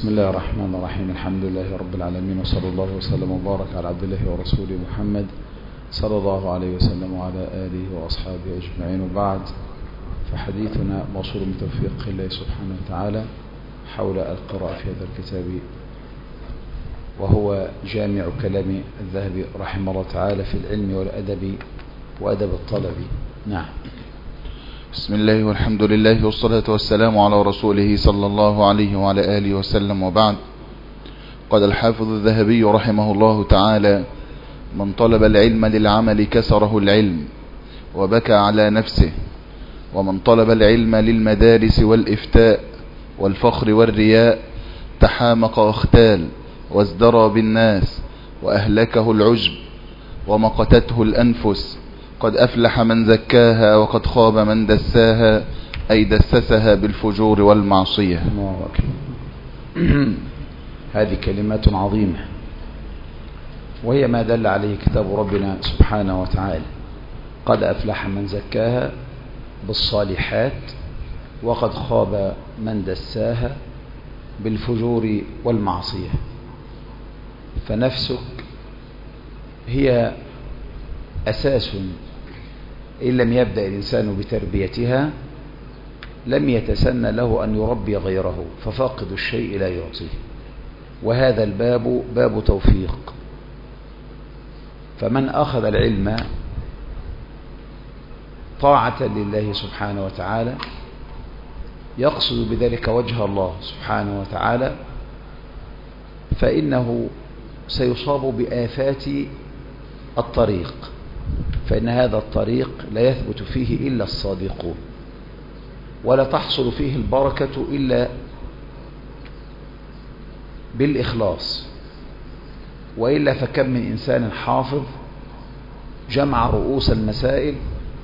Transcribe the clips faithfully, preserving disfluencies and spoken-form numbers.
بسم الله الرحمن الرحيم. الحمد لله رب العالمين، وصلى الله وسلم وبارك على عبد الله ورسوله محمد صلى الله عليه وسلم وعلى آله وأصحابه أجمعين، وبعد، فحديثنا موصول من توفيق الله سبحانه وتعالى حول القراءة في هذا الكتاب، وهو جامع كلام الذهبي رحمه الله تعالى في العلم والأدب وأدب الطلب. نعم. بسم الله والحمد لله والصلاة والسلام على رسوله صلى الله عليه وعلى آله وسلم، وبعد. قال الحافظ الذهبي رحمه الله تعالى: من طلب العلم للعمل كسره العلم وبكى على نفسه، ومن طلب العلم للمدارس والإفتاء والفخر والرياء تحامق واختال وازدرى بالناس وأهلكه العجب ومقتته الأنفس. قد أفلح من زكاها وقد خاب من دساها، أي دسسها بالفجور والمعصية. هذه كلمات عظيمة، وهي ما دل عليه كتاب ربنا سبحانه وتعالى. قد أفلح من زكاها بالصالحات، وقد خاب من دساها بالفجور والمعصية. فنفسك هي أساس إن لم يبدأ الإنسان بتربيتها لم يتسنى له أن يربي غيره، ففاقد الشيء لا يعطيه. وهذا الباب باب توفيق، فمن أخذ العلم طاعة لله سبحانه وتعالى يقصد بذلك وجه الله سبحانه وتعالى، فإنه سيصاب بآفات الطريق، فإن هذا الطريق لا يثبت فيه إلا الصادقون، ولا تحصل فيه البركة إلا بالإخلاص. وإلا فكم من إنسان حافظ جمع رؤوس المسائل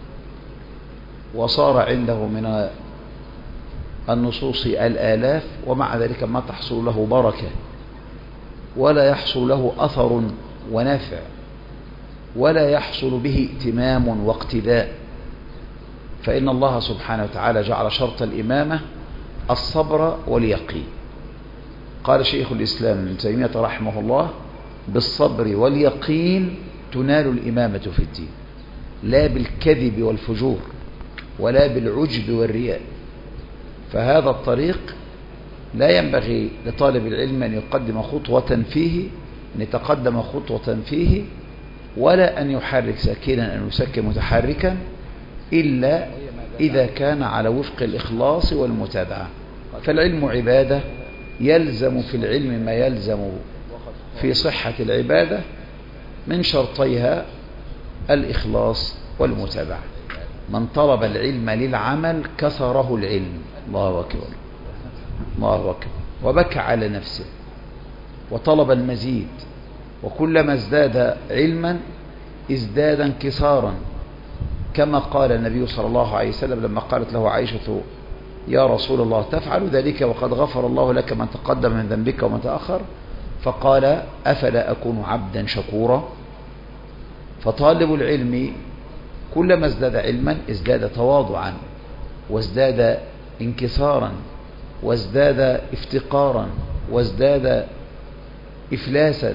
وصار عنده من النصوص الآلاف، ومع ذلك ما تحصل له بركة ولا يحصل له أثر ونفع ولا يحصل به ائتمام واقتداء. فإن الله سبحانه وتعالى جعل شرط الإمامة الصبر واليقين. قال شيخ الإسلام ابن تيمية رحمه الله: بالصبر واليقين تنال الإمامة في الدين، لا بالكذب والفجور ولا بالعجب والرياء. فهذا الطريق لا ينبغي لطالب العلم أن يقدم خطوة فيه أن يتقدم خطوة فيه، ولا أن يحرك ساكنا أن يسكن متحركا، إلا إذا كان على وفق الإخلاص والمتابعة. فالعلم عبادة، يلزم في العلم ما يلزم في صحة العبادة من شرطيها الإخلاص والمتابعة. من طلب العلم للعمل كسره العلم، الله أكبر الله أكبر، وبكى على نفسه وطلب المزيد، وكلما ازداد علما ازداد انكسارا، كما قال النبي صلى الله عليه وسلم لما قالت له عائشة: يا رسول الله تفعل ذلك وقد غفر الله لك من تقدم من ذنبك ومن تأخر؟ فقال: أفلا أكون عبدا شكورا؟ فطالب العلم كلما ازداد علما ازداد تواضعا، وازداد انكسارا، وازداد افتقارا، وازداد إفلاسا.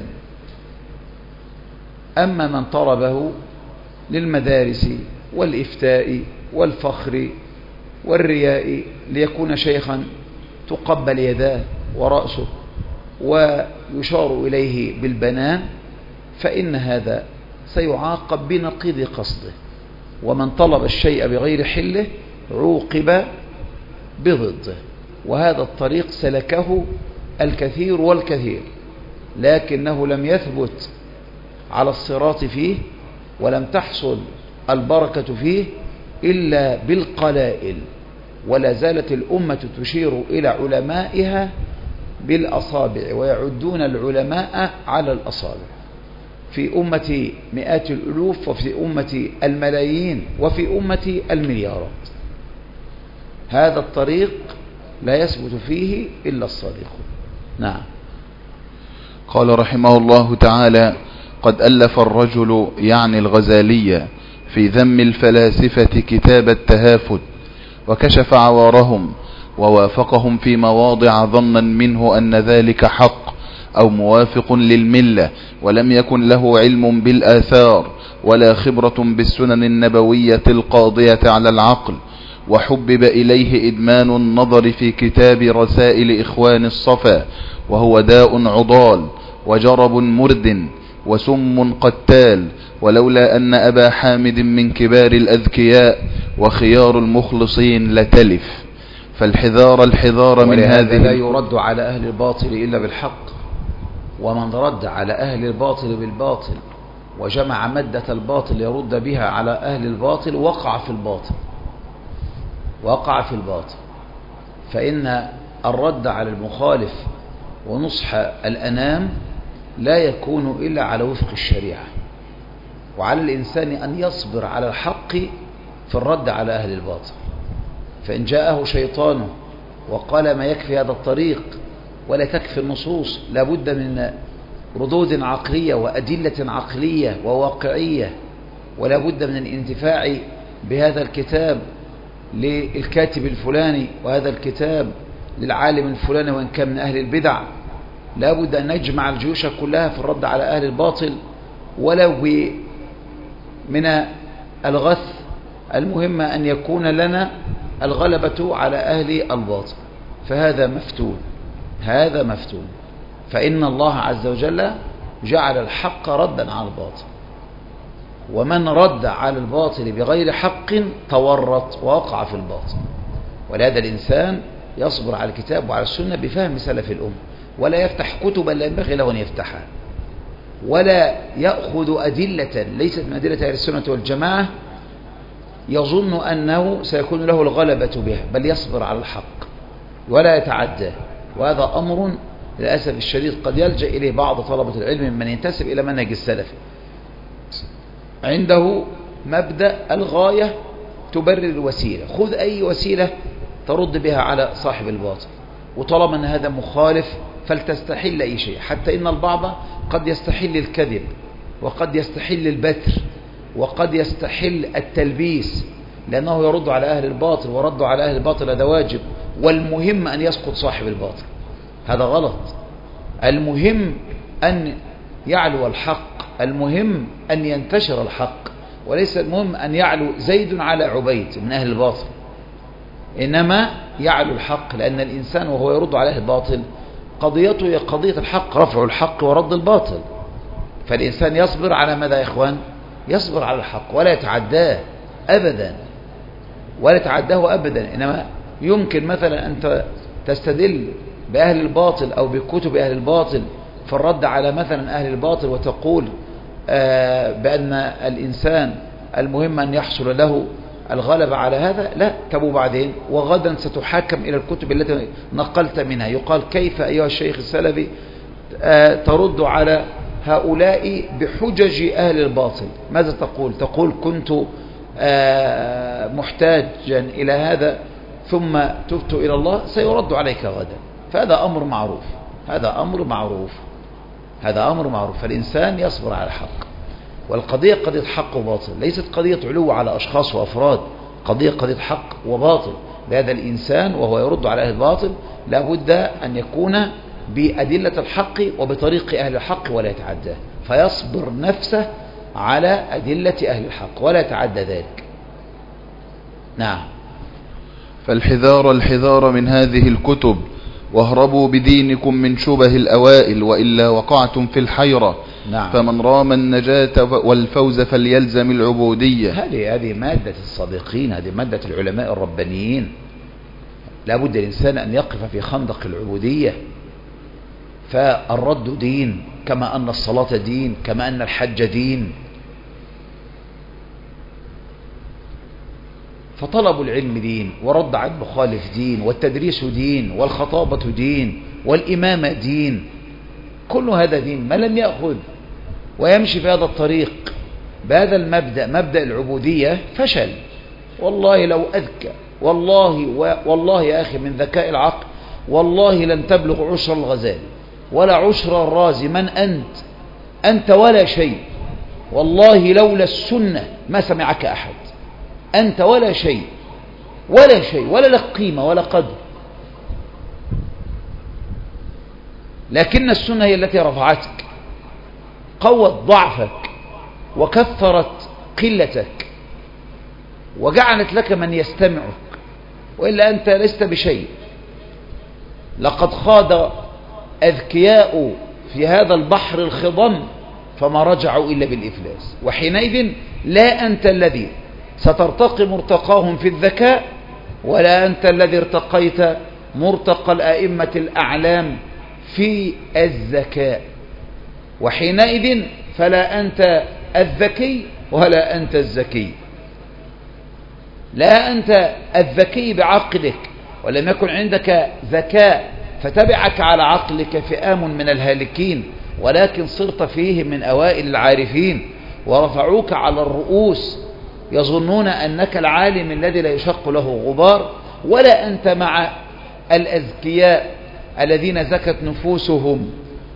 أما من طلبه للمدارس والإفتاء والفخر والرياء ليكون شيخا تقبل يداه ورأسه ويشار إليه بالبنان، فإن هذا سيعاقب بنقيض قصده. ومن طلب الشيء بغير حله عوقب بضده. وهذا الطريق سلكه الكثير والكثير، لكنه لم يثبت على الصراط فيه، ولم تحصل البركة فيه إلا بالقلائل. ولا زالت الأمة تشير إلى علمائها بالأصابع، ويعدون العلماء على الأصابع، في أمة مئات الألوف، وفي أمة الملايين، وفي أمة المليارات. هذا الطريق لا يثبت فيه إلا الصادقون. نعم. قال رحمه الله تعالى: قد ألف الرجل يعني الغزالي في ذم الفلاسفة كتاب التهافت، وكشف عوارهم ووافقهم في مواضع ظنا منه أن ذلك حق أو موافق للملة، ولم يكن له علم بالآثار ولا خبرة بالسنن النبوية القاضية على العقل، وحبب إليه إدمان النظر في كتاب رسائل إخوان الصفا، وهو داء عضال وجرب مرد وسم قتال، ولولا أن أبا حامد من كبار الأذكياء وخيار المخلصين لتلف. فالحذار الحذار من هذه. لا يرد على أهل الباطل إلا بالحق، ومن رد على أهل الباطل بالباطل وجمع مادة الباطل يرد بها على أهل الباطل وقع في الباطل وقع في الباطل. فإن الرد على المخالف ونصح الأنام لا يكون إلا على وفق الشريعة، وعلى الإنسان أن يصبر على الحق في الرد على أهل الباطل. فإن جاءه شيطانه وقال ما يكفي هذا الطريق ولا تكفي النصوص، لابد من ردود عقلية وأدلة عقلية وواقعية، ولا بد من الانتفاع بهذا الكتاب للكاتب الفلاني وهذا الكتاب للعالم الفلاني وإن كان من أهل البدع. لا بد أن نجمع الجيوش كلها في الرد على أهل الباطل ولو من الغث، المهم أن يكون لنا الغلبة على أهل الباطل. فهذا مفتون، هذا مفتون. فإن الله عز وجل جعل الحق ردا على الباطل، ومن رد على الباطل بغير حق تورط ووقع في الباطل. ولهذا الإنسان يصبر على الكتاب وعلى السنة بفهم سلف الأمة، ولا يفتح كتبا لا ينبغي له أن يفتحها، ولا يأخذ أدلة ليست من أدلة أهل السنة والجماعة يظن أنه سيكون له الغلبة بها، بل يصبر على الحق ولا يتعدى. وهذا أمر للأسف الشديد قد يلجأ إليه بعض طلبة العلم من ينتسب إلى منهج السلف، عنده مبدأ الغاية تبرر الوسيلة، خذ أي وسيلة ترد بها على صاحب الباطل، وطالما أن هذا مخالف فلتستحل أي شيء. حتى إن البعض قد يستحل الكذب، وقد يستحل البتر، وقد يستحل التلبيس، لأنه يرد على أهل الباطل، ورد على أهل الباطل هذا واجب، والمهم أن يسقط صاحب الباطل. هذا غلط. المهم أن يعلو الحق، المهم أن ينتشر الحق، وليس المهم أن يعلو زيد على عبيد من أهل الباطل، إنما يعلو الحق. لأن الإنسان وهو يرد على أهل الباطل قضيته هي قضية الحق، رفع الحق ورد الباطل. فالإنسان يصبر على ماذا يا إخوان؟ يصبر على الحق ولا يتعداه أبدا، ولا يتعداه أبدا. إنما يمكن مثلا أن تستدل بأهل الباطل أو بكتب أهل الباطل في الرد على مثلا أهل الباطل وتقول آه بأن الإنسان المهم أن يحصل له الغلبة على هذا. لا، تبو بعدين وغدا ستحاكم إلى الكتب التي نقلت منها، يقال كيف أيها الشيخ السلفي آه ترد على هؤلاء بحجج أهل الباطل؟ ماذا تقول؟ تقول كنت آه محتاجا إلى هذا ثم تبت إلى الله، سيرد عليك غدا. فهذا أمر معروف، هذا أمر معروف، هذا أمر معروف. فالإنسان يصبر على الحق، والقضية قضية حق وباطل، ليست قضية علو على أشخاص وأفراد، قضية قضية حق وباطل. لهذا الإنسان وهو يرد على أهل الباطل لابد أن يكون بأدلة الحق وبطريق أهل الحق ولا يتعداه، فيصبر نفسه على أدلة أهل الحق ولا يتعدى ذلك. نعم. فالحذار الحذار من هذه الكتب، واهربوا بدينكم من شبه الأوائل وإلا وقعتم في الحيرة. نعم. فمن رام النجاة والفوز فليلزم العبودية. هذه هذه مادة الصادقين، هذه مادة العلماء الربانيين. لا بد الإنسان أن يقف في خندق العبودية. فالرد دين، كما أن الصلاة دين، كما أن الحج دين. فطلب العلم دين، ورد على المخالف دين، والتدريس دين، والخطابة دين، والإمامة دين، كل هذا دين. ما لم يأخذ ويمشي في هذا الطريق بهذا المبدأ، مبدأ العبودية، فشل. والله لو أذكى، والله والله يا أخي من ذكاء العقل، والله لن تبلغ عشر الغزال ولا عشر الرازي. من أنت؟ أنت ولا شيء. والله لولا السنة ما سمعك أحد. أنت ولا شيء، ولا شيء، ولا لك قيمة ولا قدر. لكن السنة هي التي رفعتك، قوت ضعفك وكثرت قلتك وجعلت لك من يستمعك، وإلا أنت لست بشيء. لقد خاض أذكياء في هذا البحر الخضم فما رجعوا إلا بالإفلاس، وحينئذ لا أنت الذي سترتقي مرتقاهم في الذكاء، ولا أنت الذي ارتقيت مرتقى الأئمة الأعلام في الذكاء، وحينئذ فلا أنت الذكي ولا أنت الذكي. لا أنت الذكي بعقلك ولم يكن عندك ذكاء فتبعك على عقلك فئام من الهالكين، ولكن صرت فيهم من أوائل العارفين ورفعوك على الرؤوس يظنون أنك العالم الذي لا يشق له غبار. ولا أنت مع الأذكياء الذين زكت نفوسهم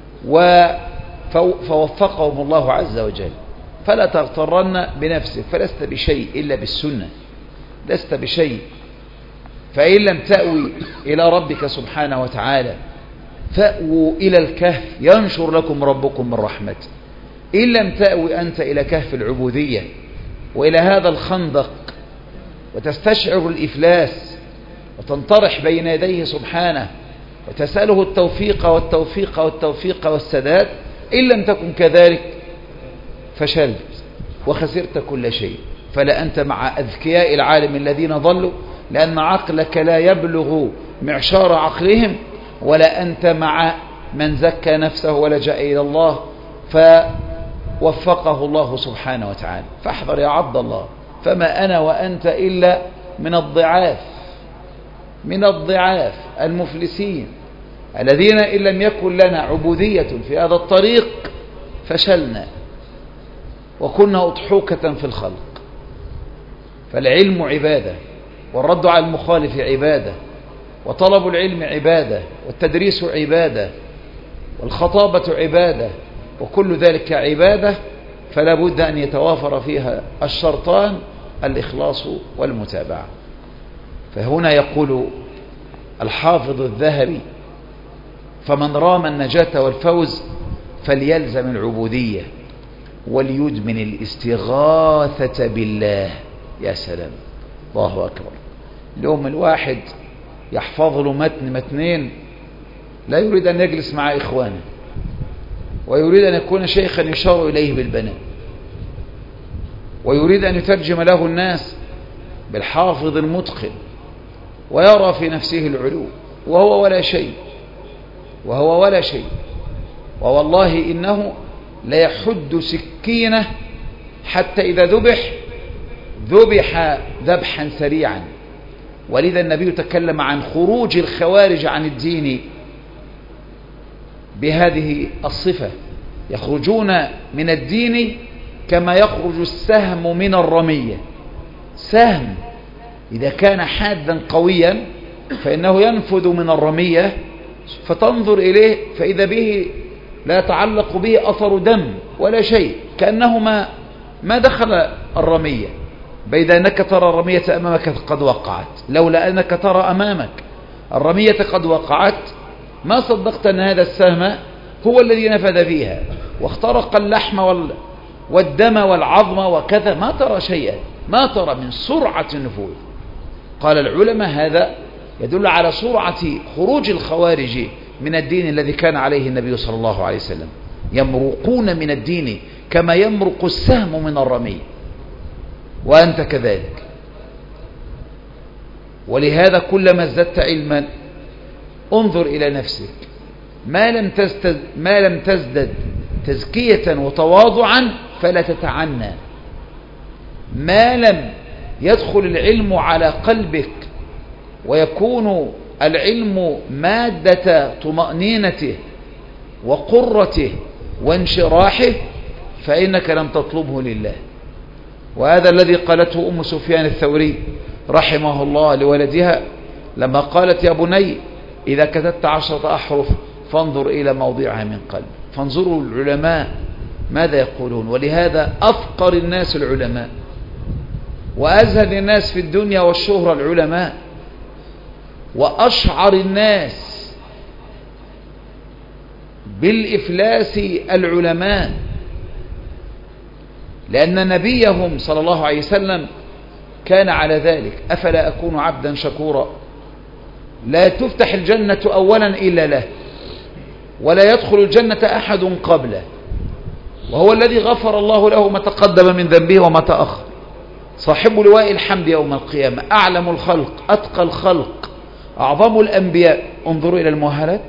فوفقهم الله عز وجل. فلا تغترن بنفسك، فلست بشيء إلا بالسنة، لست بشيء. فإن لم تأوي إلى ربك سبحانه وتعالى فأووا إلى الكهف ينشر لكم ربكم من رحمته. إن لم تأوي أنت إلى كهف العبودية وإلى هذا الخندق وتستشعر الإفلاس وتنطرح بين يديه سبحانه وتسأله التوفيق والتوفيق والتوفيق والسداد، إن لم تكن كذلك فشلت وخسرت كل شيء. فلا أنت مع أذكياء العالم الذين ضلوا، لأن عقلك لا يبلغ معشار عقلهم، ولا أنت مع من زكى نفسه ولجأ إلى الله فوفقه الله سبحانه وتعالى. فاحذر يا عبد الله، فما أنا وأنت إلا من الضعاف من الضعاف المفلسين الذين إن لم يكن لنا عبودية في هذا الطريق فشلنا وكنا أضحوكة في الخلق. فالعلم عبادة، والرد على المخالف عبادة، وطلب العلم عبادة، والتدريس عبادة، والخطابة عبادة، وكل ذلك عبادة. فلا بد أن يتوافر فيها الشرطان الإخلاص والمتابعة. فهنا يقول الحافظ الذهبي: فمن رام النجاة والفوز فليلزم العبودية وليدمن الاستغاثة بالله. يا سلام، الله أكبر. اليوم الواحد يحفظ له متن متنين لا يريد أن يجلس مع إخوانه، ويريد أن يكون شيخا يشار إليه بالبنان، ويريد أن يترجم له الناس بالحافظ المتقن، ويرى في نفسه العلو وهو ولا شيء وهو ولا شيء. ووالله إنه ليحد سكينة حتى إذا ذبح ذبح ذبحا سريعا. ولذا النبي تكلم عن خروج الخوارج عن الدين بهذه الصفة: يخرجون من الدين كما يخرج السهم من الرمية. سهم إذا كان حادا قويا فإنه ينفذ من الرمية، فتنظر إليه فإذا به لا يتعلق به أثر دم ولا شيء، كأنه ما, ما دخل الرمية، بيد أنك ترى الرمية أمامك قد وقعت. لولا أنك ترى أمامك الرمية قد وقعت ما صدقت أن هذا السهم هو الذي نفذ فيها واخترق اللحم والدم والعظم وكذا، ما ترى شيئا، ما ترى من سرعة النفوذ. قال العلماء هذا يدل على سرعة خروج الخوارج من الدين الذي كان عليه النبي صلى الله عليه وسلم، يمرقون من الدين كما يمرق السهم من الرمي، وأنت كذلك. ولهذا كلما ازددت علما انظر إلى نفسك، ما لم تزدد, ما لم تزدد تزكية وتواضعا فلا تتعنى. ما لم يدخل العلم على قلبك ويكون العلم مادة طمأنينته وقرته وانشراحه فإنك لم تطلبه لله. وهذا الذي قالته أم سفيان الثوري رحمه الله لولدها لما قالت: يا بني إذا كتبت عشرة أحرف فانظر إلى موضعها من قلب. فانظروا العلماء ماذا يقولون. ولهذا أفقر الناس العلماء، وأزهد الناس في الدنيا والشهرة العلماء، وأشعر الناس بالإفلاس العلماء، لأن نبيهم صلى الله عليه وسلم كان على ذلك. أفلا أكون عبدا شكورا؟ لا تفتح الجنة أولا إلا له، ولا يدخل الجنة أحد قبله، وهو الذي غفر الله له ما تقدم من ذنبه وما تأخر، صاحب لواء الحمد يوم القيامة، أعلم الخلق، أتقى الخلق، أعظم الأنبياء. انظروا إلى المؤهلات.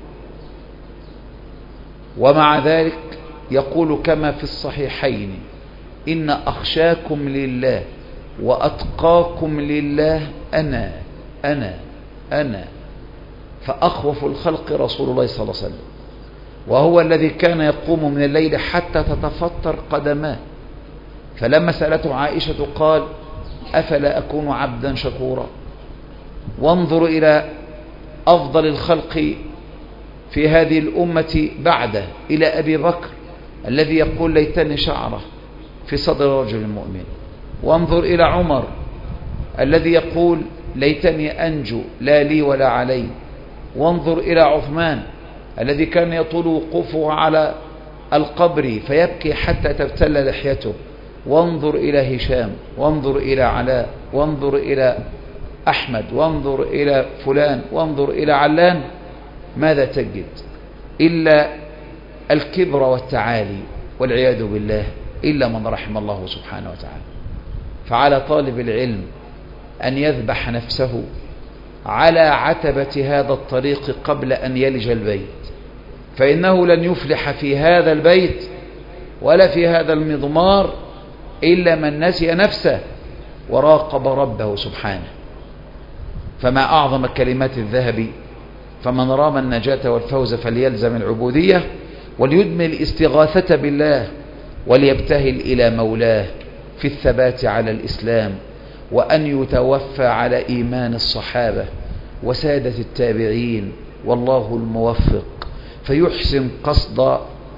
ومع ذلك يقول كما في الصحيحين: إن أخشاكم لله وأتقاكم لله أنا أنا أنا فأخوف الخلق رسول الله صلى الله عليه وسلم، وهو الذي كان يقوم من الليل حتى تتفطر قدماه. فلما سألته عائشة قال: أفلا أكون عبدا شكورا؟ وانظر إلى أفضل الخلق في هذه الأمة بعده، إلى أبي بكر الذي يقول: ليتني شعره في صدر رجل مؤمن. وانظر إلى عمر الذي يقول: ليتني أنجو لا لي ولا علي. وانظر إلى عثمان الذي كان يطول وقوفه على القبر فيبكي حتى تبتل لحيته. وانظر إلى هشام، وانظر إلى علاء، وانظر إلى أحمد، وانظر إلى فلان، وانظر إلى علان. ماذا تجد إلا الكبر والتعالي والعياذ بالله، إلا من رحم الله سبحانه وتعالى. فعلى طالب العلم أن يذبح نفسه على عتبة هذا الطريق قبل أن يلج البيت، فإنه لن يفلح في هذا البيت ولا في هذا المضمار إلا من نسي نفسه وراقب ربه سبحانه. فما أعظم كلمات الذهبي: فمن رام النجاة والفوز فليلزم العبودية وليدمن الاستغاثة بالله وليبتهل إلى مولاه في الثبات على الإسلام، وأن يتوفى على إيمان الصحابة وسادة التابعين، والله الموفق، فيحسن قصد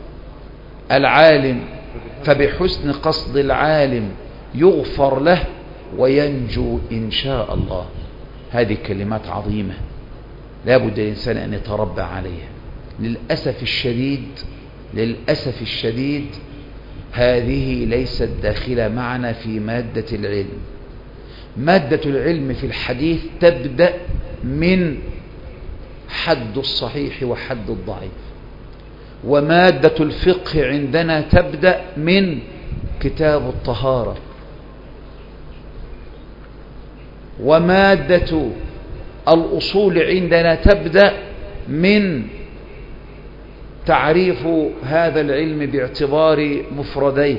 العالم، فبحسن قصد العالم يغفر له وينجو إن شاء الله. هذه كلمات عظيمة لا بد الإنسان أن يتربى عليها. للأسف الشديد للأسف الشديد هذه ليست داخلة معنا في مادة العلم. مادة العلم في الحديث تبدأ من حد الصحيح وحد الضعيف، ومادة الفقه عندنا تبدأ من كتاب الطهارة، ومادة الأصول عندنا تبدأ من تعريف هذا العلم باعتبار مفرديه،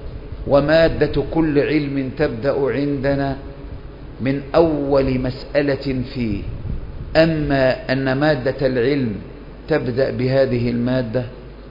ومادة كل علم تبدأ عندنا من أول مسألة فيه. أما أن مادة العلم تبدأ بهذه المادة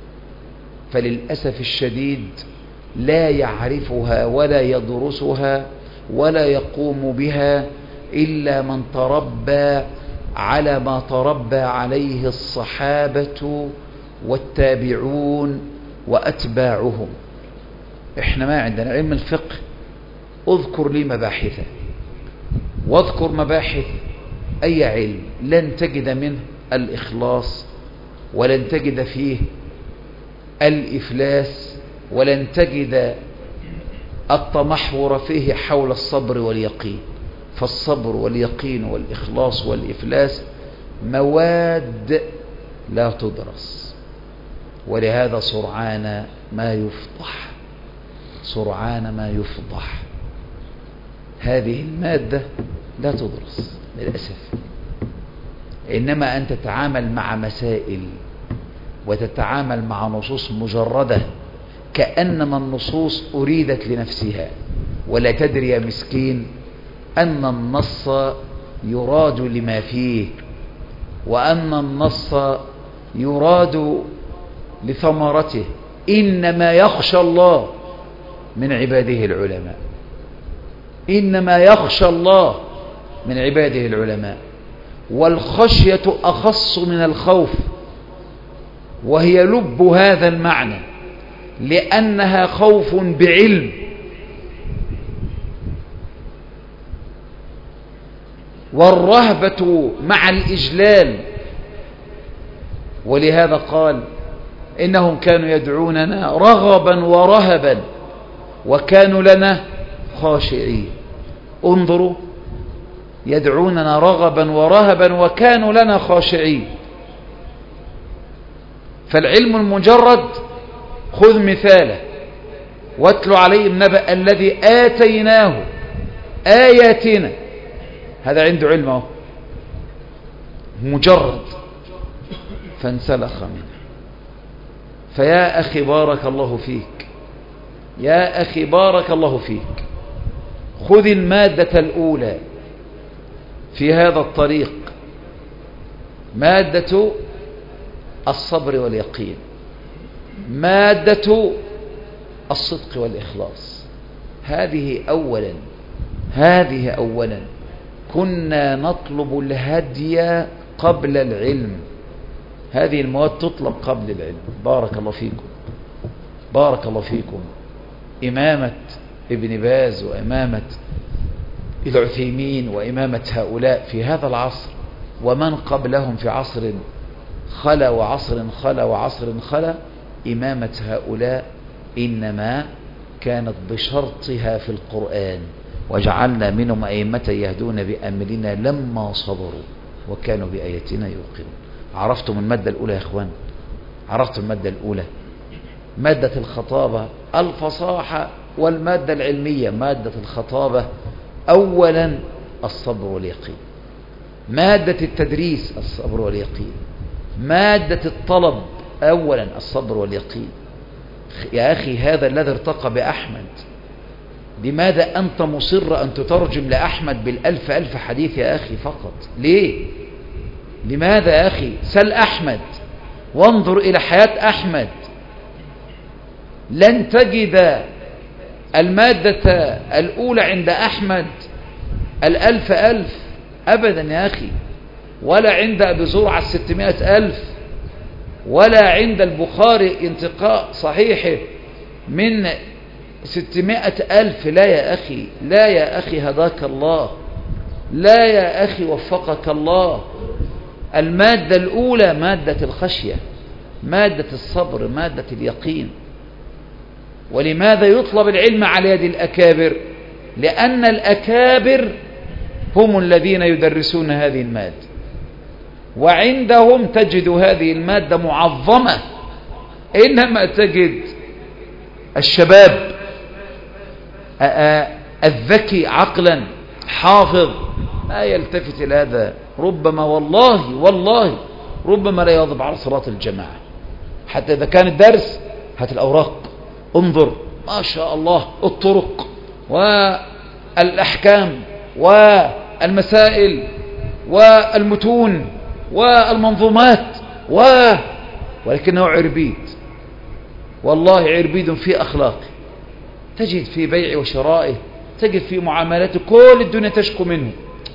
فللأسف الشديد لا يعرفها ولا يدرسها ولا يقوم بها إلا من تربى على ما تربى عليه الصحابة والتابعون وأتباعهم. إحنا ما عندنا علم الفقه. اذكر لي مباحثه، واذكر مباحث أي علم لن تجد منه الإخلاص، ولن تجد فيه الإفلاس، ولن تجد التمحور فيه حول الصبر واليقين. فالصبر واليقين والإخلاص والإفلاس مواد لا تدرس، ولهذا سرعان ما يفضح سرعان ما يفضح هذه المادة لا تدرس للأسف. إنما أن تتعامل مع مسائل وتتعامل مع نصوص مجردة كأنما النصوص أريدت لنفسها، ولا تدري يا مسكين أن النص يراد لما فيه، وأن النص يراد لثمرته. إنما يخشى الله من عباده العلماء إنما يخشى الله من عباده العلماء والخشية أخص من الخوف، وهي لب هذا المعنى، لأنها خوف بعلم، والرهبة مع الإجلال. ولهذا قال إنهم كانوا يدعوننا رغبا ورهبا وكانوا لنا خاشعين. انظروا، يدعوننا رغبا ورهبا وكانوا لنا خاشعين. فالعلم المجرد خذ مثاله واتل عليهم نبأ الذي آتيناه آياتنا، هذا عنده علمه مجرد فانسلخ منه. فيا أخي بارك الله فيك، يا أخي بارك الله فيك، خذ المادة الأولى في هذا الطريق، مادة الصبر واليقين، مادة الصدق والإخلاص. هذه أولا هذه أولا كنا نطلب الهدي قبل العلم. هذه المواد تطلب قبل العلم. بارك الله فيكم، بارك الله فيكم. إمامة ابن باز وإمامة العثيمين وإمامة هؤلاء في هذا العصر ومن قبلهم في عصر خلا وعصر خلا وعصر خلا، إمامة هؤلاء إنما كانت بشرطها في القرآن: وجعلنا منهم أئمة يهدون بأمرنا لما صبروا وكانوا بآياتنا يوقنون. عرفتم المادة الأولى يا إخوان؟ عرفتم المادة الأولى؟ مادة الخطابة الفصاحة، والمادة العلمية مادة الخطابة أولا الصبر واليقين، مادة التدريس الصبر واليقين، مادة الطلب أولا الصبر واليقين. يا أخي هذا الذي ارتقى بأحمد، لماذا أنت مصر أن تترجم لأحمد بالألف ألف حديث يا أخي فقط؟ ليه؟ لماذا يا أخي؟ سل أحمد وانظر إلى حياة أحمد، لن تجد المادة الأولى عند أحمد الألف ألف أبدا يا أخي، ولا عند أبي زرعة الستمائة ألف، ولا عند البخاري انتقاء صحيحه من ستمائة ألف. لا يا أخي، لا يا أخي، هداك الله، لا يا أخي وفقك الله. المادة الأولى مادة الخشية، مادة الصبر، مادة اليقين. ولماذا يطلب العلم على يد الأكابر؟ لأن الأكابر هم الذين يدرسون هذه المادة، وعندهم تجد هذه المادة معظمة. إنما تجد الشباب الذكي عقلا حافظ ما يلتفت إلى هذا، ربما والله والله ربما لا يواظب على صلاة الجماعة. حتى إذا كان الدرس هات الأوراق، انظر ما شاء الله الطرق والأحكام والمسائل والمتون والمنظومات و... ولكنه عربيد، والله عربيد في أخلاقه، تجد في بيع وشرائه، تجد في معاملاته كل الدنيا تشكو منه.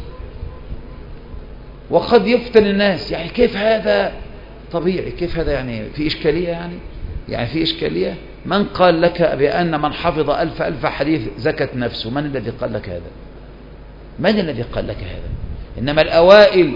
وقد يفتن الناس، يعني كيف هذا طبيعي؟ كيف هذا يعني في إشكالية؟ يعني يعني في إشكالية. من قال لك بأن من حفظ ألف ألف حديث زكت نفسه؟ من الذي قال لك هذا؟ من الذي قال لك هذا؟ إنما الأوائل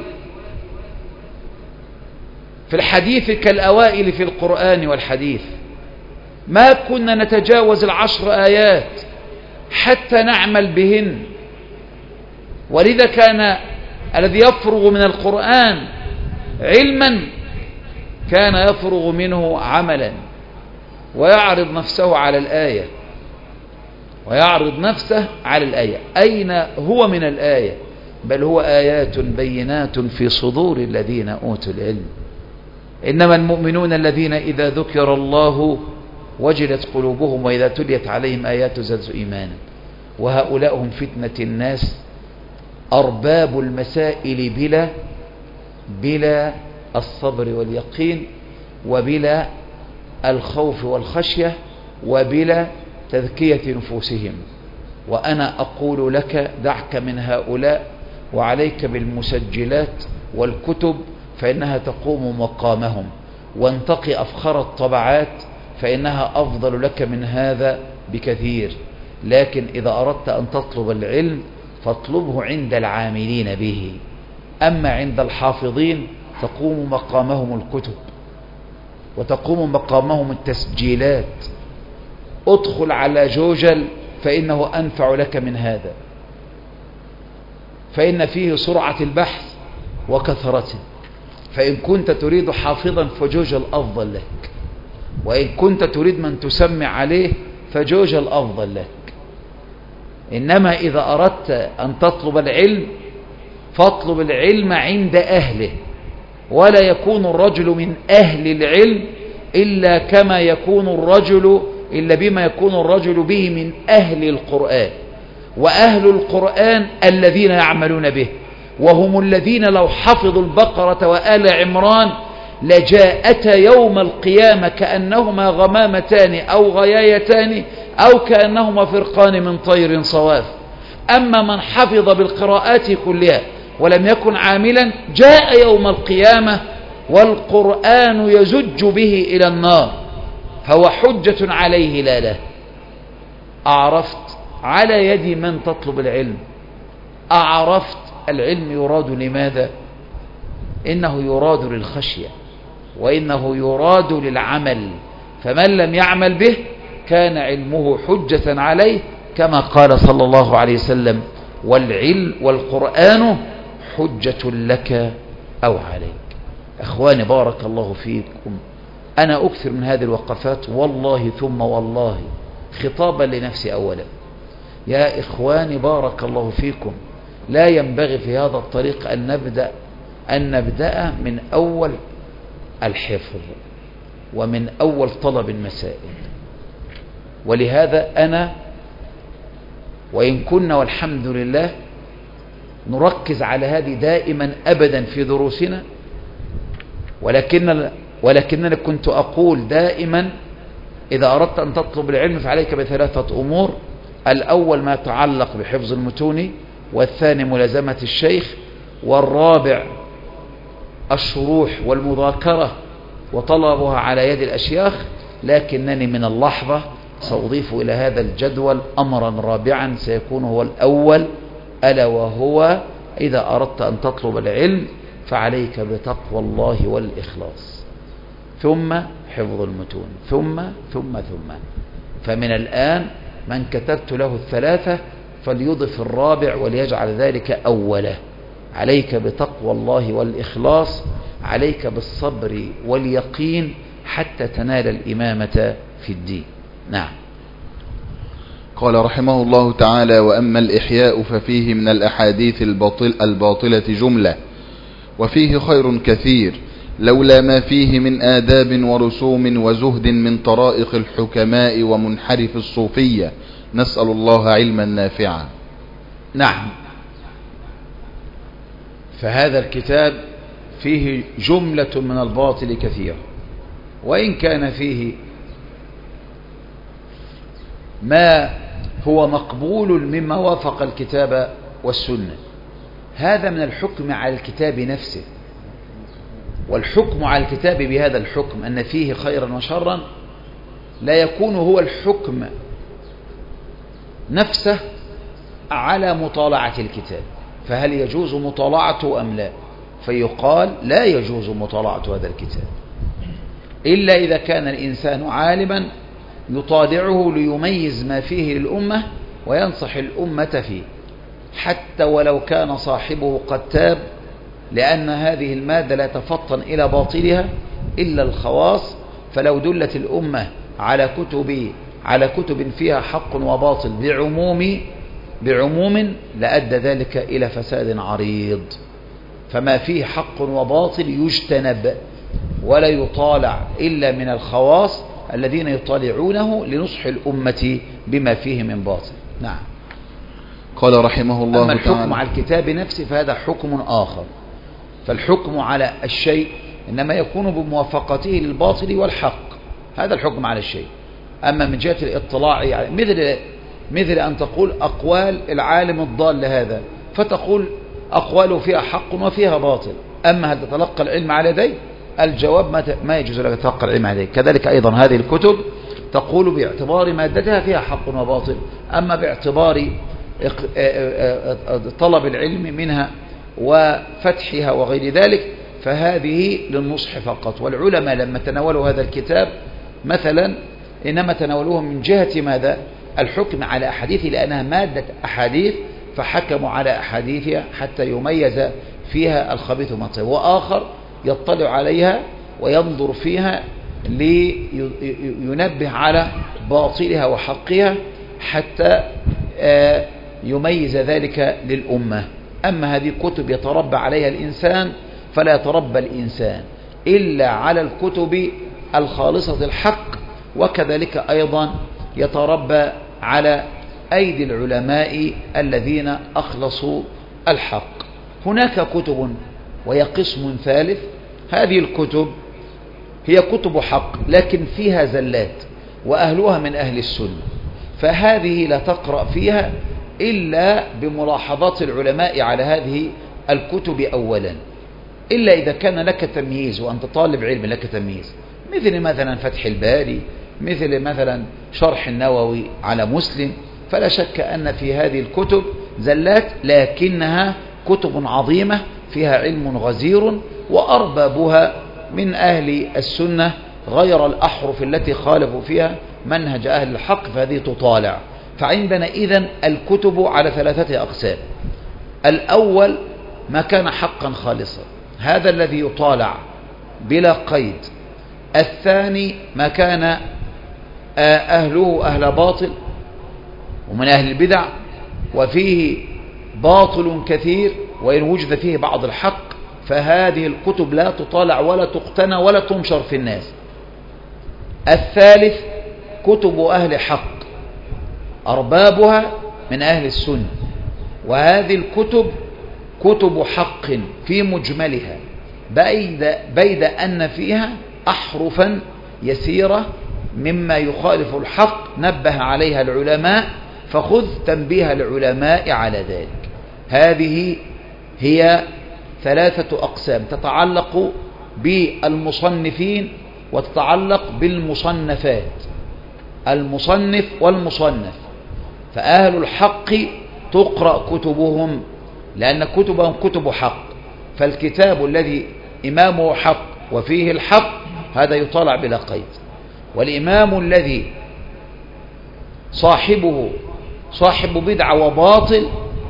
في الحديث كالأوائل في القرآن والحديث، ما كنا نتجاوز العشر آيات حتى نعمل بهن. ولذا كان الذي يفرغ من القرآن علما كان يفرغ منه عملا، ويعرض نفسه على الآية، ويعرض نفسه على الآية. أين هو من الآية؟ بل هو آيات بينات في صدور الذين أوتوا العلم. إنما المؤمنون الذين إذا ذكر الله وجلت قلوبهم وإذا تليت عليهم آيات زادتهم إيمانا. وهؤلاء هم فتنة الناس، أرباب المسائل بلا بلا الصبر واليقين، وبلا الخوف والخشية، وبلا تذكية نفوسهم. وأنا أقول لك دعك من هؤلاء وعليك بالمسجلات والكتب فإنها تقوم مقامهم، وانتقي أفخر الطبعات فإنها أفضل لك من هذا بكثير. لكن إذا أردت أن تطلب العلم فاطلبه عند العاملين به، أما عند الحافظين تقوم مقامهم الكتب. وتقوم مقامهم التسجيلات. ادخل على جوجل فإنه أنفع لك من هذا، فإن فيه سرعة البحث وكثرته. فإن كنت تريد حافظا فجوجل أفضل لك، وإن كنت تريد من تسمع عليه فجوجل أفضل لك. إنما إذا أردت أن تطلب العلم فاطلب العلم عند أهله، ولا يكون الرجل من أهل العلم إلا كما يكون الرجل إلا بما يكون الرجل به من أهل القرآن. وأهل القرآن الذين يعملون به، وهم الذين لو حفظوا البقرة وآل عمران لجاءتا يوم القيامة كأنهما غمامتان أو غيايتان أو كأنهما فرقان من طير صواف. أما من حفظ بالقراءات كلها ولم يكن عاملا جاء يوم القيامة والقرآن يزج به إلى النار، فهو حجة عليه لا له. أعرفت على يد من تطلب العلم؟ أعرفت العلم يراد لماذا؟ إنه يراد للخشية، وإنه يراد للعمل. فمن لم يعمل به كان علمه حجة عليه، كما قال صلى الله عليه وسلم: والعلم والقرآن حجة لك أو عليك. أخواني بارك الله فيكم، أنا أكثر من هذه الوقفات والله ثم والله خطابا لنفسي أولا. يا إخواني بارك الله فيكم، لا ينبغي في هذا الطريق أن نبدأ أن نبدأ من أول الحفظ ومن أول طلب المسائل. ولهذا أنا وإن كنا والحمد لله نركز على هذه دائما أبدا في دروسنا، ولكن ولكنني كنت أقول دائما: إذا أردت أن تطلب العلم فعليك بثلاثة أمور: الأول ما يتعلق بحفظ المتون، والثاني ملازمة الشيخ، والرابع الشروح والمذاكرة وطلبها على يد الأشياخ. لكنني من اللحظة سأضيف إلى هذا الجدول أمرا رابعا سيكون هو الأول، ألا وهو: إذا أردت أن تطلب العلم فعليك بتقوى الله والإخلاص، ثم حفظ المتون، ثم ثم ثم. فمن الآن من كتبت له الثلاثة فليضف الرابع وليجعل ذلك أوله: عليك بتقوى الله والإخلاص، عليك بالصبر واليقين حتى تنال الإمامة في الدين. نعم. قال رحمه الله تعالى: وأما الإحياء ففيه من الأحاديث الباطل الباطلة جملة، وفيه خير كثير، لولا ما فيه من آداب ورسوم وزهد من طرائق الحكماء ومنحرف الصوفية، نسأل الله علما نافعا. نعم. فهذا الكتاب فيه جملة من الباطل كثيرة، وإن كان فيه ما هو مقبول مما وافق الكتاب والسنة. هذا من الحكم على الكتاب نفسه، والحكم على الكتاب بهذا الحكم أن فيه خيرا وشرا لا يكون هو الحكم نفسه على مطالعة الكتاب. فهل يجوز مطالعته أم لا؟ فيقال لا يجوز مطالعة هذا الكتاب إلا إذا كان الإنسان عالما يطالعه ليميز ما فيه للأمة وينصح الأمة فيه، حتى ولو كان صاحبه قد تاب، لأن هذه المادة لا تفطن إلى باطلها إلا الخواص. فلو دلت الأمة على كتب على كتب فيها حق وباطل بعموم بعموم لأدى ذلك إلى فساد عريض. فما فيه حق وباطل يجتنب ولا يطالع إلا من الخواص الذين يطالعونه لنصح الأمة بما فيه من باطل. نعم. قال رحمه الله أما الحكم تعالى: على الكتاب نفسه فهذا حكم آخر. فالحكم على الشيء إنما يكون بموافقته للباطل والحق، هذا الحكم على الشيء. أما من جهة الاطلاع يعني مثل مثل أن تقول أقوال العالم الضال هذا، فتقول أقواله فيها حق وفيها باطل. أما هل تتلقى العلم على يديه؟ الجواب ما ما يجوز لك تتلقى العلم على يديه. كذلك أيضا هذه الكتب تقول باعتبار مادتها فيها حق وباطل، أما باعتبار طلب العلم منها وفتحها وغير ذلك فهذه للنصح فقط. والعلماء لما تناولوا هذا الكتاب مثلا إنما تناولوه من جهة ماذا؟ الحكم على أحاديث، لأنها مادة أحاديث، فحكموا على أحاديثها حتى يميز فيها الخبيث من الطيب، وآخر يطلع عليها وينظر فيها لينبه على باطلها وحقها حتى يميز ذلك للأمة. أما هذه كتب يتربى عليها الإنسان فلا يتربى الإنسان إلا على الكتب الخالصة الحق، وكذلك أيضا يتربى على أيدي العلماء الذين أخلصوا الحق. هناك كتب وهي قسم ثالث، هذه الكتب هي كتب حق لكن فيها زلات وأهلها من أهل السنة، فهذه لا تقرأ فيها إلا بملاحظات العلماء على هذه الكتب أولا، إلا إذا كان لك تمييز وأنت طالب علم لك تمييز، مثل مثلا فتح الباري، مثل مثلا شرح النووي على مسلم، فلا شك أن في هذه الكتب زلات لكنها كتب عظيمة فيها علم غزير، وأربابها من أهل السنة غير الأحرف التي خالفوا فيها منهج أهل الحق، فهذه تطالع. فعندنا إذن الكتب على ثلاثة أقسام. الأول ما كان حقا خالصا، هذا الذي يطالع بلا قيد. الثاني ما كان أهله أهل باطل ومن أهل البدع وفيه باطل كثير وإن وجد فيه بعض الحق، فهذه الكتب لا تطالع ولا تقتنى ولا تنشر في الناس. الثالث كتب أهل حق أربابها من أهل السنة، وهذه الكتب كتب حق في مجملها، بيد, بيد أن فيها أحرفا يسيرة مما يخالف الحق نبه عليها العلماء، فخذ تنبيه العلماء على ذلك. هذه هي ثلاثة أقسام تتعلق بالمصنفين وتتعلق بالمصنفات، المصنف والمصنف. فأهل الحق تقرأ كتبهم لأن كتبهم كتب حق، فالكتاب الذي إمامه حق وفيه الحق هذا يطالع بلا قيد، والإمام الذي صاحبه صاحب بدعة وباطل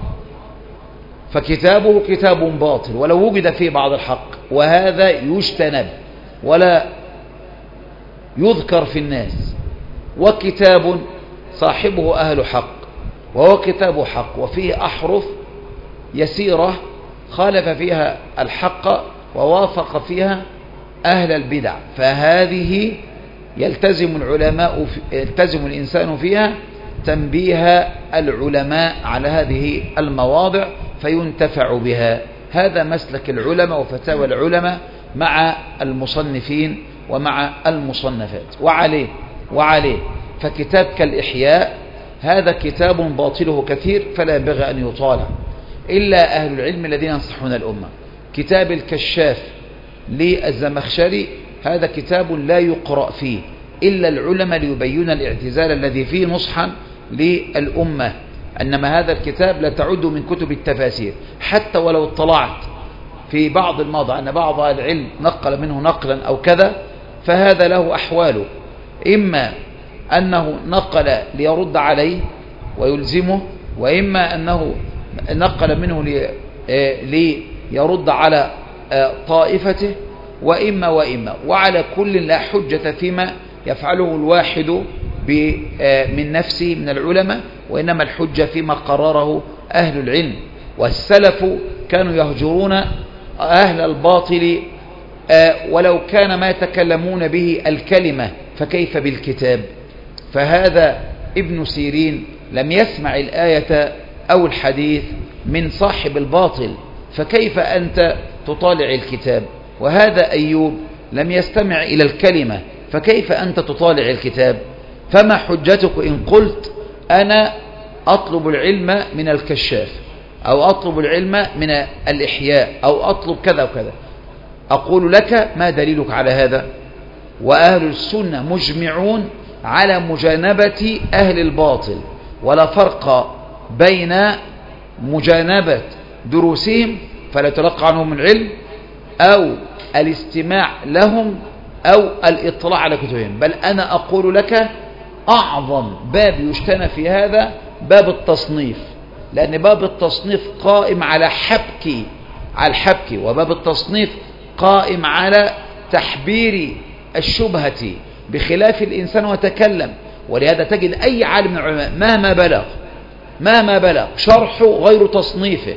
فكتابه كتاب باطل ولو وجد فيه بعض الحق، وهذا يجتنب ولا يذكر في الناس. وكتاب صاحبه أهل حق وهو كتاب حق وفيه أحرف يسيرة خالف فيها الحق ووافق فيها أهل البدع، فهذه يلتزم العلماء يلتزم الإنسان فيها تنبيه العلماء على هذه المواضع فينتفع بها. هذا مسلك العلماء وفتاوى العلماء مع المصنفين ومع المصنفات. وعليه وعليه فكتاب كالإحياء هذا كتاب باطله كثير فلا ينبغي أن يطالع إلا أهل العلم الذين ينصحون الأمة. كتاب الكشاف للزمخشري هذا كتاب لا يقرأ فيه إلا العلماء ليبين الاعتزال الذي فيه نصحا للأمة، أنما هذا الكتاب لا تعد من كتب التفاسير، حتى ولو اطلعت في بعض المواضع أن بعض العلم نقل منه نقلا أو كذا، فهذا له أحواله، إما أنه نقل ليرد عليه ويلزمه، وإما أنه نقل منه ليرد على طائفته، وإما وإما وعلى كل لا حجة فيما يفعله الواحد من نفسه من العلماء، وإنما الحجة فيما قرره أهل العلم. والسلف كانوا يهجرون أهل الباطل ولو كان ما يتكلمون به الكلمة، فكيف بالكتاب؟ فهذا ابن سيرين لم يسمع الآية أو الحديث من صاحب الباطل، فكيف أنت تطالع الكتاب؟ وهذا أيوب لم يستمع إلى الكلمة، فكيف أنت تطالع الكتاب؟ فما حجتك إن قلت أنا أطلب العلم من الكشاف أو أطلب العلم من الإحياء أو أطلب كذا وكذا؟ أقول لك ما دليلك على هذا؟ وأهل السنة مجمعون على مجانبة أهل الباطل، ولا فرق بين مجانبة دروسهم فلا يتلقى عنهم العلم أو الاستماع لهم أو الإطلاع على كتبهم، بل أنا أقول لك أعظم باب يجتنى في هذا باب التصنيف، لأن باب التصنيف قائم على حبك على الحبك، وباب التصنيف قائم على تحبير الشبهة بخلاف الإنسان وتكلم. ولهذا تجد أي عالم من العلماء مهما بلغ مهما بلغ شرحه غير تصنيفه.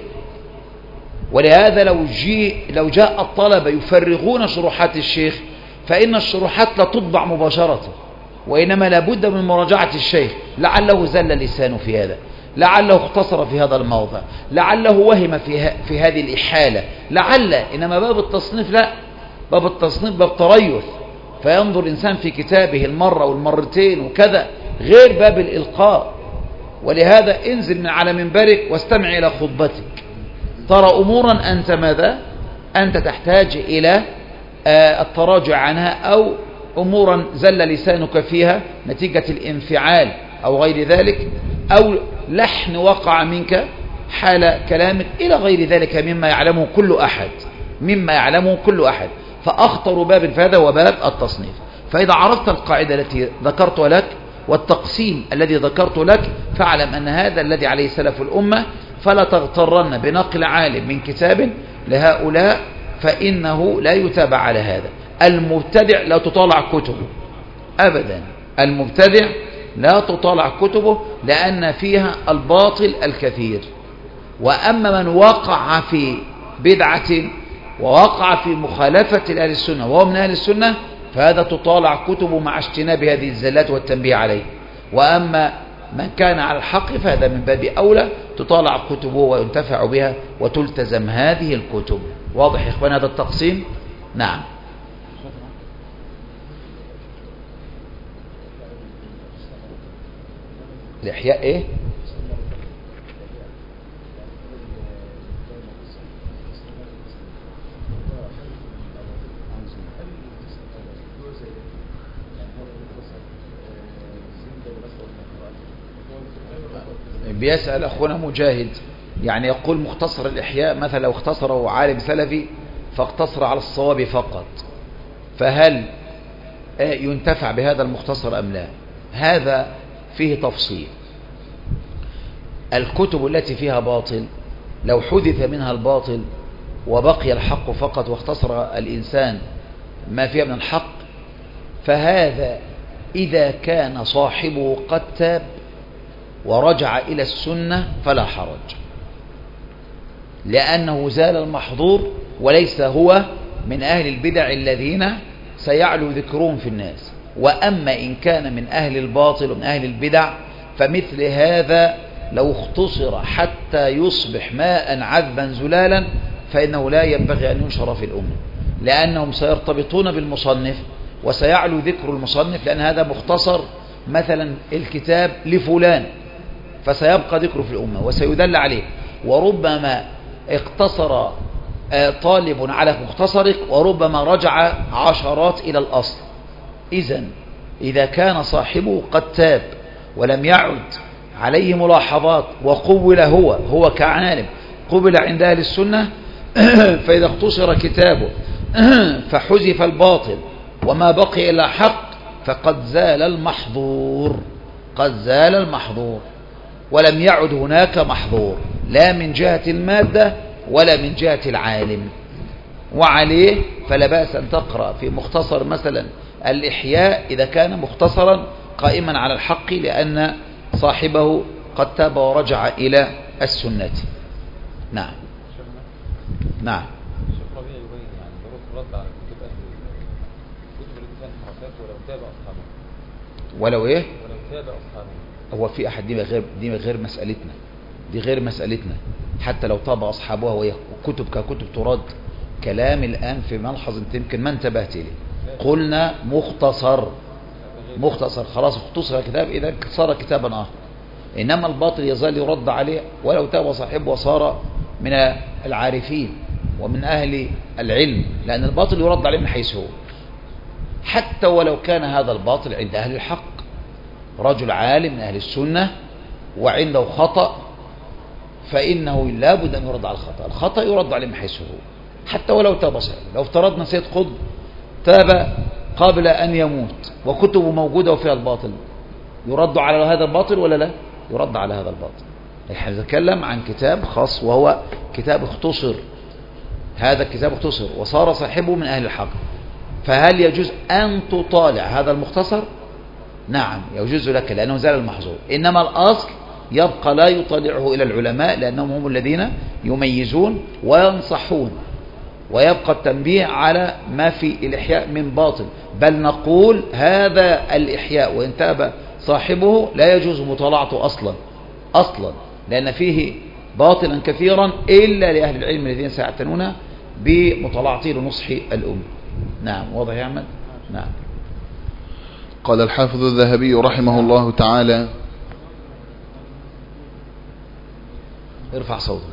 ولهذا لو, جي لو جاء الطلبة يفرغون شروحات الشيخ فإن الشروحات لا تطبع مباشرة، وإنما لابد من مراجعة الشيخ، لعله زل لسانه في هذا، لعله اختصر في هذا الموضع، لعله وهم في, في هذه الإحالة، لعل. إنما باب التصنيف لا، باب التصنيف باب تريث، فينظر الإنسان في كتابه المرة والمرتين وكذا، غير باب الإلقاء. ولهذا انزل من على منبرك واستمع إلى خطبتك، ترى أمورا أنت ماذا أنت تحتاج إلى التراجع عنها، أو أمورا زل لسانك فيها نتيجة الانفعال أو غير ذلك، أو لحن وقع منك حال كلامك إلى غير ذلك مما يعلمه كل أحد مما يعلمه كل أحد فأخطر باب فهذا وباب التصنيف. فإذا عرفت القاعدة التي ذكرتها لك والتقسيم الذي ذكرت لك، فاعلم أن هذا الذي عليه سلف الأمة، فلا تغترن بنقل عالم من كتاب لهؤلاء، فإنه لا يتابع على هذا. المبتدع لا تطالع كتبه أبدا، المبتدع لا تطالع كتبه، لأن فيها الباطل الكثير. وأما من وقع في بدعة ووقع في مخالفة أهل السنة وهو من أهل السنة، فهذا تطالع كتبه مع اجتناب هذه الزلات والتنبيه عليه. وأما من كان على الحق فهذا من باب أولى تطالع كتبه وينتفع بها وتلتزم هذه الكتب. واضح يا إخوان هذا التقسيم؟ نعم. الإحياء إيه؟ بيسأل أخونا مجاهد، يعني يقول مختصر الإحياء مثلا لو اختصره عالم سلفي فاقتصر على الصواب فقط، فهل ينتفع بهذا المختصر أم لا؟ هذا فيه تفصيل. الكتب التي فيها باطل لو حذف منها الباطل وبقي الحق فقط واختصر الإنسان ما فيها من الحق، فهذا إذا كان صاحبه قد تاب ورجع إلى السنة فلا حرج، لأنه زال المحظور وليس هو من أهل البدع الذين سيعلو ذكرهم في الناس. وأما إن كان من أهل الباطل ومن أهل البدع فمثل هذا لو اختصر حتى يصبح ماء عذبا زلالا فإنه لا ينبغي أن ينشر في الأمة، لأنهم سيرتبطون بالمصنف وسيعلو ذكر المصنف، لأن هذا مختصر مثلا الكتاب لفلان، فسيبقى ذكره في الأمة وسيدل عليه. وربما اقتصر طالب على مختصرك وربما رجع عشرات إلى الأصل. إذن إذا كان صاحبه قد تاب ولم يعد عليه ملاحظات وقبل هو هو كعالم قبل عند أهل السنة، فإذا اختصر كتابه فحذف الباطل وما بقي إلا حق فقد زال المحظور، قد زال المحظور ولم يعد هناك محظور لا من جهة المادة ولا من جهة العالم. وعليه فلا بأس أن تقرأ في مختصر مثلا الإحياء إذا كان مختصرا قائما على الحق، لأن صاحبه قد تاب ورجع إلى السنة. نعم نعم. ولو ايه ولو تاب أصحابه. هو في أحد دي غير دي غير مسألتنا دي غير مسألتنا حتى لو تاب أصحابها وهي كتب ككتب ترد. كلام الآن في ملحظ انت يمكن ما انتبهت إليه، قلنا مختصر مختصر خلاص اختصر كتاب إذا صار كتابا آخر، إنما الباطل يظل يرد عليه ولو تاب صاحبه وصار من العارفين ومن أهل العلم، لأن الباطل يرد عليه من حيث هو، حتى ولو كان هذا الباطل عند أهل الحق. رجل عالم من أهل السنة وعنده خطأ فإنه لا بد أن يرد على الخطأ، الخطأ يرد عليه من حيث هو. حتى ولو تاب صحيح. لو افترضنا سيد قطب تاب قبل أن يموت وكتبه موجودة وفيها الباطل، يرد على هذا الباطل ولا لا؟ يرد على هذا الباطل. نحن نتكلم عن كتاب خاص وهو كتاب اختصر، هذا الكتاب اختصر وصار صاحبه من أهل الحق، فهل يجوز أن تطالع هذا المختصر؟ نعم يجوز لك لأنه زال المحظور، إنما الأصل يبقى لا يطالعه إلى العلماء لأنهم هم الذين يميزون وينصحون، ويبقى التنبيه على ما في الإحياء من باطل، بل نقول هذا الإحياء وإن تاب صاحبه لا يجوز مطالعته أصلا أصلا لأن فيه باطلا كثيرا إلا لأهل العلم الذين سيعتنون بمطالعته لنصح الأمة. نعم واضح يا أحمد؟ نعم. قال الحافظ الذهبي رحمه الله تعالى: ارفع صوتك.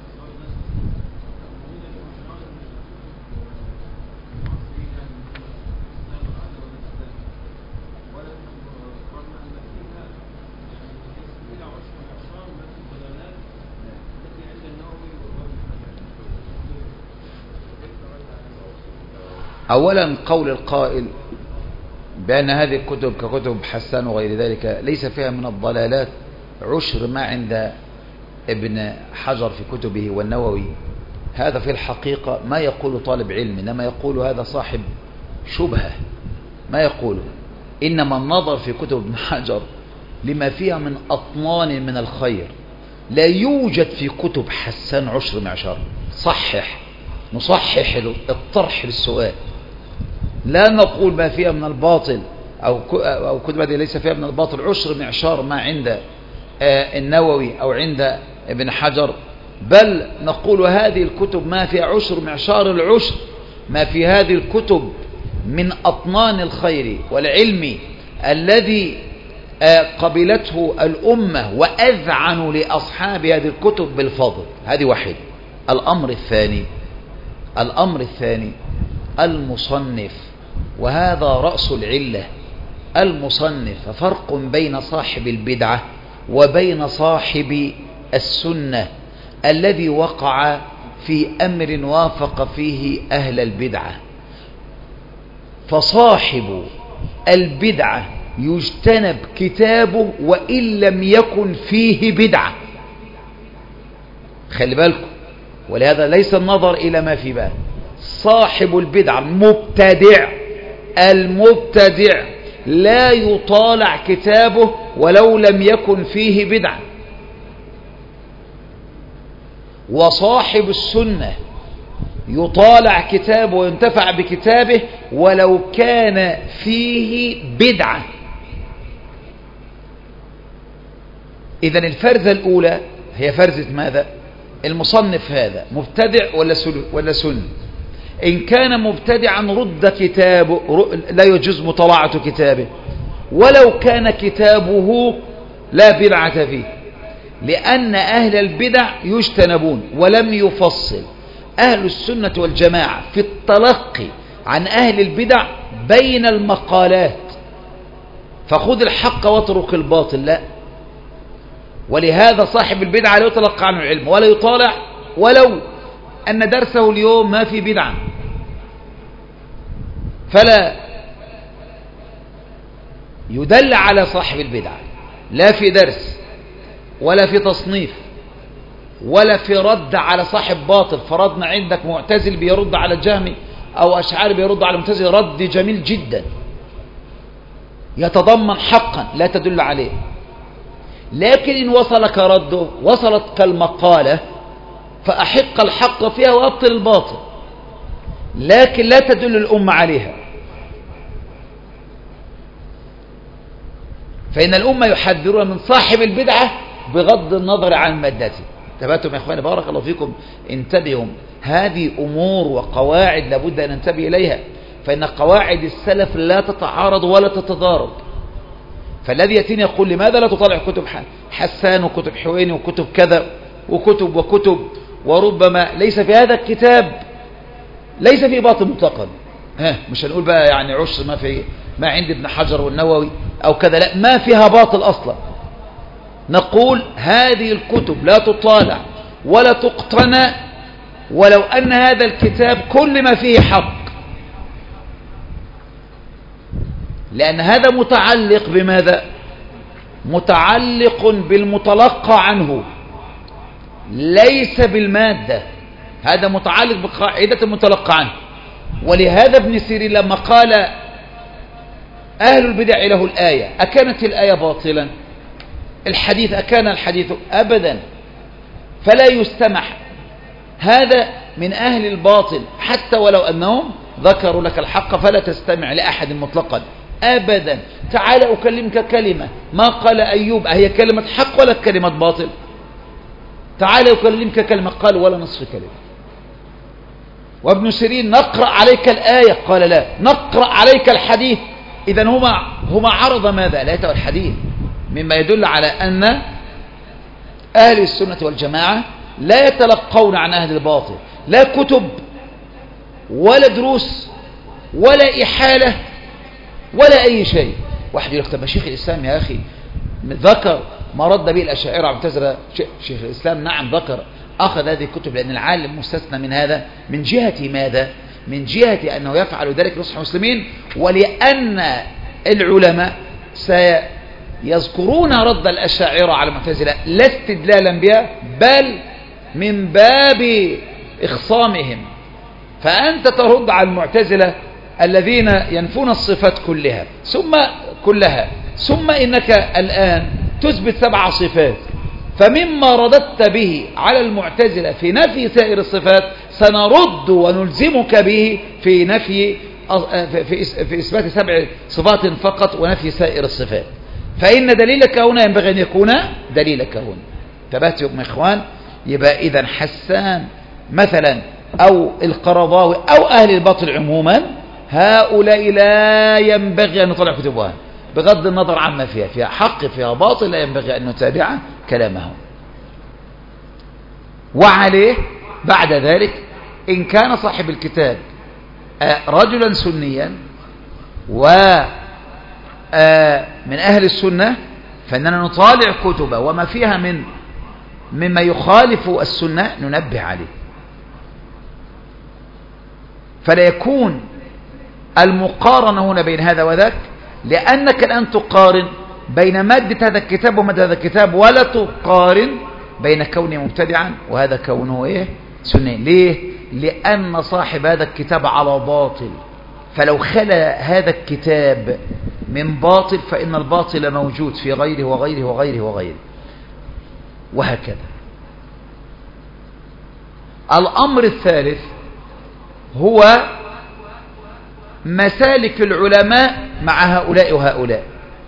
أولا قول القائل بأن هذه الكتب ككتب حسان وغير ذلك ليس فيها من الضلالات عشر ما عند ابن حجر في كتبه والنووي، هذا في الحقيقة ما يقول طالب علم، إنما يقول هذا صاحب شبهة ما يقوله، إنما النظر في كتب ابن حجر لما فيها من أطنان من الخير، لا يوجد في كتب حسان عشر معشر. صحح نصحح الطرح للسؤال، لا نقول ما فيها من الباطل أو أو كتب هذه ليس فيها من الباطل عشر معشار ما عند النووي أو عند ابن حجر، بل نقول هذه الكتب ما فيها عشر معشار العشر ما في هذه الكتب من أطنان الخير والعلم الذي قبلته الأمة وأذعنوا لأصحاب هذه الكتب بالفضل. هذه واحد. الأمر الثاني الأمر الثاني المصنف، وهذا رأس العلة، المصنف فرق بين صاحب البدعة وبين صاحب السنة الذي وقع في أمر وافق فيه أهل البدعة. فصاحب البدعة يجتنب كتابه وإن لم يكن فيه بدعة، خلي بالكم، ولهذا ليس النظر إلى ما في بال. صاحب البدعة مبتدع، المبتدع لا يطالع كتابه ولو لم يكن فيه بدعة، وصاحب السنة يطالع كتابه وينتفع بكتابه ولو كان فيه بدعة. إذن الفرزة الأولى هي فرزة ماذا؟ المصنف هذا مبتدع ولا ولا سني؟ إن كان مبتدعا رد كتابه، لا يجوز مطالعة كتابه ولو كان كتابه لا بدعة فيه، لأن أهل البدع يجتنبون. ولم يفصل أهل السنة والجماعة في التلقي عن أهل البدع بين المقالات، فخذ الحق واترك الباطل، لا. ولهذا صاحب البدعة لا يتلقى عنه العلم ولا يطالع ولو أن درسه اليوم ما في بدعة، فلا يدل على صاحب البدعة لا في درس ولا في تصنيف ولا في رد على صاحب باطل. فرضنا عندك معتزل بيرد على الجهمي أو أشعري بيرد على المعتزل رد جميل جدا يتضمن حقا لا تدل عليه، لكن إن وصلك رده وصلت كالمقالة فأحق الحق فيها وأبطل الباطل، لكن لا تدل الأمة عليها. فإن الأمة يحذرون من صاحب البدعة بغض النظر عن مادته. انتبهتم يا إخواني؟ بارك الله فيكم، انتبهوا، هذه أمور وقواعد لابد أن ننتبه إليها، فإن قواعد السلف لا تتعارض ولا تتضارب. فالذي يأتيني يقول لماذا لا تطالع كتب حسان وكتب حويني وكتب كذا وكتب وكتب، وربما ليس في هذا الكتاب ليس في باطل مطلقا، ها مش هنقول بقى يعني عشر ما في ما عند ابن حجر والنووي أو كذا، لا، ما فيها باطل أصلا. نقول هذه الكتب لا تطالع ولا تقتنى ولو أن هذا الكتاب كل ما فيه حق، لأن هذا متعلق بماذا؟ متعلق بالمتلقى عنه ليس بالمادة، هذا متعلق بقاعدة المتلقى عنه. ولهذا ابن سيرين لما قال أهل البدع له الآية، أكانت الآية باطلا؟ الحديث أكان الحديث؟ أبدا. فلا يستمح، هذا من أهل الباطل حتى ولو أنهم ذكروا لك الحق، فلا تستمع لأحد مطلقا أبدا. تعال أكلمك كلمة، ما قال أيوب هي كلمة حق ولا كلمة باطل؟ تعال أكلمك كلمة، قال ولا نصف كلمة. وابن سيرين نقرأ عليك الآية، قال لا نقرأ عليك الحديث. إذن هما, هما عرض ماذا؟ الآية والحديث، مما يدل على أن أهل السنة والجماعة لا يتلقون عن أهل الباطل لا كتب ولا دروس ولا إحالة ولا أي شيء. واحد يقول طب شيخ الإسلام يا أخي ذكر ما رد به الأشاعرة معتزلة، شيخ الإسلام نعم ذكر أخذ هذه الكتب لأن العالم مستثنى من هذا، من جهة ماذا؟ من جهة أنه يفعل ذلك لصح المسلمين، ولأن العلماء سيذكرون رد الأشاعرة على المعتزلة لا استدلالا بها بل من باب إخصامهم. فأنت ترد على المعتزلة الذين ينفون الصفات كلها ثم كلها ثم إنك الآن تثبت سبع صفات، فمما رددت به على المعتزلة في نفي سائر الصفات سنرد ونلزمك به في نفي في إثبات سبع صفات فقط ونفي سائر الصفات. فإن دليلك هنا ينبغي أن يكون دليلك هنا. تبهت يا إخوان. يبقى إذن حسان مثلا أو القرضاوي أو أهل الباطل عموما، هؤلاء لا ينبغي أن نطلع كتبها بغض النظر عما فيها، فيها حق فيها باطل، لا ينبغي أن نتابع كلامهم. وعليه بعد ذلك إن كان صاحب الكتاب رجلا سنيا ومن أهل السنة فإننا نطالع كتبه وما فيها من مما يخالف السنة ننبه عليه. فلا يكون المقارنة هنا بين هذا وذاك، لأنك الآن تقارن بين مادة هذا الكتاب ومادة هذا الكتاب، ولا تقارن بين كونه مبتدعا وهذا كونه إيه؟ سني. ليه؟ لأن صاحب هذا الكتاب على باطل، فلو خلا هذا الكتاب من باطل فإن الباطل موجود في غيره وغيره وغيره وغيره وهكذا. الأمر الثالث هو مسالك العلماء مع هؤلاء وهؤلاء.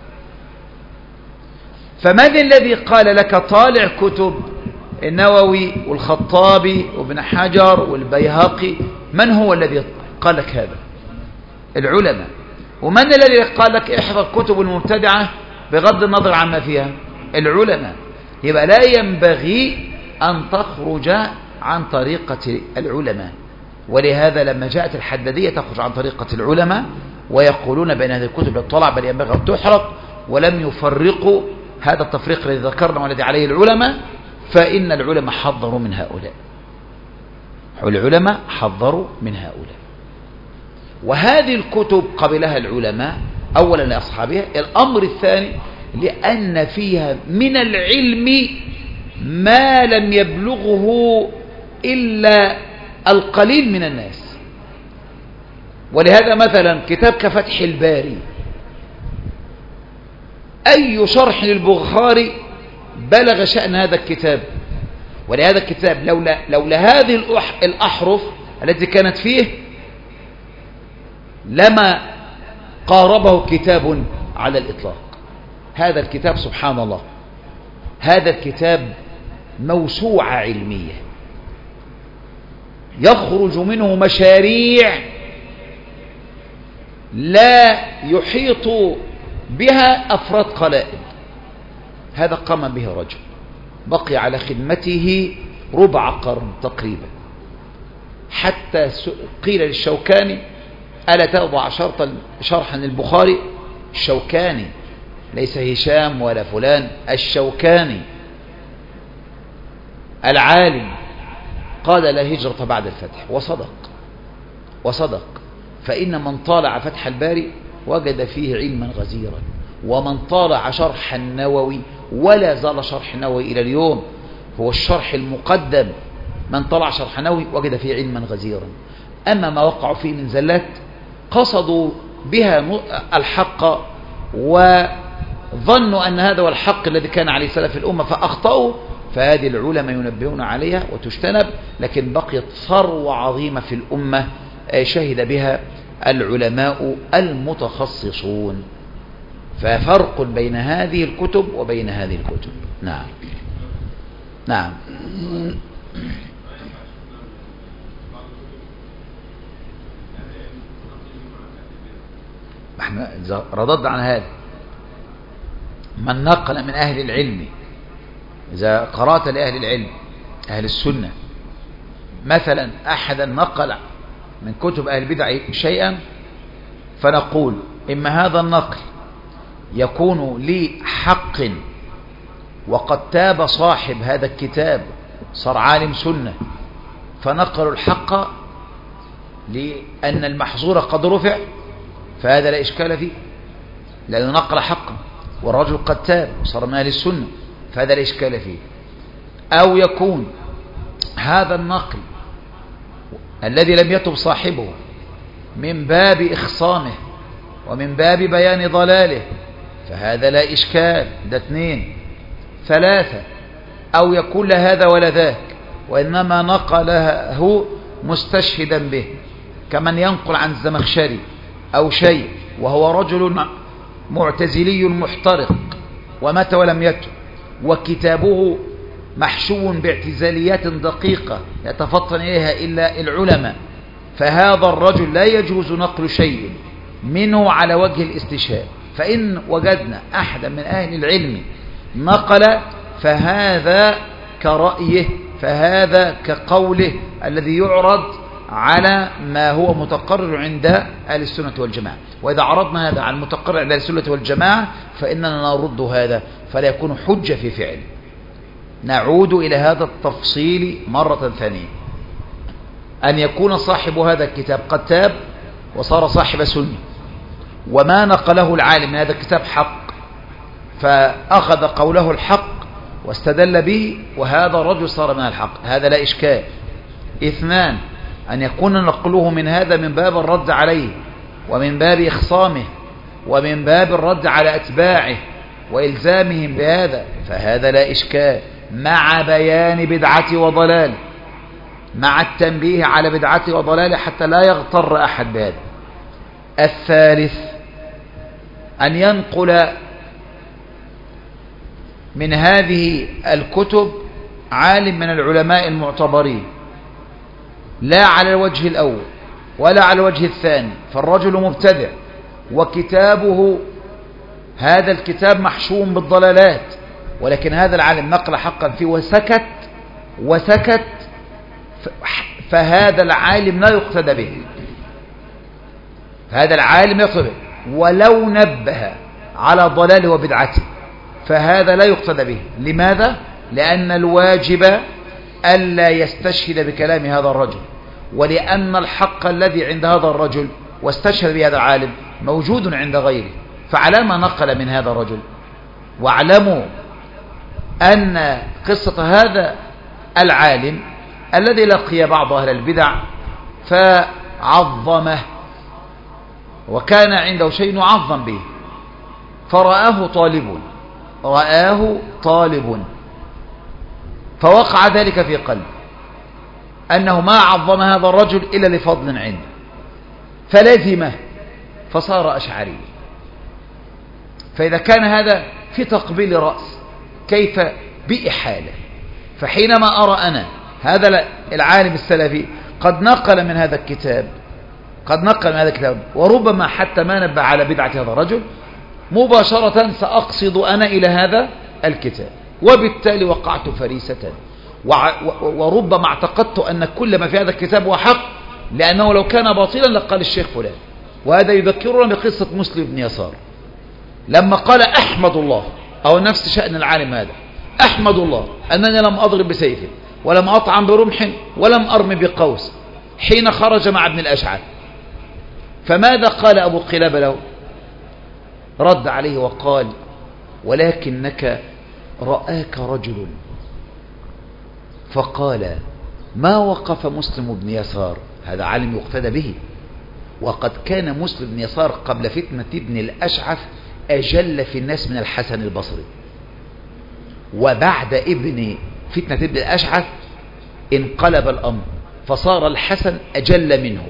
فمن الذي قال لك طالع كتب النووي والخطابي وابن حجر والبيهقي؟ من هو الذي قال لك هذا؟ العلماء. ومن الذي قال لك احفظ كتب المبتدعة بغض النظر عما فيها؟ العلماء. يبقى لا ينبغي أن تخرج عن طريقة العلماء. ولهذا لما جاءت الحدادية تخرج عن طريقة العلماء ويقولون بأن هذه الكتب لا تطلع بل ينبغي أن تحرق، ولم يفرقوا هذا التفريق الذي ذكرنا والذي عليه العلماء. فإن العلماء حذروا من هؤلاء، العلماء حذروا من هؤلاء. وهذه الكتب قبلها العلماء أولا لأصحابها. الأمر الثاني لأن فيها من العلم ما لم يبلغه إلا القليل من الناس. ولهذا مثلا كتاب كفتح الباري، أي شرح للبخاري بلغ شأن هذا الكتاب. ولهذا الكتاب لولا, لولا هذه الأحرف التي كانت فيه لما قاربه كتاب على الإطلاق. هذا الكتاب سبحان الله، هذا الكتاب موسوعة علمية يخرج منه مشاريع لا يحيط بها أفراد قلائل. هذا قام به رجل بقي على خدمته ربع قرن تقريبا، حتى قيل للشوكاني ألا تضع شرطا شرحا للبخاري؟ الشوكاني ليس هشام ولا فلان، الشوكاني العالم قال لا هجرة بعد الفتح، وصدق وصدق فإن من طالع فتح الباري وجد فيه علما غزيرا، ومن طالع شرح النووي ولا زال شرح النووي إلى اليوم هو الشرح المقدم، من طلع شرح النووي وجد فيه علما غزيرا. أما ما وقعوا فيه من زلات قصدوا بها الحق وظنوا أن هذا هو الحق الذي كان عليه سلف الأمة فأخطأوا، فهذه العلماء ينبهون عليها وتجتنب، لكن بقيت ثروة عظيمة في الأمة شهد بها العلماء المتخصصون. ففرق بين هذه الكتب وبين هذه الكتب. نعم نعم احنا ردد عن هذا. من نقل من أهل العلم، إذا قرأت لأهل العلم أهل السنة مثلا أحدا نقل من كتب أهل البدع شيئا، فنقول إما هذا النقل يكون لحق وقد تاب صاحب هذا الكتاب صار عالم سنة فنقلوا الحق لأن المحظور قد رفع، فهذا لا إشكال فيه لأنه نقل حقا، والرجل قد تاب وصار من أهل السنة فهذا لا إشكال فيه. أو يكون هذا النقل الذي لم يتب صاحبه من باب إخصامه ومن باب بيان ضلاله، فهذا لا إشكال. ده اثنين. ثلاثة، أو يكون لا هذا ولا ذاك وإنما نقله مستشهدا به، كمن ينقل عن الزمخشري أو شيء وهو رجل معتزلي محترق ومات ولم يتب، وكتابه محشو باعتزاليات دقيقة يتفطن إليها إلا العلماء، فهذا الرجل لا يجوز نقل شيء منه على وجه الاستشهاد. فإن وجدنا أحدا من أهل العلم نقل فهذا كرأيه، فهذا كقوله الذي يعرض على ما هو متقرر عند أهل السنة والجماعة. وإذا عرضنا هذا على المتقرر عند أهل السنة والجماعة فإننا نرد هذا فلا يكون حجة في فعل. نعود إلى هذا التفصيل مرة ثانية، أن يكون صاحب هذا الكتاب قد تاب وصار صاحب سنة، وما نقله العالم من هذا الكتاب حق فأخذ قوله الحق واستدل به، وهذا الرجل صار من الحق، هذا لا إشكال. اثنان، أن يكون نقله من هذا من باب الرد عليه ومن باب إخصامه ومن باب الرد على أتباعه وإلزامهم بهذا، فهذا لا إشكال، مع بيان بدعته وضلاله، مع التنبيه على بدعته وضلاله حتى لا يغتر أحد بهذا. الثالث، أن ينقل من هذه الكتب عالم من العلماء المعتبرين لا على الوجه الأول ولا على الوجه الثاني، فالرجل مبتدع وكتابه هذا الكتاب محشو بالضلالات، ولكن هذا العالم نقل حقا فيه وسكت وسكت فهذا العالم لا يقتدى به، هذا العالم يقتدى به ولو نبه على ضلاله وبدعته فهذا لا يقتدى به. لماذا؟ لأن الواجب ألا يستشهد بكلام هذا الرجل، ولأن الحق الذي عند هذا الرجل واستشهد بهذا العالم موجود عند غيره، فعلى ما نقل من هذا الرجل. واعلموا أن قصة هذا العالم الذي لقي بعض أهل البدع فعظمه وكان عنده شيء يعظم به، فرآه طالب رآه طالب فوقع ذلك في قلبه أنه ما عظم هذا الرجل إلا لفضل عنده، فلزمه فصار أشعري. فإذا كان هذا في تقبيل رأس كيف بإحالة؟ فحينما أرى أنا هذا العالم السلفي قد نقل من هذا الكتاب قد نقل من هذا الكتاب وربما حتى ما نبه على بدعة هذا الرجل، مباشرة سأقصد أنا إلى هذا الكتاب، وبالتالي وقعت فريسة، وربما اعتقدت أن كل ما في هذا الكتاب هو حق، لأنه لو كان باطلا لقال الشيخ فلان. وهذا يذكرنا بقصة مسلم بن يسار لما قال أحمد الله، أو نفس شأن العالم هذا، أحمد الله أنني لم أضرب بسيفي ولم أطعم برمح ولم أرم بقوس حين خرج مع ابن الأشعث. فماذا قال أبو قلابة له؟ رد عليه وقال: ولكنك رآك رجل فقال: ما وقف مسلم بن يسار، هذا عالم يقتدى به، وقد كان مسلم بن يسار قبل فتنة ابن الأشعث أجل في الناس من الحسن البصري، وبعد ابن فتنة ابن الأشعث انقلب الأمر فصار الحسن أجل منه.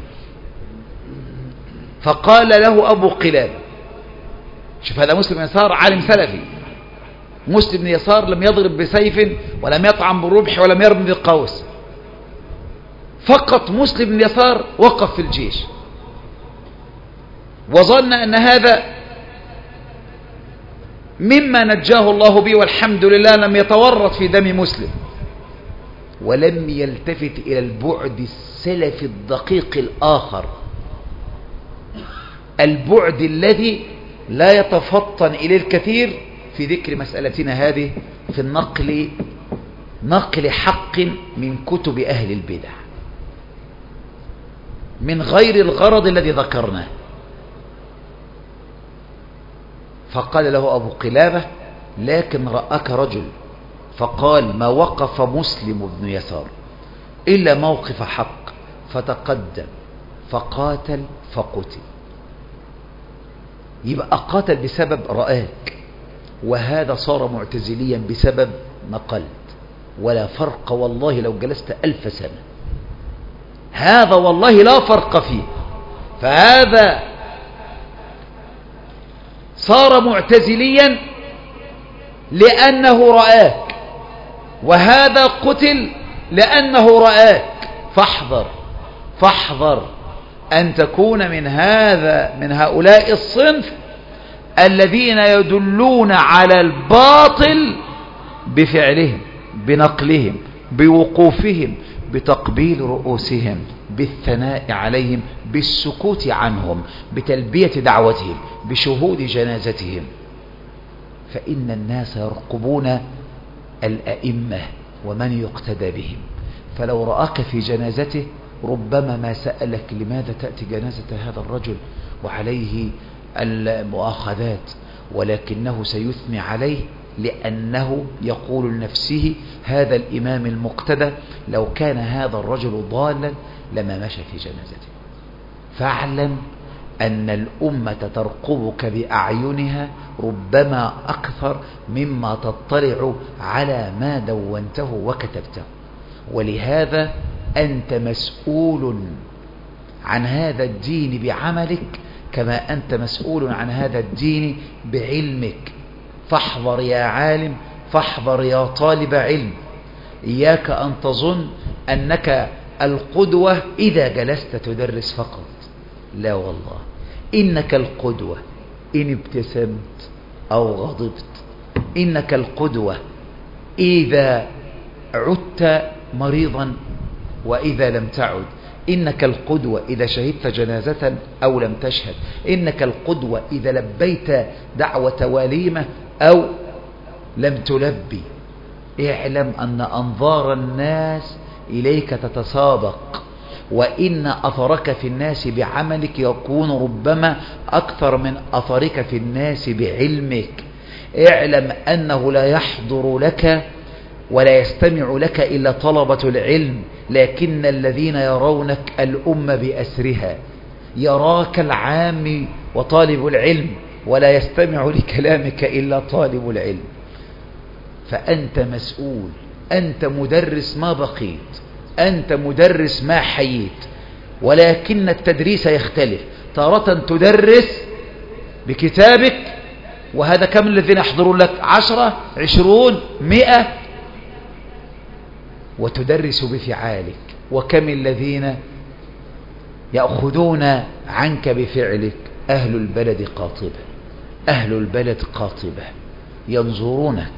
فقال له أبو قلابة، شوف هذا مسلم بن يسار عالم سلفي، مسلم بن يسار لم يضرب بسيف ولم يطعم بالربح ولم يرمي بالقوس، فقط مسلم بن يسار وقف في الجيش وظن أن هذا مما نجاه الله به، والحمد لله لم يتورط في دم مسلم، ولم يلتفت إلى البعد السلفي الدقيق الآخر، البعد الذي لا يتفطن إليه الكثير في ذكر مسألتنا هذه في النقل، نقل حق من كتب أهل البدع من غير الغرض الذي ذكرناه. فقال له أبو قلابة: لكن رأك رجل، فقال: ما وقف مسلم بن يسار إلا موقف حق، فتقدم فقاتل فقتل. يبقى قاتل بسبب رآك، وهذا صار معتزليا بسبب نقلت، ولا فرق والله لو جلست ألف سنة، هذا والله لا فرق فيه. فهذا صار معتزليا لأنه رآك، وهذا قتل لأنه رآك. فاحذر فاحذر أن تكون من هذا من هؤلاء الصنف الذين يدلون على الباطل بفعلهم، بنقلهم، بوقوفهم، بتقبيل رؤوسهم، بالثناء عليهم، بالسكوت عنهم، بتلبية دعوتهم، بشهود جنازتهم. فإن الناس يرقبون الأئمة ومن يقتدى بهم، فلو رآك في جنازته ربما ما سألك لماذا تأتي جنازة هذا الرجل وعليه المؤاخذات، ولكنه سيثني عليه لأنه يقول لنفسه: هذا الإمام المقتدى لو كان هذا الرجل ضالا لما مشى في جنازته. فاعلم أن الأمة ترقبك بأعينها ربما أكثر مما تطلع على ما دونته وكتبته، ولهذا أنت مسؤول عن هذا الدين بعملك كما أنت مسؤول عن هذا الدين بعلمك. فاحذر يا عالم، فاحذر يا طالب علم، إياك أن تظن أنك القدوة إذا جلست تدرس فقط، لا والله، إنك القدوة إن ابتسمت أو غضبت، إنك القدوة إذا عدت مريضا وإذا لم تعد، إنك القدوة إذا شهدت جنازة أو لم تشهد، إنك القدوة إذا لبيت دعوة وليمة أو لم تلبي. اعلم أن أنظار الناس إليك تتسابق، وإن أثرك في الناس بعملك يكون ربما أكثر من أثرك في الناس بعلمك. اعلم أنه لا يحضر لك ولا يستمع لك إلا طلبة العلم، لكن الذين يرونك الأمة بأسرها. يراك العام وطالب العلم ولا يستمع لكلامك إلا طالب العلم. فأنت مسؤول، أنت مدرس ما بقيت، أنت مدرس ما حييت، ولكن التدريس يختلف. تارة تدرس بكتابك، وهذا كم الذين يحضرون لك؟ عشرة، عشرون، مئة، وتدرس بفعالك. وكم الذين يأخذون عنك بفعلك؟ أهل البلد قاطبة، أهل البلد قاطبة ينظرونك.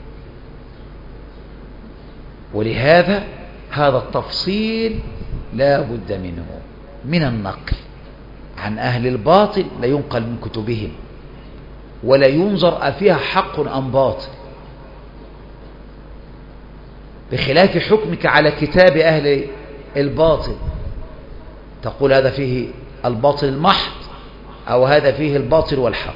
ولهذا هذا التفصيل لا بد منه من النقل عن أهل الباطل، لا ينقل من كتبهم ولا ينظر أفيها حق أم باطل. بخلاف حكمك على كتاب أهل الباطل، تقول هذا فيه الباطل المحض أو هذا فيه الباطل والحق.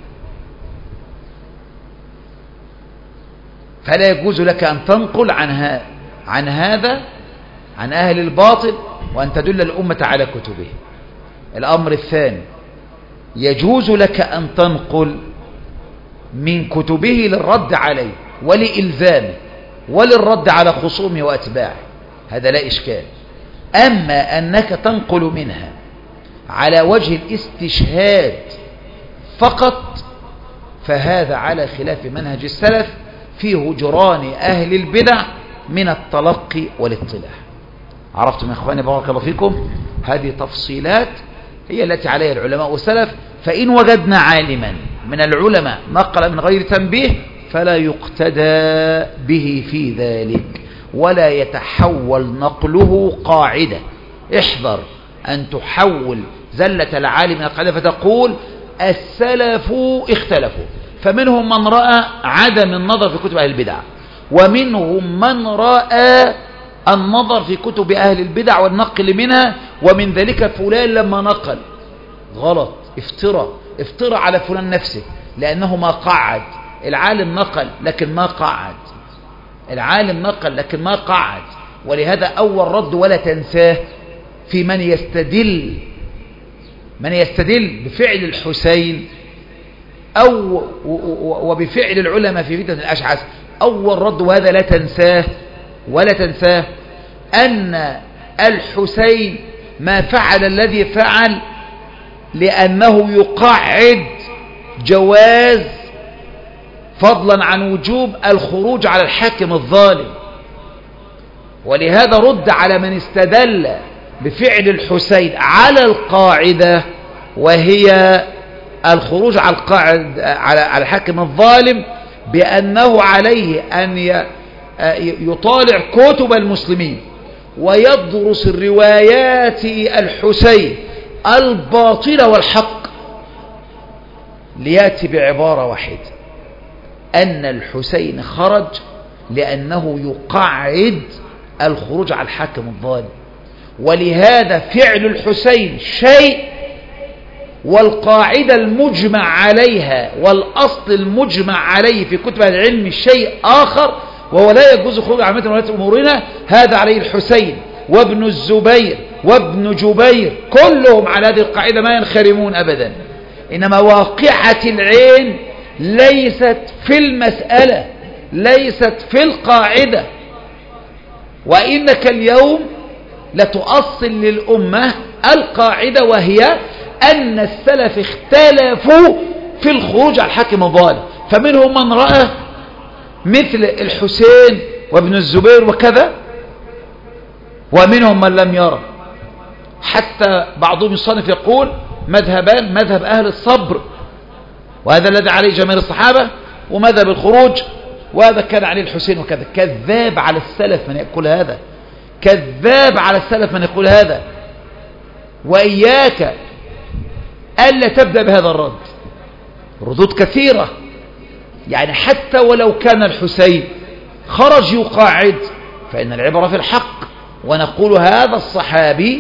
فلا يجوز لك أن تنقل عن, عن هذا عن أهل الباطل وأن تدل الأمة على كتبه. الأمر الثاني، يجوز لك أن تنقل من كتبه للرد عليه ولإلزامه وللرد على خصومه وأتباعه، هذا لا إشكال. أما أنك تنقل منها على وجه الاستشهاد فقط فهذا على خلاف منهج السلف في هجران أهل البدع من التلقي والاطلاع. عرفتم يا إخواني بارك الله فيكم؟ هذه تفصيلات هي التي عليها العلماء والسلف. فإن وجدنا عالما من العلماء نقل من غير تنبيه فلا يقتدى به في ذلك ولا يتحول نقله قاعدة. احذر أن تحول زلة العالم من القاعدة فتقول السلف اختلفوا، فمنهم من رأى عدم النظر في كتب أهل البدع ومنهم من رأى النظر في كتب أهل البدع والنقل منها، ومن ذلك فلان لما نقل غلط، افترى افترى على فلان نفسه لأنه ما قعد. العالم نقل لكن ما قعد، العالم نقل لكن ما قعد. ولهذا أول رد ولا تنساه في من يستدل من يستدل بفعل الحسين أو وبفعل العلماء في فتنة الأشعث. أول رد وهذا لا تنساه ولا تنساه أن الحسين ما فعل الذي فعل لأنه يقعد جواز فضلا عن وجوب الخروج على الحاكم الظالم. ولهذا رد على من استدل بفعل الحسين على القاعدة وهي الخروج على القاعد على الحاكم الظالم بأنه عليه أن يطالع كتب المسلمين ويدرس الروايات الحسين الباطلة والحق ليأتي بعبارة واحدة أن الحسين خرج لأنه يقعد الخروج على الحاكم الظالم. ولهذا فعل الحسين شيء والقاعدة المجمع عليها والأصل المجمع عليه في كتب العلم شيء آخر، وهو لا يجوز خروج عامة ولاة أمورنا. هذا عليه الحسين وابن الزبير وابن جبير كلهم على هذه القاعدة ما ينخرمون أبدا. إنما واقعة العين ليست في المسألة، ليست في القاعدة. وإنك اليوم لتؤصل للأمة القاعدة وهي أن السلف اختلفوا في الخروج على الحاكم الظالم، فمنهم من رأى مثل الحسين وابن الزبير وكذا ومنهم من لم يرى. حتى بعضهم يصنف يقول مذهبان، مذهب أهل الصبر وهذا الذي عليه جماهير الصحابة، ومذهب الخروج وهذا كان عليه الحسين وكذا. كذاب على السلف من يقول هذا، كذاب على السلف من يقول هذا. وإياك ألا تبدأ بهذا الرد، ردود كثيرة. يعني حتى ولو كان الحسين خرج يقاعد فإن العبرة في الحق، ونقول هذا الصحابي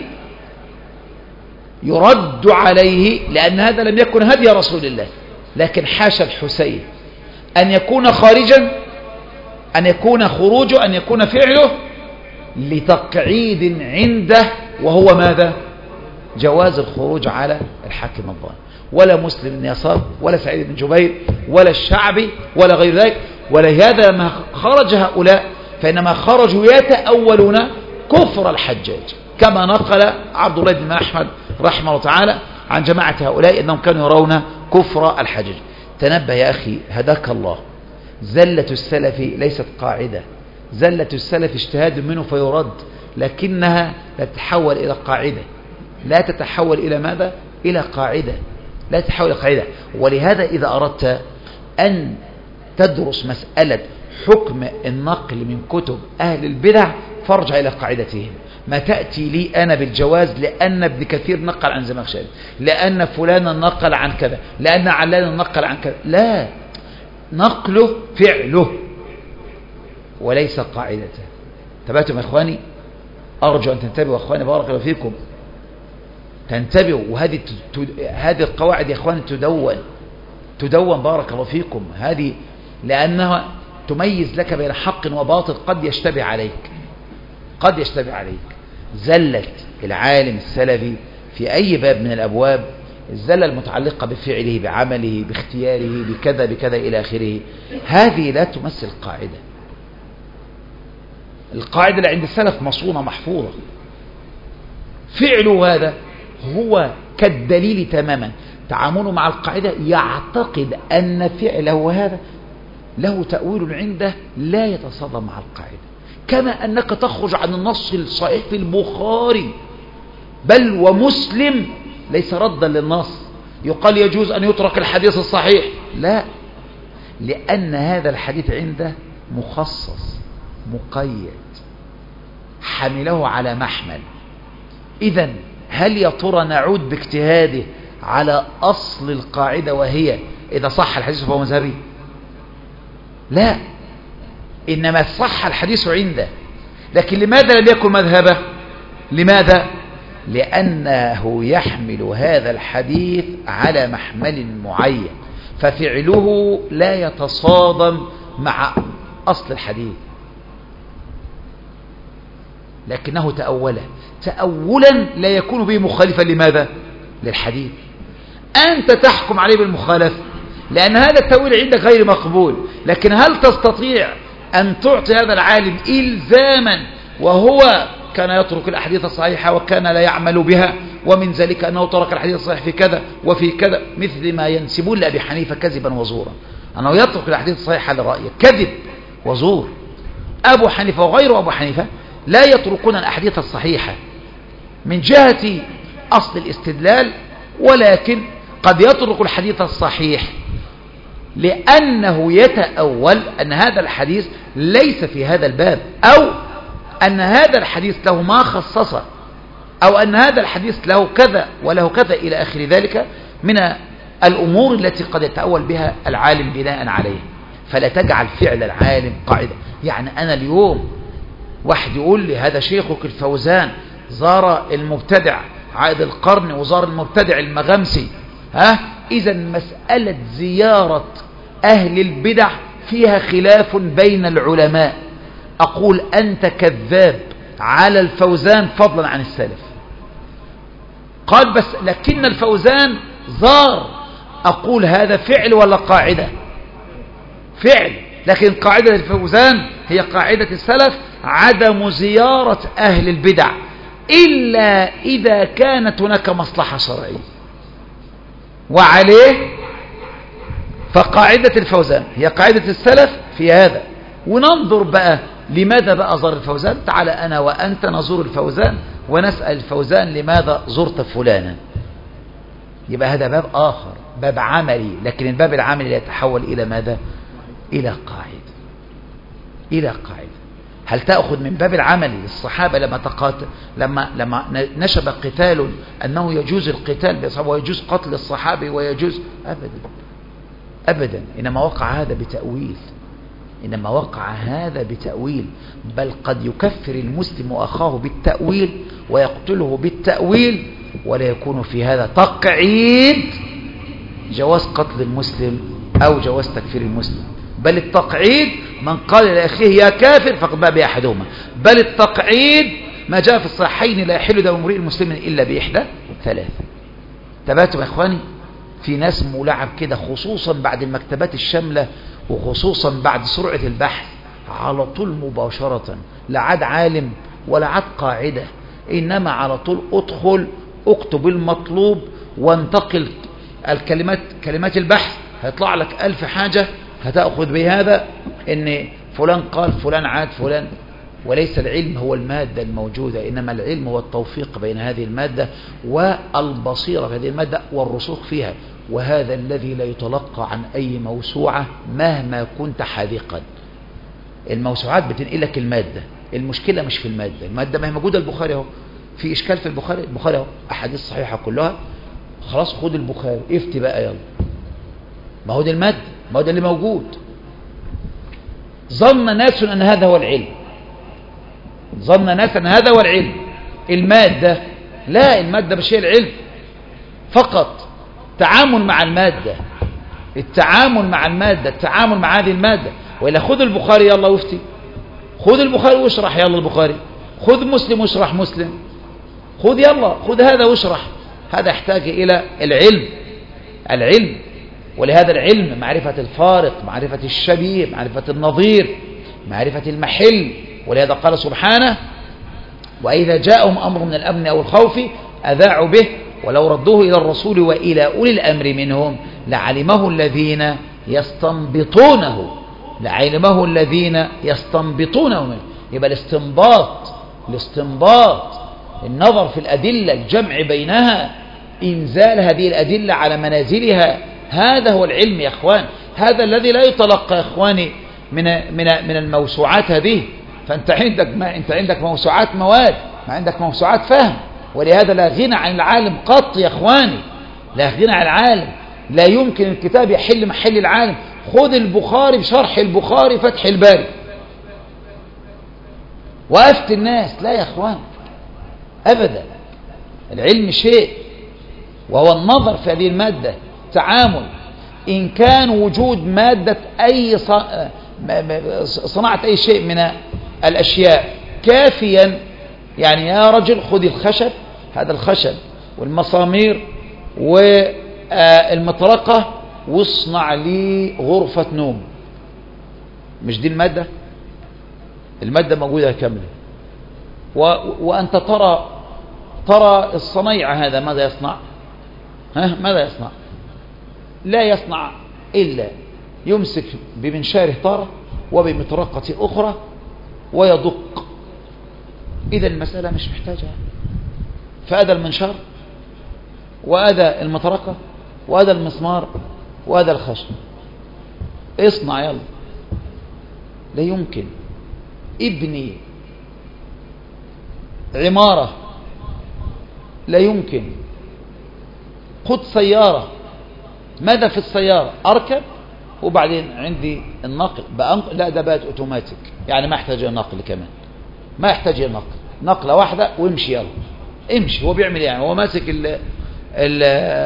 يرد عليه لأن هذا لم يكن هدي رسول الله. لكن حاشا الحسين أن يكون خارجا، أن يكون خروجه، أن يكون فعله لتقعيد عنده، وهو ماذا؟ جواز الخروج على الحاكم الظالم. ولا مسلم بن يسار ولا سعيد بن جبير ولا الشعبي ولا غير ذلك. ولهذا ما خرج هؤلاء فإنما خرجوا يتأولون كفر الحجاج، كما نقل عبد الله بن أحمد رحمه الله تعالى عن جماعة هؤلاء أنهم كانوا يرون كفر الحجاج. تنبه يا أخي هداك الله، زلة السلف ليست قاعدة، زلة السلف اجتهاد منه فيرد، لكنها لا تتحول إلى قاعدة، لا تتحول إلى ماذا؟ إلى قاعدة، لا تتحول إلى قاعدة. ولهذا إذا أردت أن تدرس مسألة حكم النقل من كتب أهل البدع فارجع إلى قاعدتهم. ما تأتي لي أنا بالجواز لأن ابن كثير نقل عن زمخشري، لأن فلانا نقل عن كذا، لأن علان نقل عن كذا. لا، نقله فعله وليس قاعدته. تبعتم يا إخواني؟ أرجو أن تنتبهوا يا إخواني، بارك الله فيكم، تنتبهوا. وهذه هذه القواعد يا إخواني تدون تدون بارك الله فيكم، هذه لأنها تميز لك بين حق وباطل قد يشتبه عليك قد يشتبه عليك. زلت العالم السلفي في أي باب من الأبواب، الزلة المتعلقة بفعله، بعمله، باختياره، بكذا بكذا إلى آخره، هذه لا تمثل قاعدة. القاعدة اللي عند السلف مصونة محفوظة. فعله هذا هو كالدليل تماما. تعامله مع القاعدة يعتقد أن فعله هذا له تأويل عنده لا يتصادم مع القاعدة، كما أنك تخرج عن النص الصحيح في البخاري بل ومسلم ليس ردا للنص. يقال يجوز أن يترك الحديث الصحيح، لا، لأن هذا الحديث عنده مخصص مقيد حمله على محمل. إذن هل يا ترى نعود باجتهاده على أصل القاعدة وهي إذا صح الحديث فهو مذهبي؟ لا، إنما صح الحديث عنده، لكن لماذا لم يكن مذهبه؟ لماذا؟ لأنه يحمل هذا الحديث على محمل معين، ففعله لا يتصادم مع أصل الحديث، لكنه تأوله تأولا لا يكون به مخالفا لماذا؟ للحديث. أنت تحكم عليه بالمخالفة لأن هذا التأويل عندك غير مقبول، لكن هل تستطيع أن تعطي هذا العالم إلزاما وهو كان يترك الأحاديث الصحيحة وكان لا يعمل بها، ومن ذلك أنه ترك الحديث الصحيح في كذا وفي كذا، مثل ما ينسبون لأبي حنيفة كذبا وزورا أنه يترك الأحاديث الصحيحة لرأيه، كذب وزور. أبو حنيفة وغير أبو حنيفة لا يتركون الأحاديث الصحيحة من جهة أصل الاستدلال، ولكن قد يترك الحديث الصحيح لأنه يتأول أن هذا الحديث ليس في هذا الباب، أو أن هذا الحديث له ما خصصه، أو أن هذا الحديث له كذا وله كذا إلى آخر ذلك من الأمور التي قد يتأول بها العالم بناء عليه. فلا تجعل فعل العالم قاعدة. يعني أنا اليوم واحد يقول لي هذا شيخك الفوزان زار المبتدع عائد القرن وزار المبتدع المغمسي، ها إذا مسألة زيارة أهل البدع فيها خلاف بين العلماء. أقول أنت كذاب على الفوزان فضلا عن السلف. قال بس لكن الفوزان زار. أقول هذا فعل ولا قاعدة؟ فعل، لكن قاعدة الفوزان هي قاعدة السلف عدم زيارة أهل البدع إلا إذا كانت هناك مصلحة شرعية، وعليه فقاعدة الفوزان هي قاعدة السلف في هذا. وننظر بقى لماذا بقى زار الفوزان. تعال أنا وأنت نزور الفوزان ونسأل الفوزان لماذا زرت فلانا. يبقى هذا باب آخر، باب عملي، لكن الباب العملي يتحول إلى ماذا؟ إلى قاعدة إلى قاعدة. هل تأخذ من باب العمل للصحابة لما تقاتل لما لما نشب قتال أنه يجوز القتال بأصحابه ويجوز قتل الصحابي ويجوز؟ أبدا أبدا. إنما وقع هذا بتأويل إنما وقع هذا بتأويل بل قد يكفر المسلم أخاه بالتأويل ويقتله بالتأويل، ولا يكون في هذا تقعيد جواز قتل المسلم أو جواز تكفير المسلم، بل التقعيد من قال لأخيه يا كافر فقد باء بأحدهما، بل التقعيد ما جاء في الصحيحين لا يحل دم امرئ مسلم إلا بإحدى ثلاث. تبعتم يا إخواني؟ في ناس ملعب كده خصوصا بعد المكتبات الشاملة وخصوصا بعد سرعة البحث على طول مباشرة، لا عاد عالم ولا عاد قاعدة، إنما على طول ادخل اكتب المطلوب وانتقل الكلمات كلمات البحث، هيطلع لك ألف حاجة هتأخذ بهذا إن فلان قال فلان عاد فلان. وليس العلم هو المادة الموجودة، إنما العلم هو التوفيق بين هذه المادة والبصيرة في هذه المادة والرسوخ فيها، وهذا الذي لا يتلقى عن أي موسوعة مهما كنت حاذقا. الموسوعات بتنقلك المادة، المشكلة مش في المادة، المادة ما هي موجودة. البخاري اهو في إشكال في البخاري، البخاري اهو أحاديث صحيحة كلها، خلاص خد البخاري افتي بقى يلا، ما هو ده المادة، ما هو ده اللي موجود. ظن ناس أن هذا هو العلم، ظن ناس أن هذا هو العلم المادة. لا، المادة مش هي العلم فقط، تعامل مع المادة، التعامل مع المادة، التعامل مع هذه المادة. وإلا خذ البخاري يلا وافتي، خذ البخاري واشرح يلا البخاري، خذ مسلم واشرح مسلم، خذ يلا خذ هذا واشرح. هذا يحتاج إلى العلم العلم ولهذا العلم معرفة الفارق، معرفة الشبيه، معرفة النظير، معرفة المحل. ولهذا قال سبحانه: وإذا جاءهم أمر من الأمن أو الخوف أذاعوا به ولو ردوه إلى الرسول وإلى أولي الأمر منهم لعلمه الذين يستنبطونه لعلمه الذين يستنبطونه منه. يبقى الاستنباط الاستنباط النظر في الأدلة، الجمع بينها، إنزال هذه الأدلة على منازلها، هذا هو العلم يا أخوان. هذا الذي لا يتلقى يا أخواني من من من الموسوعات هذه. فأنت عندك ما أنت عندك موسوعات مواد، ما عندك موسوعات فهم. ولهذا لا غنى عن العالم قط يا أخواني، لا غنى عن العالم. لا يمكن الكتاب يحل محل العالم. خذ البخاري بشرح البخاري فتح الباري وأفتي الناس، لا يا أخوان أبدا. العلم شيء وهو النظر في هذه المادة، تعامل. إن كان وجود مادة أي صناعة أي شيء من الأشياء كافيا، يعني يا رجل خذ الخشب، هذا الخشب والمسامير والمطرقة واصنع لي غرفة نوم. مش دي المادة؟ المادة موجودة كاملة. و... وأنت ترى ترى الصنيع هذا ماذا يصنع؟ ها ماذا يصنع؟ لا يصنع إلا يمسك بمنشاره طارة وبمطرقة أخرى ويدق. إذا المسألة مش محتاجة. فهذا المنشار وهذا المطرقة وهذا المسمار وهذا الخشب، اصنع يلا. لا يمكن. ابني عمارة، لا يمكن. خذ سيارة، ماذا في السيارة؟ أركب وبعدين عندي النقل بأنقل. لا، ده بقت أوتوماتيك، يعني ما يحتاج نقل كمان، ما يحتاج نقل، نقلة واحدة وامشي يلا امشي. هو بيعمل يعني هو ماسك ال ال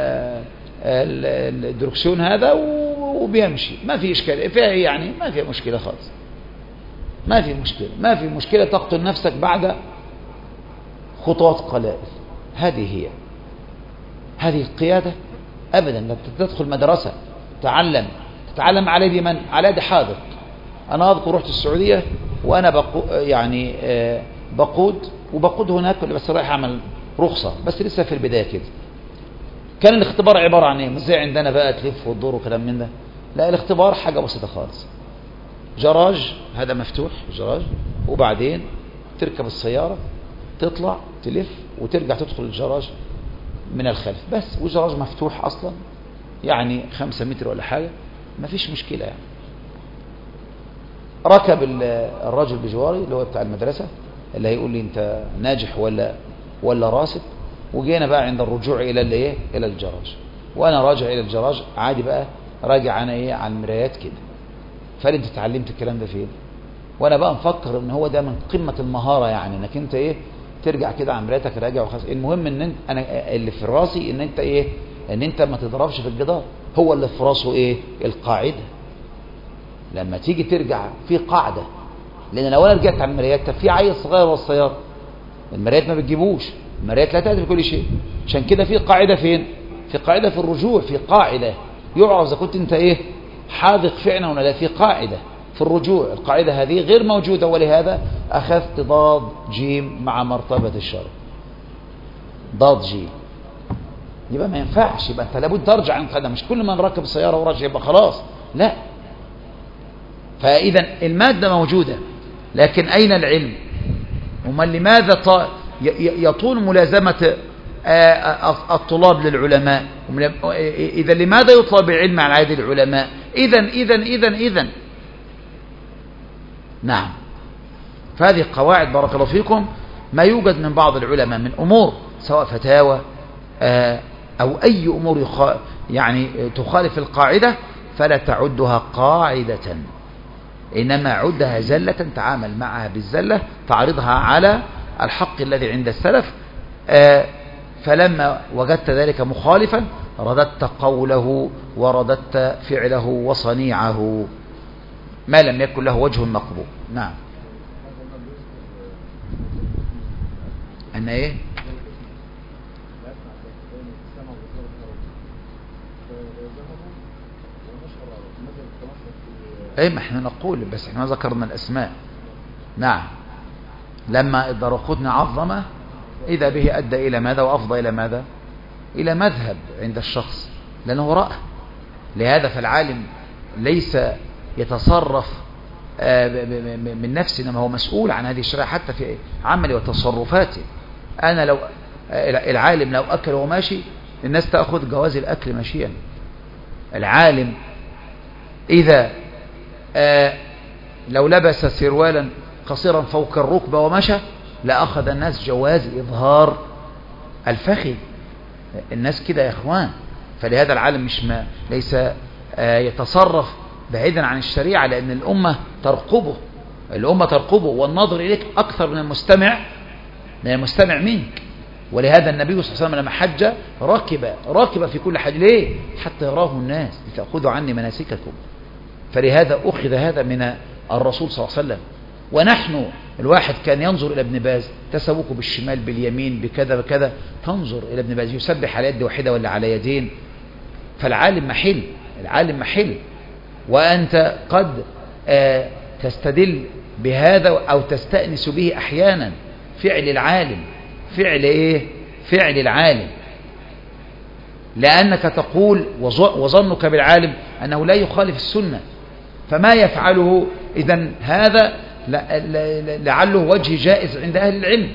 الدركسيون هذا وبيمشي، ما في إشكال فيها، يعني ما في مشكلة خالص، ما في مشكلة ما في مشكلة تقتل نفسك بعد خطوات قلائل. هذه هي هذه القيادة. أبدا لا تدخل مدرسة تعلم تتعلم على يد من؟ على يد حاضر. أنا أذكر رحت السعودية وأنا بقو يعني آه بقود وبقود هناك، بس رايح أعمل رخصة، بس لسه في البداية كده. كان الاختبار عبارة عن إيه؟ مش زي عندنا بقى تلف وتدور وكلام من ده. لا، الاختبار حاجة بسيطة خالص. جراج هذا مفتوح جراج، وبعدين تركب السيارة تطلع تلف وترجع تدخل الجراج من الخلف بس، والجراج مفتوح أصلا يعني خمسة متر ولا حاجة، ما فيش مشكلة يعني. ركب الرجل بجواري اللي هو بتاع المدرسة اللي هيقول لي انت ناجح ولا ولا راسب، وجينا بقى عند الرجوع الى الايه الى الجراج، وانا راجع الى الجراج عادي بقى راجع انا ايه على المرايات كده. فقال انت اتعلمت الكلام ده فين؟ وانا بقى مفكر ان هو ده من قمة المهارة، يعني انك انت ايه ترجع كده على مرايتك راجع وخلاص. المهم ان انت انا اللي في راسي ان انت ايه ان انت ما تضربش في الجدار. هو اللي في راسه ايه القاعدة. لما تيجي ترجع في قاعدة، لان لو انا رجعت على المرايات في عيل صغير والسيارة المرايات ما بتجيبوش، المرايات لا تأتي بكل شيء. عشان كده في قاعدة فين؟ في قاعدة في الرجوع، في قاعدة يعرف اذا كنت انت ايه حاذق فعلا ولا لا. في قاعدة في الرجوع، القاعدة هذه غير موجودة، ولهذا أخذت ضاد جيم مع مرتبة الشرع. ضاد جيم يبقى ما ينفعش، يبقى أنت لابد ترجع عن قدم. مش كل من ركب السيارة ورجع يبقى خلاص، لا. فإذا المادة موجودة، لكن أين العلم؟ وما لماذا يطول ملازمة الطلاب للعلماء؟ إذا لماذا يطلب العلم على يد العلماء؟ إذن إذن إذن إذن نعم. فهذه قواعد بارك الله فيكم ما يوجد من بعض العلماء من أمور سواء فتاوى أو أي أمور يعني تخالف القاعدة فلا تعدها قاعدة، إنما عدها زلة تعامل معها بالزلة، تعرضها على الحق الذي عند السلف. آه فلما وجدت ذلك مخالفا رددت قوله ورددت فعله وصنيعه ما لم يكن له وجه مقبول. نعم. أن إيه؟ ايه ما احنا نقول بس احنا ذكرنا الاسماء. نعم. لما الدارقطني عظمه اذا به ادى الى ماذا وافضى الى ماذا؟ الى مذهب عند الشخص لانه رأى. لهذا فالعالم ليس يتصرف من نفسه انما هو مسؤول عن هذه الشريعه حتى في عمله وتصرفاته. انا لو العالم لو اكل وماشي الناس تاخذ جواز الاكل ماشيا. العالم اذا آه لو لبس سروالا قصيرا فوق الركبة ومشى لأخذ الناس جواز إظهار الفخذ. الناس كده يا إخوان. فلهذا العالم مش ما ليس آه يتصرف بعيدا عن الشريعة لأن الأمة ترقبه. الأمة ترقبه والناظر إليك أكثر من المستمع من المستمع منك. ولهذا النبي صلى الله عليه وسلم لما حج راكب راكب في كل حج. ليه؟ حتى يراه الناس لتأخذوا عني مناسككم. فلهذا أخذ هذا من الرسول صلى الله عليه وسلم. ونحن الواحد كان ينظر إلى ابن باز تسوقه بالشمال باليمين بكذا بكذا، تنظر إلى ابن باز يسبح على يد واحدة ولا على يدين. فالعالم محل العالم محل وأنت قد آه تستدل بهذا أو تستأنس به أحيانا. فعل العالم فعل إيه؟ فعل العالم لأنك تقول وظنك بالعالم أنه لا يخالف السنة فما يفعله إذن هذا لعله وجه جائز عند أهل العلم.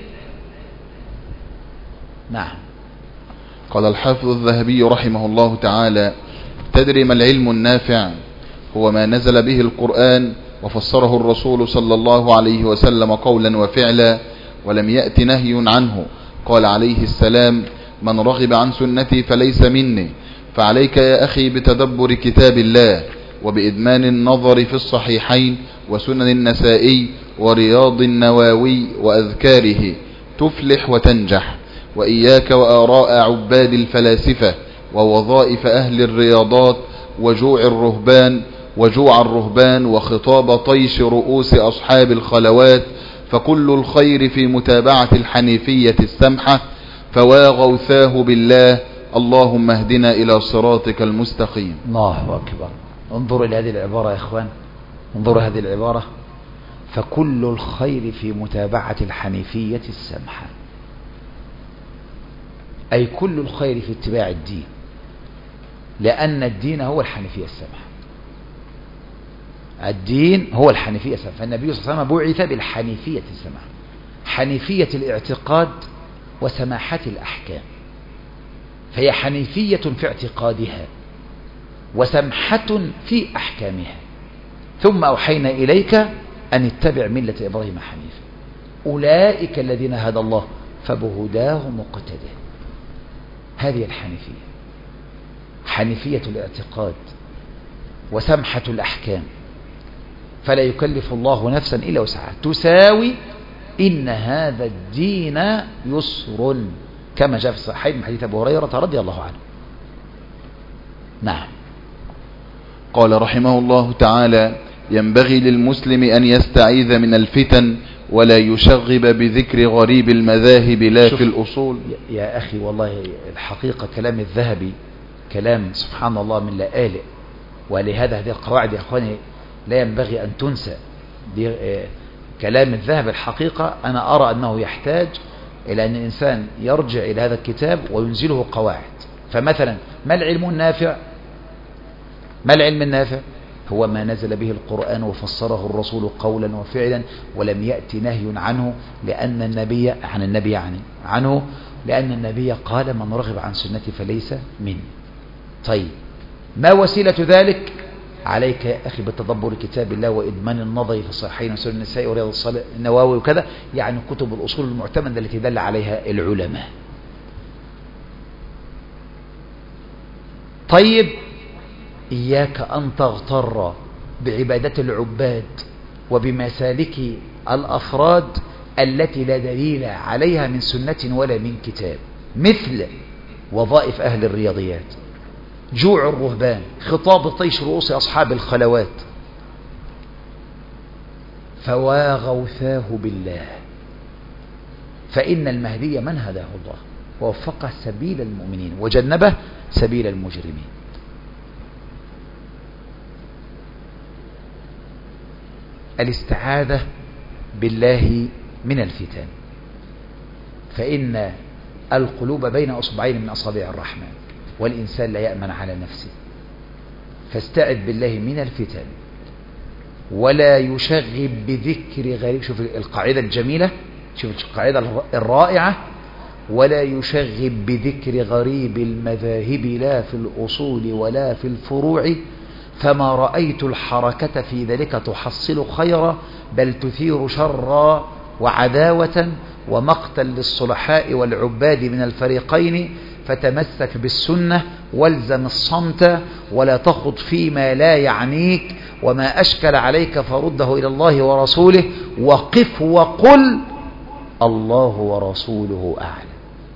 نعم. قال الحافظ الذهبي رحمه الله تعالى: تدري ما العلم النافع؟ هو ما نزل به القرآن وفسره الرسول صلى الله عليه وسلم قولا وفعلا ولم يأت نهي عنه. قال عليه السلام: من رغب عن سنتي فليس مني. فعليك يا أخي بتدبر كتاب الله وبإدمان النظر في الصحيحين وسنن النسائي ورياض النواوي وأذكاره تفلح وتنجح. وإياك وآراء عباد الفلاسفة ووظائف أهل الرياضات وجوع الرهبان وجوع الرهبان وخطاب طيش رؤوس أصحاب الخلوات. فكل الخير في متابعة الحنيفية السمحة. فوا غوثاه بالله اللهم اهدنا إلى صراطك المستقيم. الله أكبر. انظروا إلى هذه العبارة يا إخوان. انظروا هذه العبارة. فكل الخير في متابعة الحنيفية السمحة، أي كل الخير في اتباع الدين، لأن الدين هو الحنيفية السمحة. الدين هو الحنيفية السمحة. فالنبي صلى الله عليه وسلم بعث بالحنيفية السمحة، حنيفية الاعتقاد وسماحة الأحكام. فهي حنيفية في اعتقادها وسمحة في أحكامها. ثم أوحينا إليك أن اتبع ملة إبراهيم حنيفا. أولئك الذين هدى الله فبهداه مقتدى. هذه الحنيفية، حنيفية الاعتقاد وسمحة الأحكام. فلا يكلف الله نفسا إلا وسعها، تساوي إن هذا الدين يسر، كما جاء في الصحيحين من حديث أبي هريرة رضي الله عنه. نعم. قال رحمه الله تعالى: ينبغي للمسلم أن يستعيذ من الفتن ولا يشغب بذكر غريب المذاهب لا في الأصول. يا أخي والله الحقيقة كلام الذهبي كلام سبحان الله من لآلئ. ولهذا هذه القواعد يا أخواني لا ينبغي أن تنسى. دي كلام الذهب الحقيقة أنا أرى أنه يحتاج إلى أن الإنسان يرجع إلى هذا الكتاب وينزله قواعد. فمثلا ما العلم النافع؟ ما العلم النافع؟ هو ما نزل به القرآن وفسره الرسول قولا وفعلا ولم يأتي نهي عنه، لأن النبي عن النبي يعني عنه لأن النبي قال: من رغب عن سنتي فليس مني. طيب ما وسيلة ذلك؟ عليك يا أخي بتدبر كتاب الله وإدمان النظر في الصحيحين وسنن النسائي ورياض النواوي وكذا، يعني كتب الأصول المعتمدة التي دل عليها العلماء. طيب إياك أن تغتر بعبادة العباد وبمسالك الأفراد التي لا دليل عليها من سنة ولا من كتاب، مثل وظائف أهل الرياضيات، جوع الرهبان، خطاب طيش رؤوس أصحاب الخلوات. فوا غوثاه بالله، فإن المهدي من هداه الله ووفقه سبيل المؤمنين وجنبه سبيل المجرمين. الاستعاذة بالله من الفتن، فإن القلوب بين أصبعين من أصابع الرحمن، والإنسان لا يأمن على نفسه، فاستعذ بالله من الفتن ولا يشغب بذكر غريب. شوف القاعدة الجميلة، شوف القاعدة الرائعة: ولا يشغب بذكر غريب المذاهب لا في الأصول ولا في الفروع، فما رأيت الحركة في ذلك تحصل خيرا، بل تثير شرا وعداوة ومقتا للصلحاء والعباد من الفريقين. فتمسك بالسنة والزم الصمت ولا تخض فيما لا يعنيك، وما أشكل عليك فرده إلى الله ورسوله، وقف وقل الله ورسوله أعلم.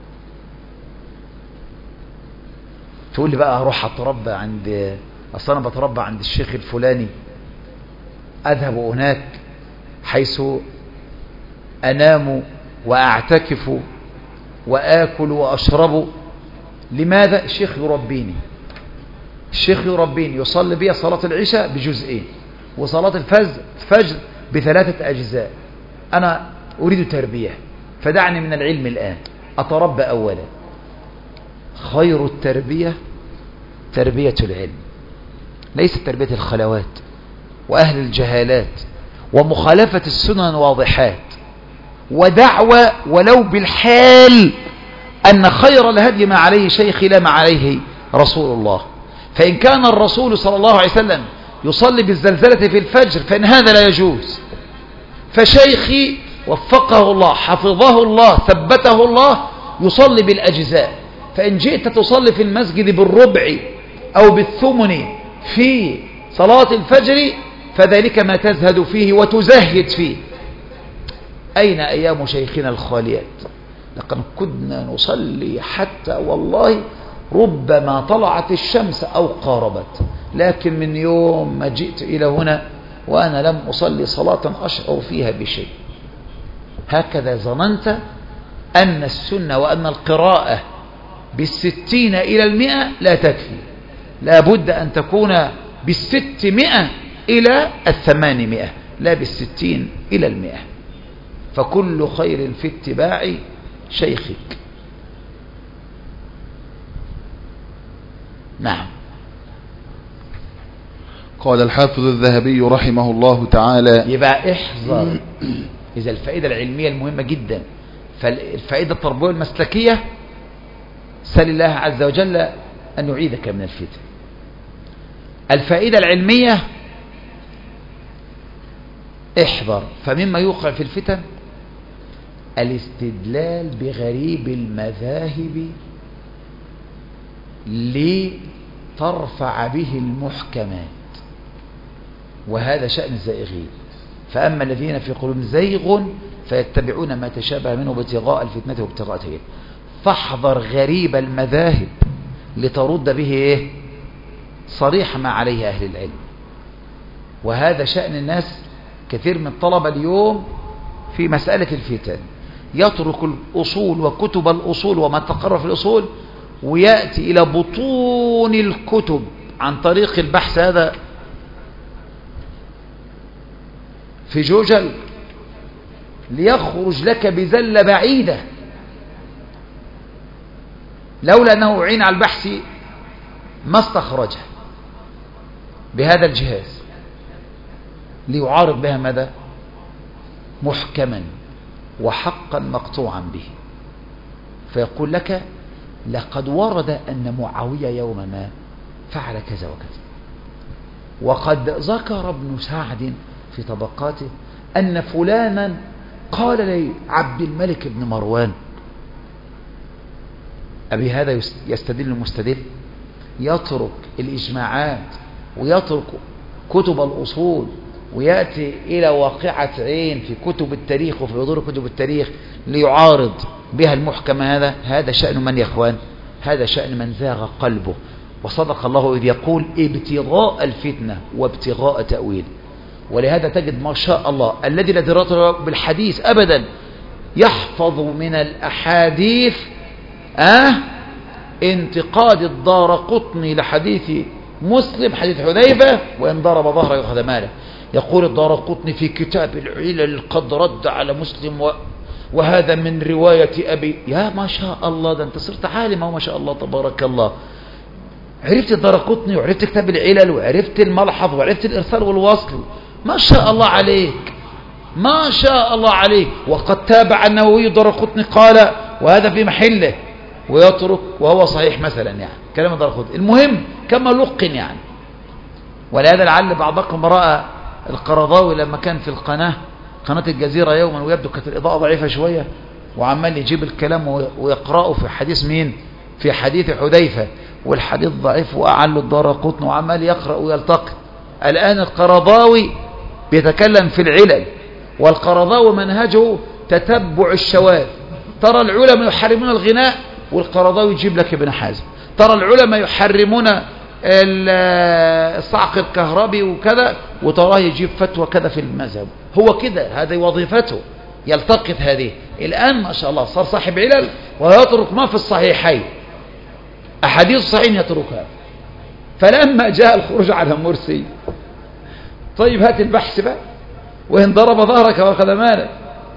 تقول لي بقى أروح أتربى عند، أصلا أنا بتربى عند الشيخ الفلاني، أذهب هناك حيث أنام وأعتكف وآكل وأشرب. لماذا؟ الشيخ يربيني، الشيخ يربيني، يصلي بي صلاة العشاء بجزئين وصلاة الفجر فجر بثلاثة أجزاء. أنا أريد تربية، فدعني من العلم الآن أتربى أولا. خير التربية تربية العلم، ليس تربية الخلوات وأهل الجهالات ومخالفة السنن واضحات، ودعوة ولو بالحال أن خير الهدي ما عليه شيخي لا ما عليه رسول الله. فإن كان الرسول صلى الله عليه وسلم يصلي بالزلزلة في الفجر فإن هذا لا يجوز. فشيخي وفقه الله حفظه الله ثبته الله يصلي بالأجزاء. فإن جئت تصلي في المسجد بالربع أو بالثمن في صلاة الفجر فذلك ما تزهد فيه وتزهد فيه. أين أيام شيخنا الخاليات؟ لقد كنا نصلي حتى والله ربما طلعت الشمس أو قاربت، لكن من يوم ما جئت إلى هنا وأنا لم أصلي صلاة أشعر فيها بشيء. هكذا ظننت أن السنة وأن القراءة بالستين إلى المئة لا تكفي، لا بد أن تكون بالستمائة إلى الثمانمائة، لا بالستين إلى المئة. فكل خير في اتباع شيخك. نعم. قال الحافظ الذهبي رحمه الله تعالى: يبقى احذر إذا الفائدة العلمية المهمة جدا، فالفائدة التربوية المسلكية سأل الله عز وجل أن يعيدك من الفتن. الفائدة العلمية احذر، فمما يوقع في الفتن الاستدلال بغريب المذاهب لترفع به المحكمات، وهذا شأن الزائغين. فأما الذين في قلوبهم زيغ فيتبعون ما تشابه منه ابتغاء الفتنة وابتغاء تأويله. فاحذر غريب المذاهب لترد به إيه؟ صريح ما عليه أهل العلم. وهذا شأن الناس كثير من طلبة اليوم في مسألة الفتن، يترك الأصول وكتب الأصول وما تقرر في الأصول ويأتي إلى بطون الكتب عن طريق البحث هذا في جوجل ليخرج لك بزلة بعيدة، لولا أنه أعين على البحث ما استخرجها بهذا الجهاز ليعارض بها ماذا؟ محكما وحقا مقطوعا به. فيقول لك لقد ورد أن معاوية يوم ما فعل كذا وكذا، وقد ذكر ابن سعد في طبقاته أن فلانا قال لعبد الملك بن مروان. أبي هذا يستدل المستدل، يترك الإجماعات ويترك كتب الأصول ويأتي إلى واقعة عين في كتب التاريخ وفي حضور كتب التاريخ ليعارض بها المحكم، هذا هذا شأن من يا إخوان؟ هذا شأن من زاغ قلبه. وصدق الله إذ يقول ابتغاء الفتنة وابتغاء تأويل. ولهذا تجد ما شاء الله الذي لا دراية بالحديث أبدا يحفظ من الأحاديث أه انتقاد الدارقطني لحديث مسلم حديث حذيفة، وإن ضرب ظهره يأخذ ماله. يقول الدارقطني في كتاب العلل قد رد على مسلم و... وهذا من رواية أبي. يا ما شاء الله، ده أنت صرت عالم وما شاء الله تبارك الله. عرفت الدارقطني وعرفت كتاب العلل وعرفت الملحظ وعرفت الإرسال والوصل، ما شاء الله عليك، ما شاء الله عليك. وقد تابع النووي الدارقطني قال وهذا في محله، ويترك وهو صحيح مثلا، يعني كلام الدارقطني. المهم كما لقن يعني. ولهذا لعل بعضكم رأى القرضاوي لما كان في القناة قناة الجزيرة يوما، ويبدو كانت الإضاءة ضعيفة شوية، وعمال يجيب الكلام ويقرأه في حديث مين؟ في حديث حذيفة، والحديث ضعيف وأعل الدارقطني، وعمال يقرأ ويلتقط. الآن القرضاوي بيتكلم في العلل، والقرضاوي منهجه تتبع الشواذ. ترى العلماء يحرمون الغناء والقرضاوي يجيب لك ابن حازم. ترى العلماء يحرمون الصعق الكهربي وكذا، وتراه يجيب فتوى كذا في المذهب. هو كده، هذه وظيفته، يلتقط هذه. الآن ما شاء الله صار صاحب علل ويترك ما في الصحيحين، أحاديث الصحيحين يتركها. فلما جاء الخروج على مرسي، طيب هات البحث بقى، وإن ضرب ظهرك وأخذ مالك.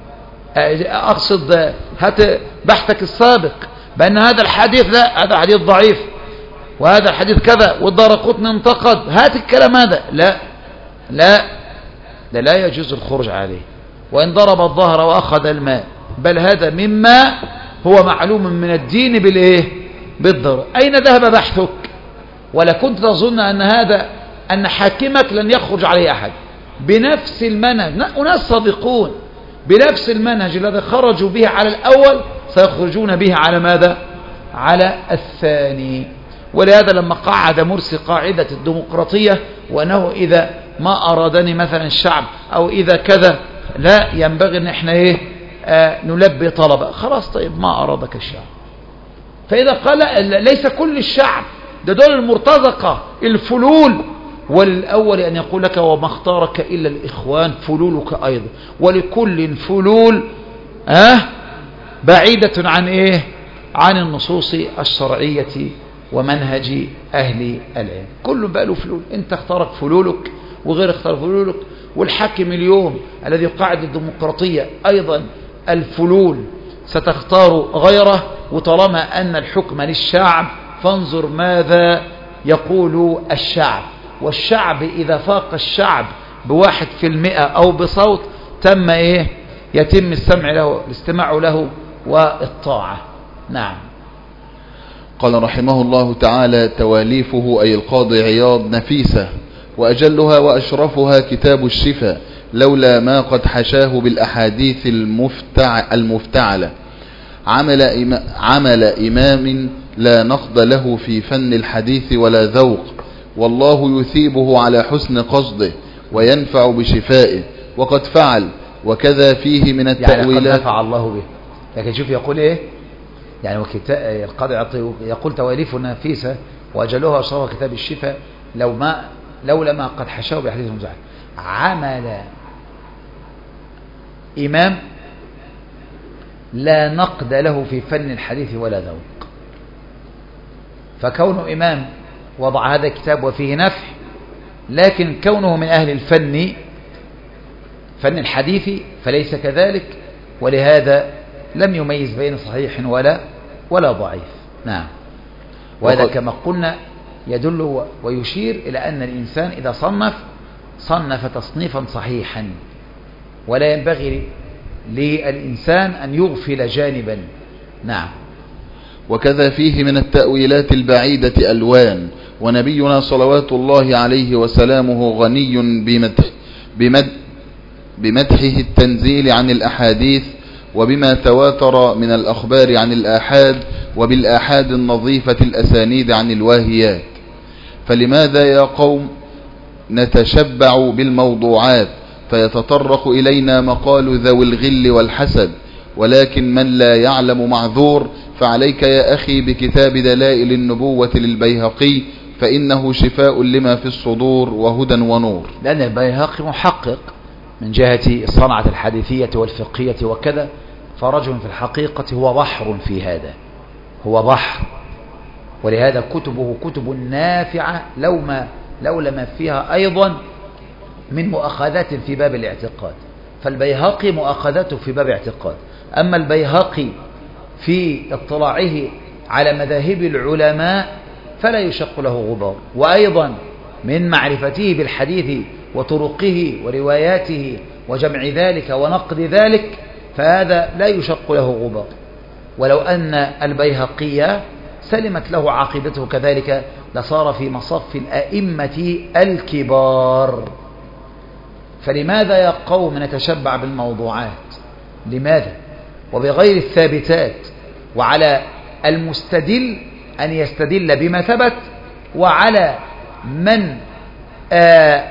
أقصد هات بحثك السابق بأن هذا الحديث لا، هذا حديث ضعيف، وهذا الحديث كذا، والدارقطني انتقد، هات الكلام هذا. لا لا لا, لا يجوز الخروج عليه. وإن ضرب الظهر وأخذ الماء، بل هذا مما هو معلوم من الدين بالإيه؟ بالضرر. أين ذهب بحثك؟ ولا كنت تظن أن هذا أن حاكمك لن يخرج عليه أحد بنفس المنهج؟ أناس صادقون بنفس المنهج الذي خرجوا به على الأول سيخرجون به على ماذا؟ على الثاني. ولهذا لما قعد مرسي قاعدة الديمقراطية، وأنه إذا ما أرادني مثلا الشعب أو إذا كذا لا ينبغي أن احنا إيه آه نلبي طلبة، خلاص طيب ما أرادك الشعب. فإذا قال ليس كل الشعب، ده دول المرتزقة الفلول، وللأول أن يقول لك وما اختارك إلا الإخوان فلولك أيضا، ولكل فلول آه بعيدة عن إيه؟ عن النصوص الشرعية ومنهج أهل العلم. كل بقى له فلول، أنت اختارك فلولك وغير اختار فلولك. والحاكم اليوم الذي قاعد الديمقراطية أيضا الفلول ستختار غيره. وطالما أن الحكم للشعب فانظر ماذا يقول الشعب، والشعب إذا فاق الشعب بواحد في المئة أو بصوت تم إيه؟ يتم السمع له، الاستماع له والطاعة. نعم. قال رحمه الله تعالى: تواليفه أي القاضي عياض نفيسة، وأجلها وأشرفها كتاب الشفاء، لولا ما قد حشاه بالأحاديث المفتع المفتعلة. عمل, إما عمل إمام لا نقد له في فن الحديث ولا ذوق، والله يثيبه على حسن قصده وينفع بشفائه، وقد فعل. وكذا فيه من التأويلات، يعني قد نفع الله به. لكن شوف يقول إيه؟ يعني القاضي يقول تواليف نفيسة وأجلها أشرفها كتاب الشفاء، لو ما لولا ما قد حشاه بحديث مزعل. عمل إمام لا نقد له في فن الحديث ولا ذوق. فكون إمام وضع هذا الكتاب وفيه نفع، لكن كونه من أهل الفن فن الحديث فليس كذلك، ولهذا لم يميز بين صحيح ولا ولا ضعيف. نعم. وهذا كما قلنا يدل ويشير إلى أن الإنسان إذا صنف صنف تصنيفا صحيحا، ولا ينبغي للإنسان أن يغفل جانبا. نعم. وكذا فيه من التأويلات البعيدة ألوان، ونبينا صلوات الله عليه وسلامه غني بمدح بمد بمدحه التنزيل عن الأحاديث، وبما تواتر من الأخبار عن الآحاد، وبالآحاد النظيفة الأسانيد عن الواهيات. فلماذا يا قوم نتشبع بالموضوعات فيتطرق إلينا مقال ذوي الغل والحسد، ولكن من لا يعلم معذور. فعليك يا أخي بكتاب دلائل النبوة للبيهقي، فإنه شفاء لما في الصدور وهدى ونور. لأن البيهقي محقق من جهة الصنعة الحديثية والفقهية وكذا، فرجل في الحقيقة هو بحر في هذا، هو بحر. ولهذا كتبه كتب نافعة لو ما لولا ما فيها أيضا من مؤاخذات في باب الاعتقاد. فالبيهقي مؤاخذاته في باب اعتقاد، أما البيهقي في اطلاعه على مذاهب العلماء فلا يشق له غبار. وأيضا من معرفته بالحديث وطرقه ورواياته وجمع ذلك ونقد ذلك، فهذا لا يشق له غبار. ولو أن البيهقي سلمت له عقيدته كذلك لصار في مصف الأئمة الكبار. فلماذا يا قوم نتشبع بالموضوعات؟ لماذا؟ وبغير الثابتات. وعلى المستدل أن يستدل بما ثبت، وعلى من آه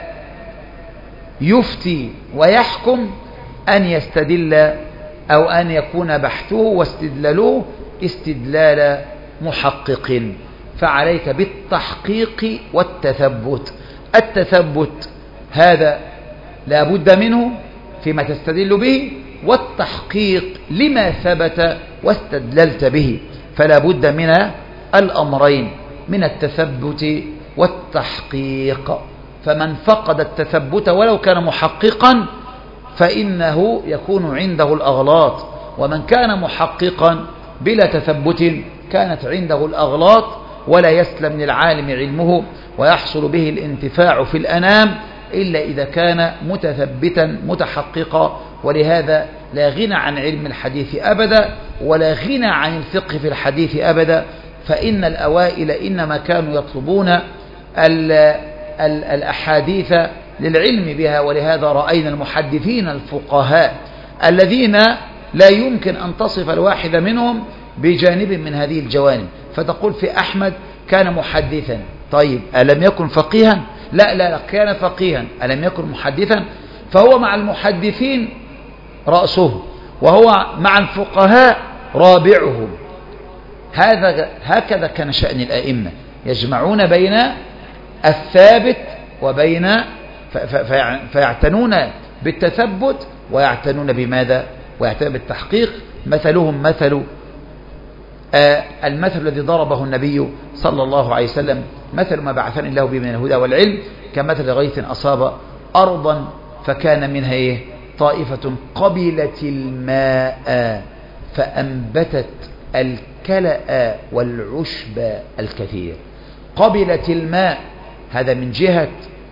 يفتي ويحكم أن يستدل أو أن يكون بحثه واستدلاله استدلال محقق. فعليك بالتحقيق والتثبت. التثبت هذا لا بد منه فيما تستدل به، والتحقيق لما ثبت واستدللت به، فلا بد من الأمرين، من التثبت والتحقيق. فمن فقد التثبت ولو كان محققا فإنه يكون عنده الأغلاط، ومن كان محققا بلا تثبت كانت عنده الأغلاط، ولا يسلم للعالم علمه ويحصل به الانتفاع في الأنام إلا إذا كان متثبتا متحققا. ولهذا لا غنى عن علم الحديث أبدا، ولا غنى عن الفقه في الحديث أبدا. فإن الأوائل إنما كانوا يطلبون ال ال الأحاديث للعلم بها، ولهذا رأينا المحدثين الفقهاء الذين لا يمكن أن تصف الواحد منهم بجانب من هذه الجوانب. فتقول في أحمد كان محدثا، طيب ألم يكن فقيها؟ لا لا لا، كان فقيها. ألم يكن محدثا؟ فهو مع المحدثين رأسه، وهو مع الفقهاء رابعهم. هذا هكذا كان شأن الأئمة، يجمعون بين الثابت وبين فيعتنون بالتثبت ويعتنون بماذا؟ ويعتنون بالتحقيق. مثلهم مثل آه المثل الذي ضربه النبي صلى الله عليه وسلم: مثل ما بعثني الله به من الهدى والعلم كمثل غيث أصاب أرضا فكان منها إيه؟ طائفة قبلت الماء فأنبتت الكلأ والعشب الكثير. قبلت الماء هذا من جهة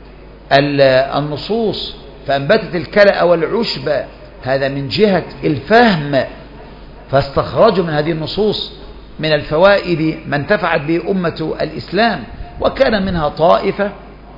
النصوص، فأنبتت الكلأ والعشب هذا من جهة الفهم. فاستخرجوا من هذه النصوص من الفوائد ما انتفعت به أمة الإسلام، وكان منها طائفة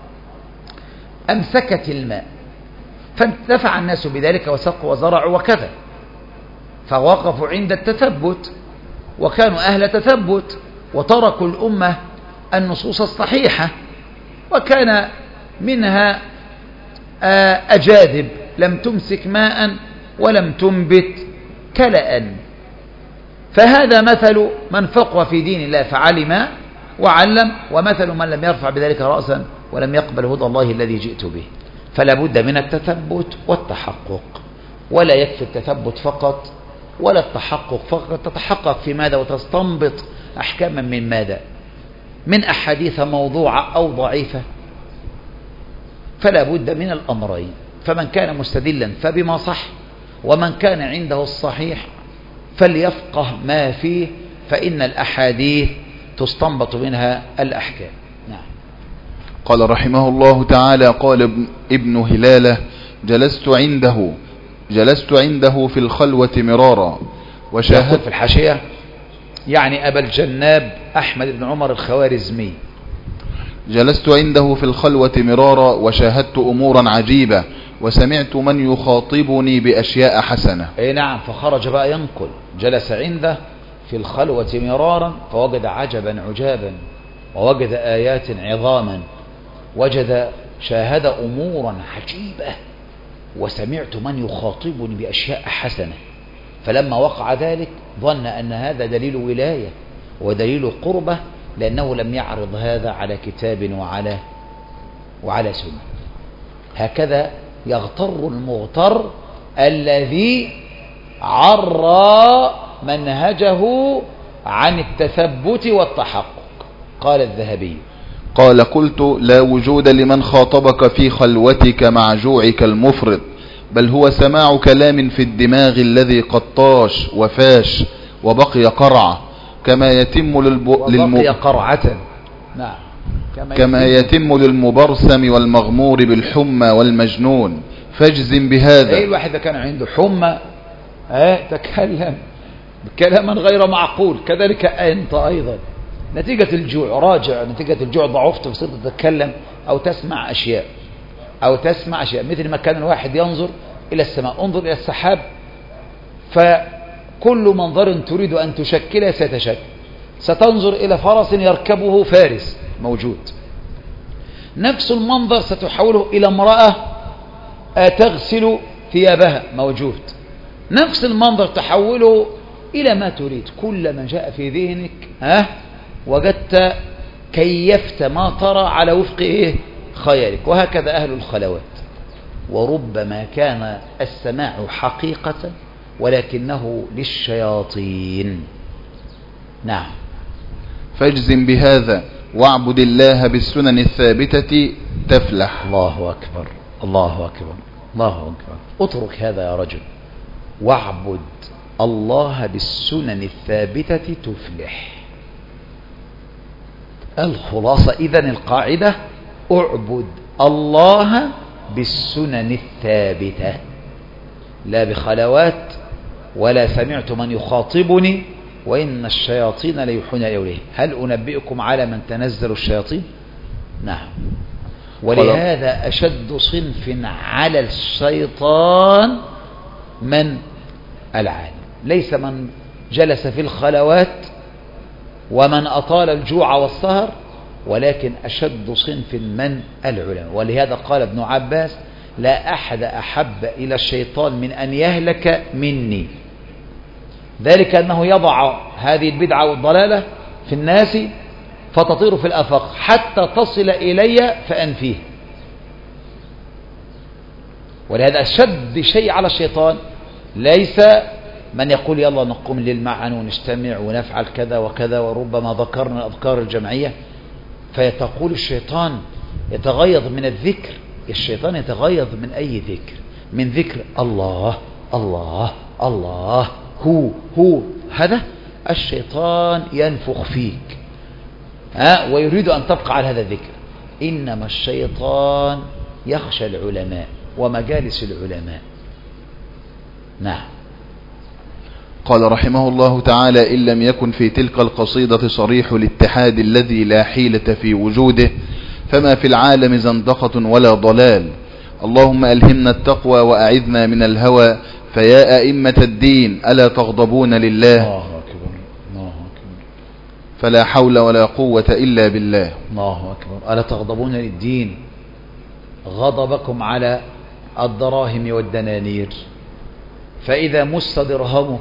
أمسكت الماء فانتفع الناس بذلك وسقوا وزرعوا وكذا، فوقفوا عند التثبت وكانوا أهل تثبت وتركوا الأمة النصوص الصحيحة. وكان منها أجاذب لم تمسك ماء ولم تنبت كلأ. فهذا مثل من فقه في دين الله فعلم وعلم، ومثل من لم يرفع بذلك رأسا ولم يقبل هدى الله الذي جئت به. فلا بد من التثبت والتحقق، ولا يكفي التثبت فقط ولا التحقق فقط. تتحقق في ماذا وتستنبط أحكاما من ماذا؟ من أحاديث موضوعة أو ضعيفة. فلا بد من الأمرين. فمن كان مستدلا فبما صح، ومن كان عنده الصحيح فليفقه ما فيه، فإن الأحاديث تستنبط منها الأحكام. نعم. قال رحمه الله تعالى: قال ابن هلالة: جلست عنده جلست عنده في الخلوة مرارا وشاهدت. في الحاشية يعني أبا الجناب أحمد بن عمر الخوارزمي: جلست عنده في الخلوة مرارا وشاهدت أمورا عجيبة وسمعت من يخاطبني بأشياء حسنة. أي نعم. فخرج بقى ينقل: جلس عنده في الخلوة مرارا فوجد عجبا عجابا، ووجد آيات عظاما، وجد شاهد أمورا عجيبة وسمعت من يخاطبني بأشياء حسنة، فلما وقع ذلك ظن أن هذا دليل ولاية ودليل قربة، لأنه لم يعرض هذا على كتاب وعلى وعلى سنة. هكذا يغتر المغتر الذي عرى منهجه عن التثبت والتحقق. قال الذهبي: قال: قلت: لا وجود لمن خاطبك في خلوتك مع جوعك المفرط، بل هو سماع كلام في الدماغ الذي قد طاش وفاش وبقي قرعة، كما يتم للب... وبقي قرعة. نعم. كما, كما يتم للمبرسم والمغمور بالحمى والمجنون، فاجزم بهذا. اي الواحد كان عنده حمى اه تكلم كلاما غير معقول، كذلك أنت أيضا نتيجة الجوع، راجع نتيجة الجوع ضعفت فصرت تتكلم أو تسمع أشياء أو تسمع أشياء مثل ما كان الواحد ينظر إلى السماء، انظر إلى السحاب، فكل منظر تريد أن تشكله ستشكل. ستنظر إلى فرس يركبه فارس موجود، نفس المنظر ستحوله إلى امرأة تغسل ثيابها موجود، نفس المنظر تحوله إلى ما تريد. كل ما جاء في ذهنك ها وجدت كيفت ما ترى على وفق إيه خيالك. وهكذا أهل الخلوات، وربما كان السماع حقيقة ولكنه للشياطين. نعم. فاجزم بهذا واعبد الله بالسنن الثابتة تفلح. الله أكبر الله أكبر الله أكبر. اترك هذا يا رجل، واعبد الله بالسنن الثابتة تفلح. الخلاصة إذن القاعدة: اعبد الله بالسنن الثابتة، لا بخلوات ولا سمعت من يخاطبني وإن الشياطين ليوحون إليه. هل أنبئكم على من تنزل الشياطين؟ نعم. ولهذا أشد صنف على الشيطان من العالم، ليس من جلس في الخلوات ومن أطال الجوع والسهر، ولكن أشد صنف من العلماء. ولهذا قال ابن عباس: لا أحد أحب إلى الشيطان من أن يهلك مني، ذلك أنه يضع هذه البدعة والضلالة في الناس فتطير في الآفاق حتى تصل إلي فأنفيه. ولهذا أشد شيء على الشيطان ليس من يقول يلا نقوم الليل معا ونجتمع ونفعل كذا وكذا، وربما ذكرنا الأذكار الجمعية، فيتقول الشيطان يتغيظ من الذكر. الشيطان يتغيظ من أي ذكر، من ذكر الله الله الله هو هو، هذا الشيطان ينفخ فيك ها ويريد أن تبقى على هذا الذكر. إنما الشيطان يخشى العلماء ومجالس العلماء. نعم. قال رحمه الله تعالى: إن لم يكن في تلك القصيدة صريح الاتحاد الذي لا حيلة في وجوده، فما في العالم زندقة ولا ضلال. اللهم ألهمنا التقوى وأعذنا من الهوى، فيا أئمة الدين ألا تغضبون لله؟ الله أكبر الله أكبر. فلا حول ولا قوة إلا بالله. الله أكبر. ألا تغضبون للدين؟ غضبكم على الدراهم والدنانير، فإذا مس درهمك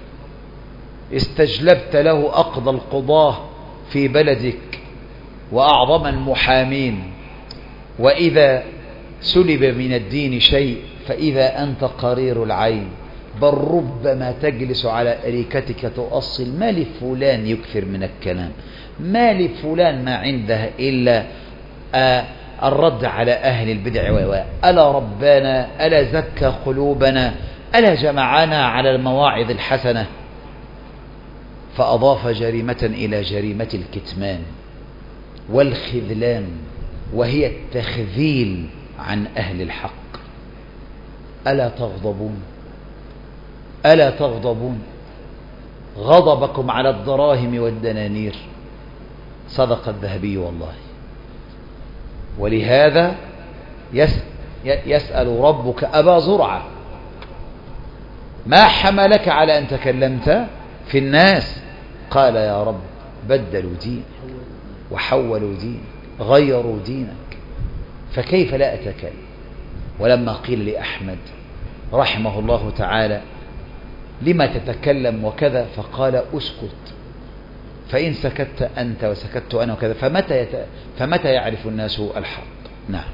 استجلبت له أقضى القضاة في بلدك وأعظم المحامين، وإذا سلب من الدين شيء فإذا أنت قرير العين، بل ربما تجلس على أريكتك تؤصل: ما لفلان يكثر من الكلام، ما لفلان ما عنده إلا آه الرد على أهل البدع والأهواء، ألا ربنا ألا زكى قلوبنا ألا جمعنا على المواعظ الحسنة. فأضاف جريمة إلى جريمة الكتمان والخذلان، وهي التخذيل عن أهل الحق. ألا تغضبون ألا تغضبون؟ غضبكم على الدراهم والدنانير. صدق الذهبي والله. ولهذا يسأل ربك أبا زرعة: ما حملك على أن تكلمت في الناس؟ قال: يا رب بدلوا دين وحولوا دين غيروا دينك، فكيف لا أتكلم؟ ولما قيل لأحمد رحمه الله تعالى لما تتكلم وكذا، فقال أسكت، فإن سكت أنت وسكت أنا وكذا، فمتى, يت... فمتى يعرف الناس الحق؟ نعم.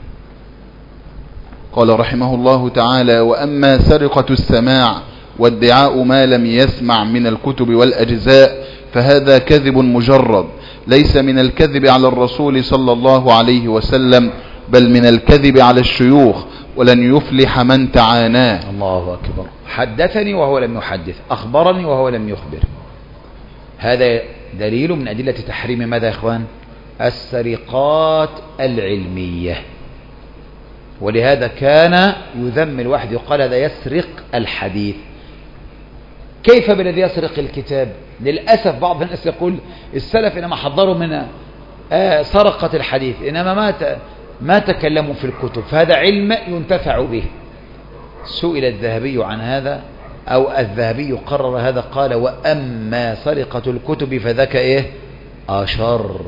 قال رحمه الله تعالى: وأما سرقة السماع وادعاء ما لم يسمع من الكتب والأجزاء فهذا كذب مجرد، ليس من الكذب على الرسول صلى الله عليه وسلم، بل من الكذب على الشيوخ، ولن يفلح من تعاناه. الله أكبر. حدثني وهو لم يحدث، أخبرني وهو لم يخبر. هذا دليل من أدلة تحريم ماذا يا إخوان؟ السرقات العلمية. ولهذا كان يذم الواحد يقال هذا يسرق الحديث. كيف بالذي يسرق الكتاب؟ للأسف بعض الناس يقول السلف إنما حضروا من آه سرقة الحديث، إنما ما ما تكلموا في الكتب، فهذا علم ينتفع به. سئل الذهبي عن هذا، أو الذهبي قرر هذا، قال: وأما سرقة الكتب فذاك إيه؟ أشر.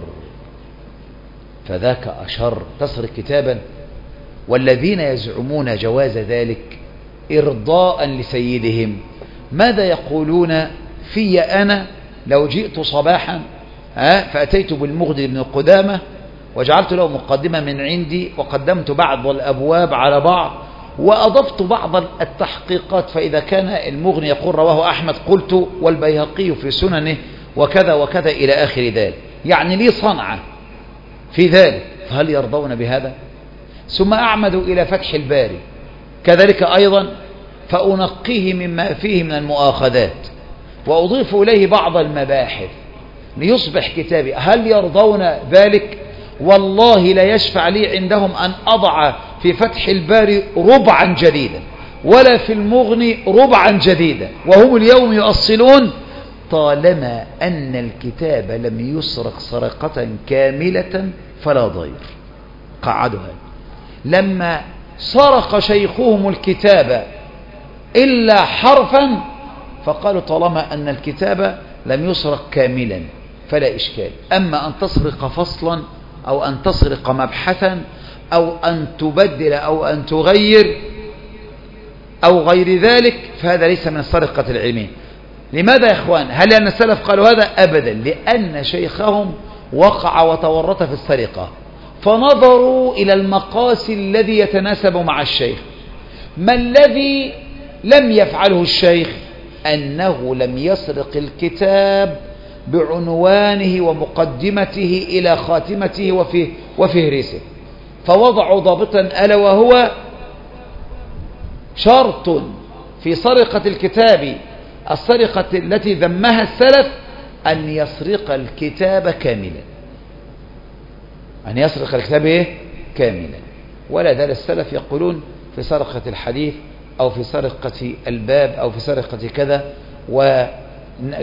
فذاك أشر، تسرق كتابا. والذين يزعمون جواز ذلك إرضاء لسيدهم ماذا يقولون في أنا لو جئت صباحا فأتيت بالمغني بن قدامة وجعلت له مقدمة من عندي وقدمت بعض الأبواب على بعض وأضفت بعض التحقيقات، فإذا كان المغني يقول رواه أحمد قلت والبيهقي في سننه وكذا وكذا إلى آخر ذلك، يعني لي صنعة في ذلك، فهل يرضون بهذا؟ ثم أعمد إلى فتح الباري كذلك أيضا فأنقيه مما فيه من المؤاخذات وأضيف إليه بعض المباحث ليصبح كتابي، هل يرضون ذلك؟ والله لا يشفع لي عندهم أن أضع في فتح الباري ربعا جديدا ولا في المغني ربعا جديدا، وهم اليوم يؤصلون طالما أن الكتاب لم يسرق سرقة كاملة فلا ضير. قعدها لما سرق شيخهم الكتاب إلا حرفا فقالوا طالما أن الكتاب لم يسرق كاملا فلا إشكال. أما أن تسرق فصلا أو أن تسرق مبحثا أو أن تبدل أو أن تغير أو غير ذلك فهذا ليس من السرقة العلمية. لماذا يا إخوان؟ هل لأن السلف قالوا هذا؟ أبدا، لأن شيخهم وقع وتورط في السرقة فنظروا إلى المقاس الذي يتناسب مع الشيخ. ما الذي لم يفعله الشيخ؟ أنه لم يسرق الكتاب بعنوانه ومقدمته إلى خاتمته وفي وفهرسه، فوضعوا ضابطا ألا وهو شرط في سرقة الكتاب السرقة التي ذمها السلف أن يسرق الكتاب كاملا، أن يسرق الكتاب إيه؟ كاملا. ولا زال السلف يقولون في سرقة الحديث أو في سرقة الباب أو في سرقة كذا، ومن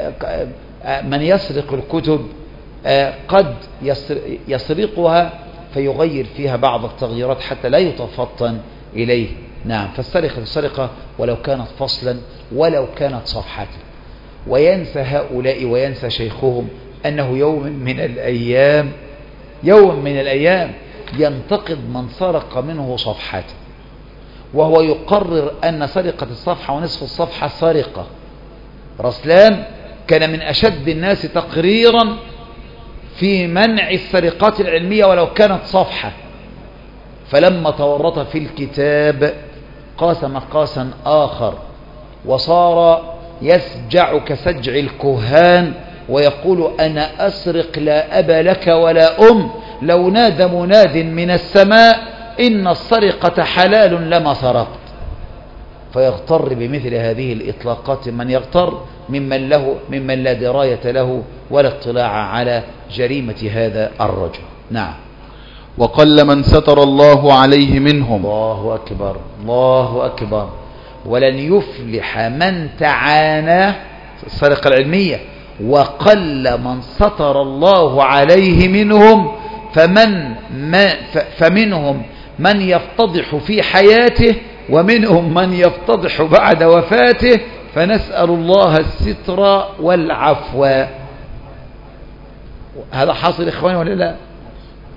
يسرق الكتب قد يسرقها فيغير فيها بعض التغييرات حتى لا يتفطن إليه. نعم، فالسرقة السرقة ولو كانت فصلا ولو كانت صفحة. وينسى هؤلاء وينسى شيخهم أنه يوم من الأيام يوم من الأيام ينتقد من سرق منه صفحة، وهو يقرر أن سرقة الصفحة ونصف الصفحة سرقة. رسلان كان من أشد الناس تقريرا في منع السرقات العلمية ولو كانت صفحة، فلما تورط في الكتاب قاس مقاسا آخر وصار يسجع كسجع الكهان ويقول أنا أسرق لا أب لك ولا أم، لو نادى مناد من السماء إن السرقة حلال لما سرقت. فيغتر بمثل هذه الإطلاقات من يغتر ممن له ممن لا دراية له ولا اطلاع على جريمة هذا الرجل. نعم. وقل من ستر الله عليه منهم. الله أكبر، الله أكبر. ولن يفلح من تعانى السرقة العلمية. وقل من ستر الله عليه منهم، فمن ما فمنهم من يفتضح في حياته ومنهم من يفتضح بعد وفاته، فنسأل الله الستر والعفو. هذا حاصل إخواني ولا لا؟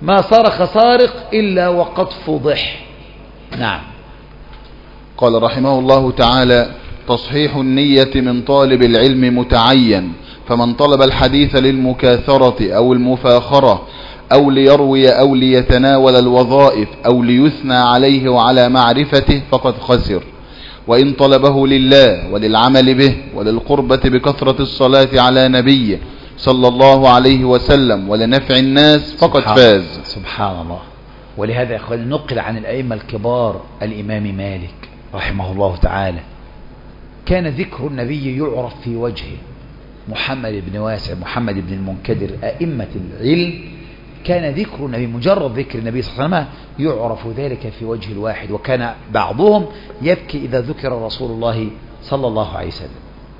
ما صرخ سارق إلا وقد فضح. نعم. قال رحمه الله تعالى: تصحيح النية من طالب العلم متعين، فمن طلب الحديث للمكاثرة أو المفاخرة أو ليروي أو ليتناول الوظائف أو ليثنى عليه وعلى معرفته فقد خسر. وإن طلبه لله وللعمل به وللقربة بكثرة الصلاة على نبيه صلى الله عليه وسلم ولنفع الناس فقد سبحان فاز. سبحان الله. ولهذا يا أخواني نقل عن الأئمة الكبار الإمام مالك رحمه الله تعالى كان ذكر النبي يعرف في وجهه. محمد بن واسع، محمد بن المنكدر، أئمة العلم كان ذكر النبي، مجرد ذكر النبي صلى الله عليه وسلم يعرف ذلك في وجه الواحد، وكان بعضهم يبكي إذا ذكر رسول الله صلى الله عليه وسلم.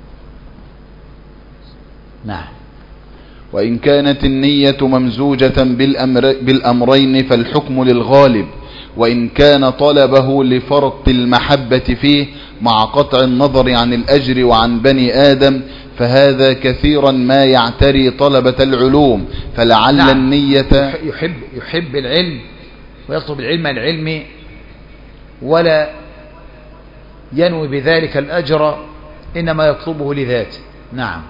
نعم. وإن كانت النية ممزوجة بالأمر بالأمرين فالحكم للغالب، وإن كان طلبه لفرط المحبة فيه مع قطع النظر عن الأجر وعن بني آدم فهذا كثيرا ما يعتري طلبة العلوم، فلعل نعم. النية يحب, يحب العلم ويطلب العلم العلم ولا ينوي بذلك الأجر، إنما يطلبه لذاته. نعم.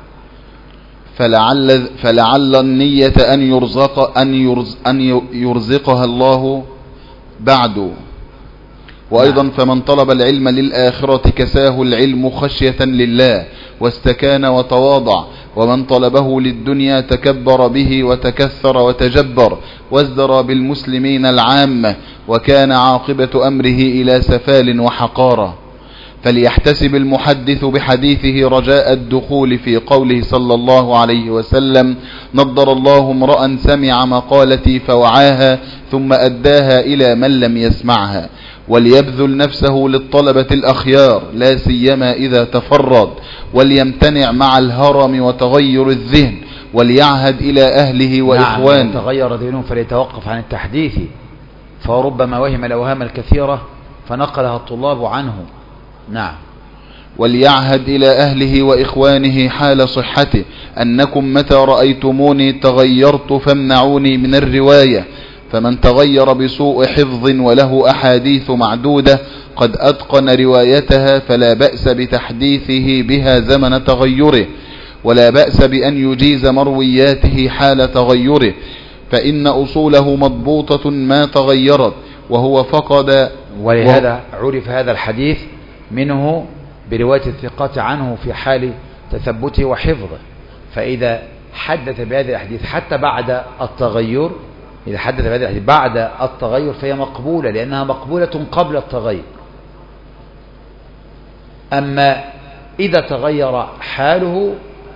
فلعل, فلعل النية أن, يرزق أن, يرز أن يرزقها الله بعد. وأيضا فمن طلب العلم للآخرة كساه العلم خشية لله واستكان وتواضع، ومن طلبه للدنيا تكبر به وتكثر وتجبر وازدرى بالمسلمين العامة، وكان عاقبة أمره إلى سفال وحقارة. فليحتسب المحدث بحديثه رجاء الدخول في قوله صلى الله عليه وسلم: نضر الله امرأ سمع مقالتي فوعاها ثم أداها إلى من لم يسمعها. وليبذل نفسه للطلبة الأخيار لا سيما إذا تفرد، وليمتنع مع الهرم وتغير الذهن، وليعهد إلى أهله وإخوانه. نعم. تغير ذهنه فليتوقف عن التحديث، فربما وهم الأوهام الكثيرة فنقلها الطلاب عنه. نعم. وليعهد إلى أهله وإخوانه حال صحته أنكم متى رأيتموني تغيرت فامنعوني من الرواية، فمن تغير بسوء حفظ وله أحاديث معدودة قد أتقن روايتها فلا بأس بتحديثه بها زمن تغيره، ولا بأس بأن يجيز مروياته حال تغيره، فإن أصوله مضبوطة ما تغيرت وهو فقد. ولهذا عرف هذا الحديث منه برواية الثقات عنه في حال تثبته وحفظه. فإذا حدث بهذه الحديث حتى بعد التغير، إذا حدث بهذه الحديث بعد التغير فهي مقبولة، لأنها مقبولة قبل التغير. أما إذا تغير حاله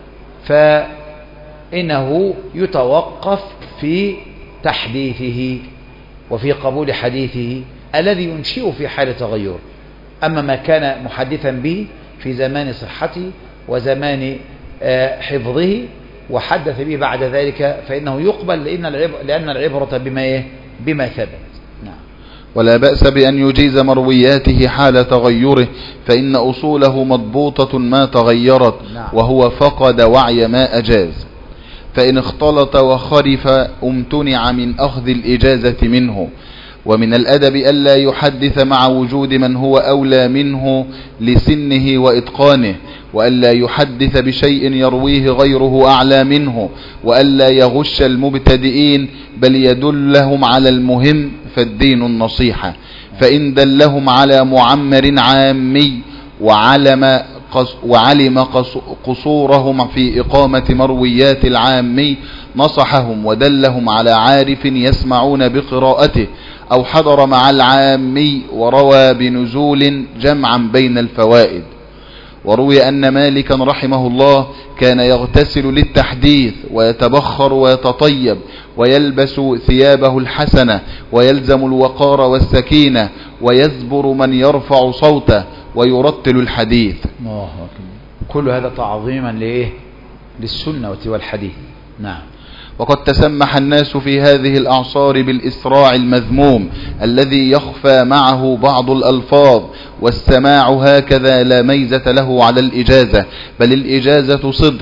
فإنه يتوقف في تحديثه وفي قبول حديثه الذي ينشئه في حال تغير. أما ما كان محدثا به في زمان صحته وزمان حفظه وحدث به بعد ذلك فإنه يقبل، لأن العبرة, لأن العبرة بما, بما ثبت. نعم. ولا بأس بأن يجيز مروياته حال تغيره، فإن أصوله مضبوطة ما تغيرت. نعم. وهو فقد وعي ما أجاز. فإن اختلط وخرف امتنع من أخذ الإجازة منه. ومن الأدب ألا يحدث مع وجود من هو أولى منه لسنه وإتقانه، وألا يحدث بشيء يرويه غيره أعلى منه، وألا يغش المبتدئين بل يدلهم على المهم، فالدين النصيحة. فإن دلهم على معمر عامي وعلم وعلم قصورهم في إقامة مرويات العامي نصحهم ودلهم على عارف يسمعون بقراءته، أو حضر مع العامي وروى بنزول جمعا بين الفوائد. وروي أن مالكا رحمه الله كان يغتسل للتحديث ويتبخر ويتطيب ويلبس ثيابه الحسنة ويلزم الوقار والسكينة ويزبر من يرفع صوته ويرتل الحديث. كل هذا تعظيما لإيه؟ للسنة والحديث. نعم. وقد تسمح الناس في هذه الأعصار بالإسراع المذموم الذي يخفى معه بعض الألفاظ، والسماع هكذا لا ميزة له على الإجازة، بل الإجازة صدق،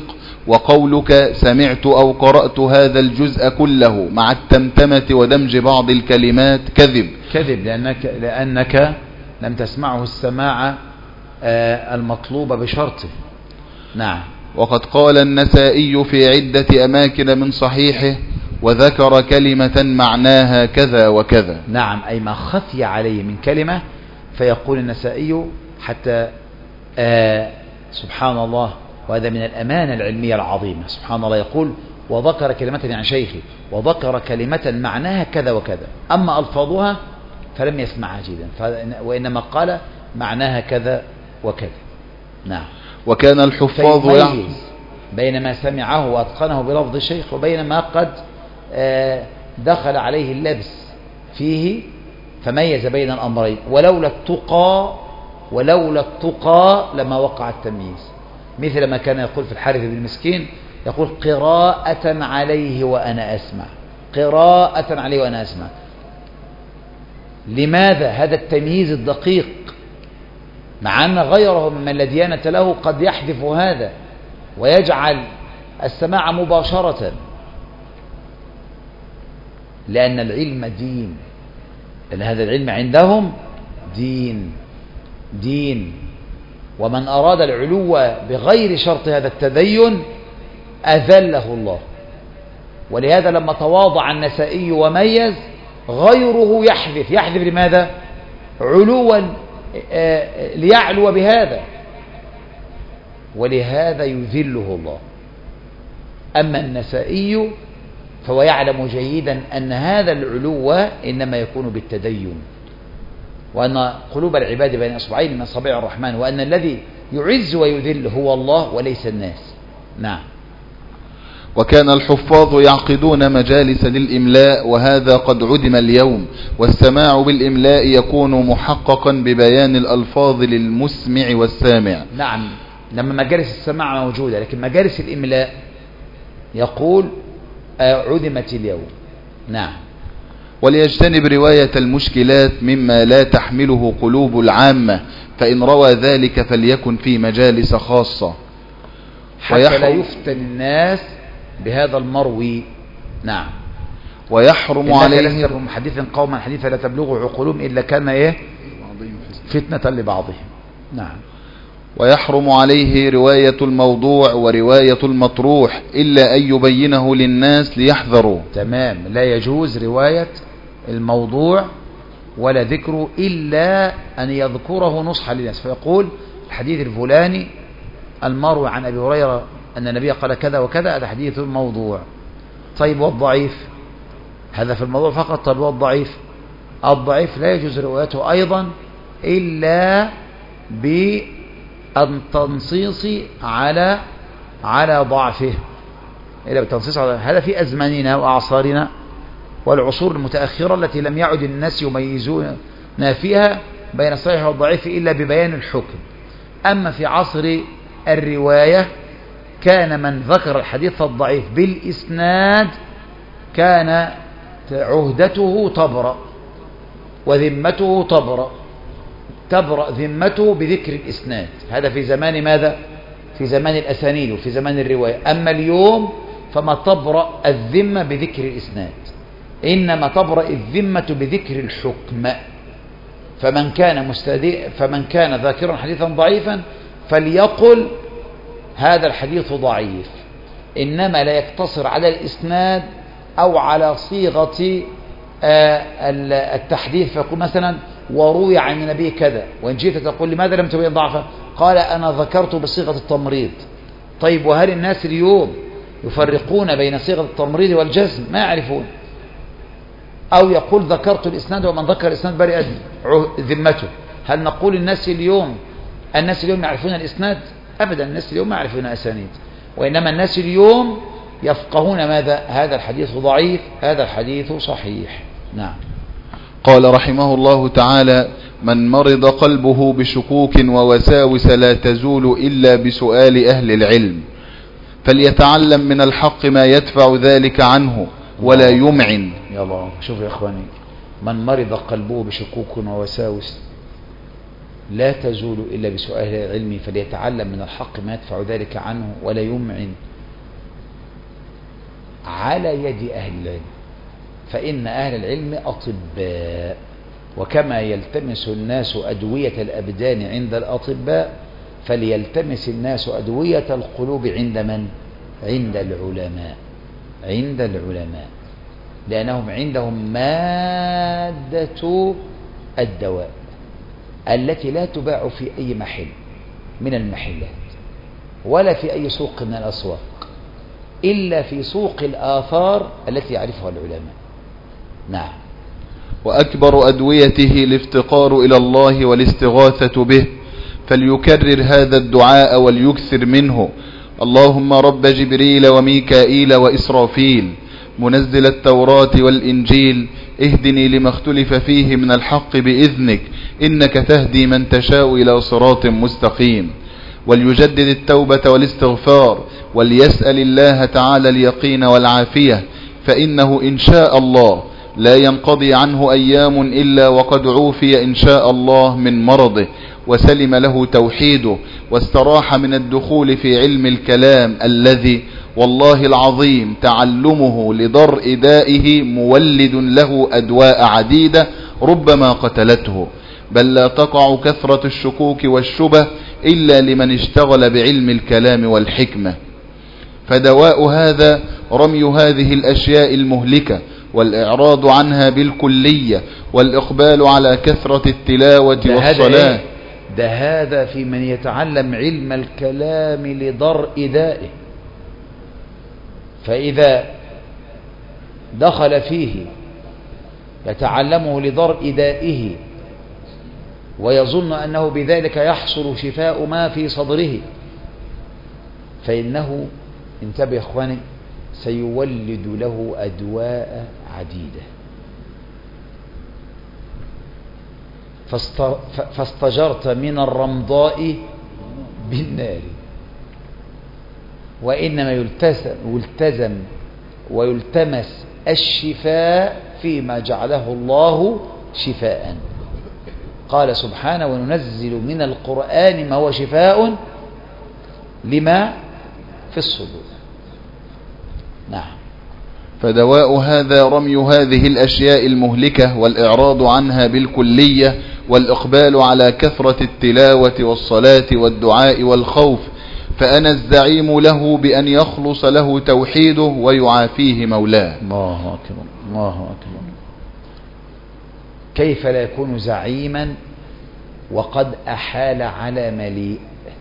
وقولك سمعت أو قرأت هذا الجزء كله مع التمتمة ودمج بعض الكلمات كذب. كذب لأنك, لأنك لم تسمعه السماع المطلوب بشرطه. نعم. وقد قال النسائي في عدة أماكن من صحيحه وذكر كلمة معناها كذا وكذا. نعم، أي ما خفي عليه من كلمة، فيقول النسائي حتى آه سبحان الله، وهذا من الأمانة العلمية العظيمة. سبحان الله، يقول وذكر كلمة عن شيخي وذكر كلمة معناها كذا وكذا، أما ألفاظها فلم يسمعها جيدا، وإنما قال معناها كذا وكذا. نعم. وكان الحفاظ يميز بين ما سمعه وأتقنه بلفظ الشيخ وبين ما قد دخل عليه اللبس فيه، فميز بين الأمرين. ولولا التقى ولولا التقى لما وقع التمييز، مثل ما كان يقول في الحارث بن مسكين، يقول قراءة عليه وأنا أسمع، قراءة عليه وأنا أسمع. لماذا هذا التمييز الدقيق؟ مع أن غيره ممن لا ديانة له قد يحذف هذا ويجعل السماع مباشرة، لأن العلم دين، لأن هذا العلم عندهم دين دين ومن أراد العلو بغير شرط هذا التدين أذله الله. ولهذا لما تواضع النسائي وميز، غيره يحذف يحذف لماذا؟ علوا ليعلو بهذا، ولهذا يذله الله. أما النسائي فهو يعلم جيدا أن هذا العلو إنما يكون بالتدين، وأن قلوب العباد بين أصبعين من أصابع الرحمن، وأن الذي يعز ويذل هو الله وليس الناس. نعم. وكان الحفاظ يعقدون مجالس للإملاء، وهذا قد عدم اليوم، والسماع بالإملاء يكون محققا ببيان الألفاظ للمسمع والسامع. نعم، لما مجالس السماع موجودة، لكن مجالس الإملاء يقول عدمت اليوم. نعم. وليجتنب رواية المشكلات مما لا تحمله قلوب العامة، فإن روى ذلك فليكن في مجالس خاصة حتى لا يفتن الناس بهذا المروي. نعم. ويحرم عليه لست محدثا قوما حديثا لا تبلغ عقولهم إلا كان إيه فتنة لبعضهم. نعم. ويحرم عليه رواية الموضوع ورواية المطروح إلا أن يبينه للناس ليحذروا. تمام، لا يجوز رواية الموضوع ولا ذكره إلا أن يذكره نصحا للناس، فيقول الحديث الفلاني المروي عن أبي هريرة أن النبي قال كذا وكذا، هذا حديث موضوع. طيب والضعيف؟ هذا في الموضوع فقط. طيب والضعيف؟ الضعيف لا يجوز روايته أيضا إلا بالتنصيص على على ضعفه، إلا بالتنصيص على هذا في أزماننا وأعصارنا والعصور المتأخرة التي لم يعد الناس يميزون فيها بين الصحيح والضعيف إلا ببيان الحكم. أما في عصر الرواية كان من ذكر الحديث الضعيف بالإسناد كان عهدته تبرأ وذمته تبرأ تبرأ ذمته بذكر الإسناد. هذا في زمان ماذا؟ في زمان الأسانيد وفي زمان الرواية. أما اليوم فما تبرأ الذمة بذكر الإسناد، إنما تبرأ الذمة بذكر الحكم. فمن كان مستدئ فمن كان ذاكرا حديثا ضعيفا فليقل هذا الحديث ضعيف، إنما لا يقتصر على الإسناد أو على صيغة التحديث، فيقول مثلا وروي عن النبي كذا، وإن جئت تقول لماذا لم تبين ضعفه؟ قال أنا ذكرت بصيغة التمريض. طيب وهل الناس اليوم يفرقون بين صيغة التمريض والجزم؟ ما يعرفون. أو يقول ذكرت الإسناد ومن ذكر الإسناد برئت ذمته. هل نقول الناس اليوم الناس اليوم يعرفون الإسناد؟ أبدا، الناس اليوم ما يعرفون أسانيد، وإنما الناس اليوم يفقهون ماذا؟ هذا الحديث ضعيف، هذا الحديث صحيح. نعم. قال رحمه الله تعالى: من مرض قلبه بشكوك ووساوس لا تزول إلا بسؤال أهل العلم، فليتعلم من الحق ما يدفع ذلك عنه ولا يمعن. يا الله، شوف يا إخواني، من مرض قلبه بشكوك ووساوس لا تزول إلا بسؤال العلم فليتعلم من الحق ما يدفع ذلك عنه ولا يمعن. على يد أهل العلم، فإن أهل العلم أطباء، وكما يلتمس الناس أدوية الأبدان عند الأطباء فليلتمس الناس أدوية القلوب عند من؟ عند العلماء، عند العلماء، لأنهم عندهم مادة الدواء التي لا تباع في أي محل من المحلات ولا في أي سوق من الأسواق إلا في سوق الآثار التي يعرفها العلماء. نعم. وأكبر أدويته الافتقار إلى الله والاستغاثة به، فليكرر هذا الدعاء وليكثر منه. اللهم رب جبريل وميكائيل وإسرافيل منزل التوراة والإنجيل، اهدني لما اختلف فيه من الحق بإذنك، إنك تهدي من تشاء إلى صراط مستقيم. وليجدد التوبة والاستغفار، وليسأل الله تعالى اليقين والعافية، فإنه إن شاء الله لا ينقضي عنه أيام إلا وقد عوفي إن شاء الله من مرضه، وسلم له توحيده، واستراح من الدخول في علم الكلام الذي والله العظيم تعلمه لضرء دائه مولد له أدواء عديدة ربما قتلته، بل لا تقع كثرة الشكوك والشبه إلا لمن اشتغل بعلم الكلام والحكمة. فدواء هذا رمي هذه الأشياء المهلكة والإعراض عنها بالكلية، والإقبال على كثرة التلاوة والصلاة. ده هذا في من يتعلم علم الكلام لضرء دائه، فإذا دخل فيه يتعلمه لضرء دائه ويظن أنه بذلك يحصل شفاء ما في صدره، فإنه انتبه إخواني سيولد له أدواء عديدة. فاستجرت من الرمضاء بالنار، وإنما يلتزم, يلتزم ويلتمس الشفاء فيما جعله الله شفاء. قال سبحانه وننزل من القرآن ما هو شفاء لما في الصدور. نعم. فدواء هذا رمي هذه الأشياء المهلكة والإعراض عنها بالكلية، والإقبال على كثرة التلاوة والصلاة والدعاء والخوف، فأنا الزعيم له بأن يخلص له توحيده ويعافيه مولاه. الله أكبر، الله أكبر. كيف لا يكون زعيما وقد أحال على مليء؟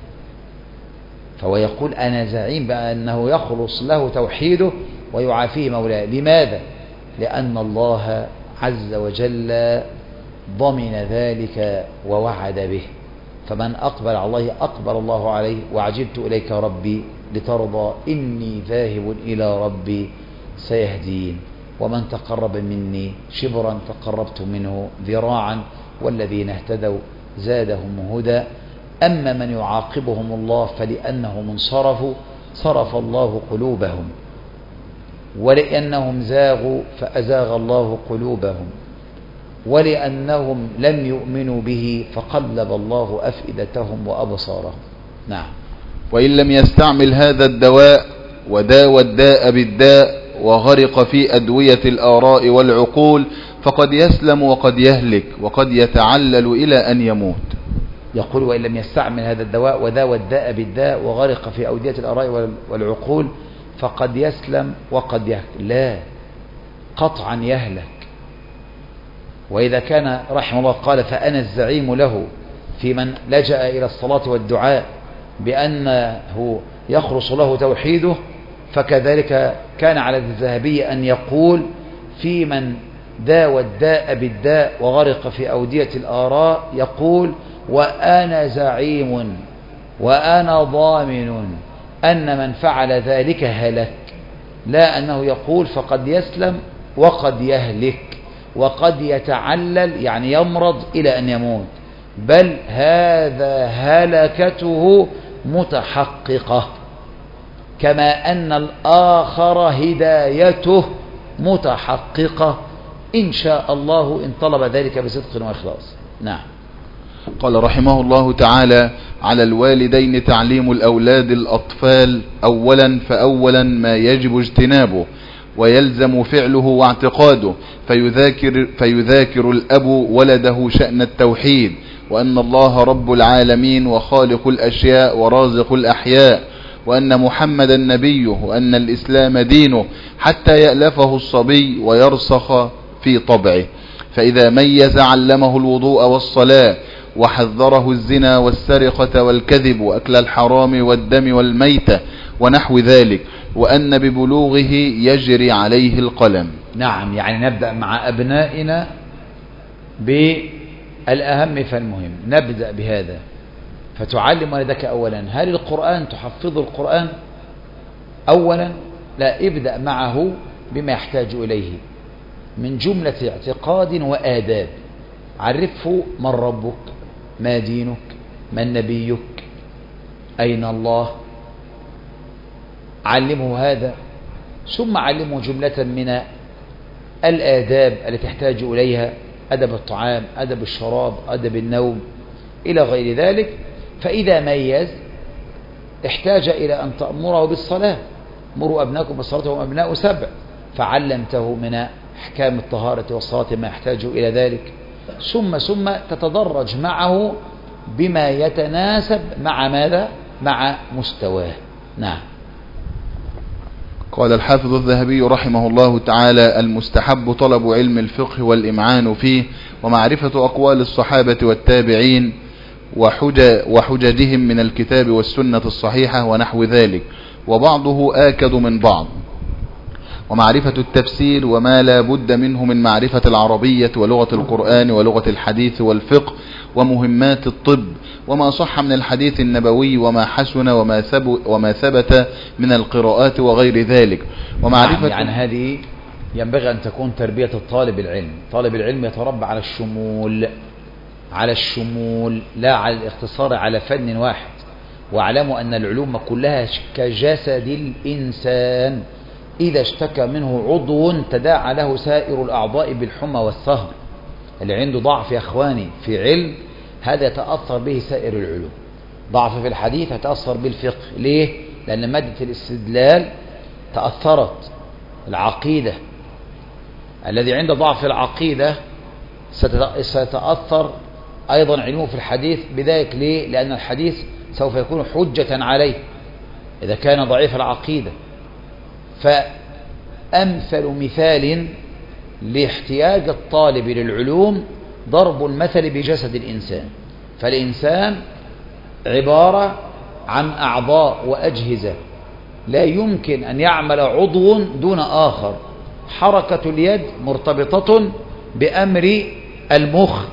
فهو يقول أنا زعيم بأنه يخلص له توحيده ويعافيه مولاه. لماذا؟ لأن الله عز وجل ضمن ذلك ووعد به، فمن أقبل على الله أقبل الله عليه. وعجبت إليك ربي لترضى إني ذاهب إلى ربي سيهدين، ومن تقرب مني شبرا تقربت منه ذراعا، والذين اهتدوا زادهم هدى. أما من يعاقبهم الله فلأنهم انصرفوا صرف الله قلوبهم، ولأنهم زاغوا فأزاغ الله قلوبهم، ولأنهم لم يؤمنوا به فقلب الله أفئدتهم وأبصارهم. نعم. وإن لم يستعمل هذا الدواء وداوى الداء بالداء وغرق في أدوية الآراء والعقول فقد يسلم وقد يهلك وقد يتعلل إلى أن يموت. يقول وإن لم يستعمل هذا الدواء وداوى الداء بالداء وغرق في أودية الآراء والعقول فقد يسلم وقد يهلك. لا، قطعا يهلك. وإذا كان رحمه الله قال فأنا الزعيم له في من لجأ إلى الصلاة والدعاء بأنه يخلص له توحيده، فكذلك كان على الذهبي أن يقول في من داوى الداء بالداء وغرق في أودية الآراء، يقول وأنا زعيم وأنا ضامن أن من فعل ذلك هلك. لا أنه يقول فقد يسلم وقد يهلك وقد يتعلل يعني يمرض إلى أن يموت، بل هذا هلكته متحققة، كما أن الآخر هدايته متحققة إن شاء الله إن طلب ذلك بصدق وإخلاص. نعم. قال رحمه الله تعالى على الوالدين تعليم الأولاد الأطفال أولا فأولا ما يجب اجتنابه، ويلزم فعله واعتقاده، فيذاكر, فيذاكر الأب ولده شأن التوحيد، وأن الله رب العالمين وخالق الأشياء ورازق الأحياء، وأن محمدا نبيه، وأن الإسلام دينه، حتى يألفه الصبي ويرسخ في طبعه. فإذا ميز علمه الوضوء والصلاة، وحذره الزنا والسرقة والكذب وأكل الحرام والدم والميتة ونحو ذلك، وأن ببلوغه يجري عليه القلم. نعم، يعني نبدأ مع أبنائنا بالأهم فالمهم، نبدأ بهذا. فتعلم ولدك أولا هل القرآن تحفظ القرآن أولا؟ لا، ابدأ معه بما يحتاج إليه من جملة اعتقاد وآداب. عرفه من ربك، ما دينك، من نبيك، أين الله. علمه هذا، ثم علمه جملة من الآداب التي تحتاج إليها، أدب الطعام، أدب الشراب، أدب النوم، إلى غير ذلك. فإذا ميز احتاج إلى أن تأمره بالصلاة، مروا أبناكم بالصلاة وهم أبناء سبع، فعلمته من أحكام الطهارة والصلاة ما يحتاج إلى ذلك. ثم ثم تتدرج معه بما يتناسب مع ماذا؟ مع مستواه. نعم. قال الحافظ الذهبي رحمه الله تعالى: المستحب طلب علم الفقه والإمعان فيه، ومعرفة أقوال الصحابة والتابعين وحججهم من الكتاب والسنة الصحيحة ونحو ذلك، وبعضه آكد من بعض، ومعرفة التفسير وما لا بد منه من معرفة العربية ولغة القرآن ولغة الحديث والفقه ومهمات الطب، وما صح من الحديث النبوي وما حسن وما ثبت, وما ثبت من القراءات وغير ذلك. ومعرفة يعني هذه ينبغي أن تكون تربية الطالب العلم. طالب العلم يتربى على الشمول، على الشمول لا على الاختصار على فن واحد. واعلموا أن العلوم كلها كجسد الإنسان، إذا اشتكى منه عضو تداعى له سائر الأعضاء بالحمى والسهر. اللي عنده ضعف يا أخواني في علم، هذا يتأثر به سائر العلوم. ضعف في الحديث يتأثر بالفقه. ليه؟ لأن مادة الاستدلال تأثرت. العقيدة، الذي عنده ضعف في العقيدة سيتأثر أيضا علمه في الحديث بذلك. ليه؟ لأن الحديث سوف يكون حجة عليه إذا كان ضعيف العقيدة. فأمثل مثال لاحتياج الطالب للعلوم ضرب المثل بجسد الإنسان. فالإنسان عبارة عن أعضاء وأجهزة، لا يمكن أن يعمل عضو دون آخر. حركة اليد مرتبطة بأمر المخ،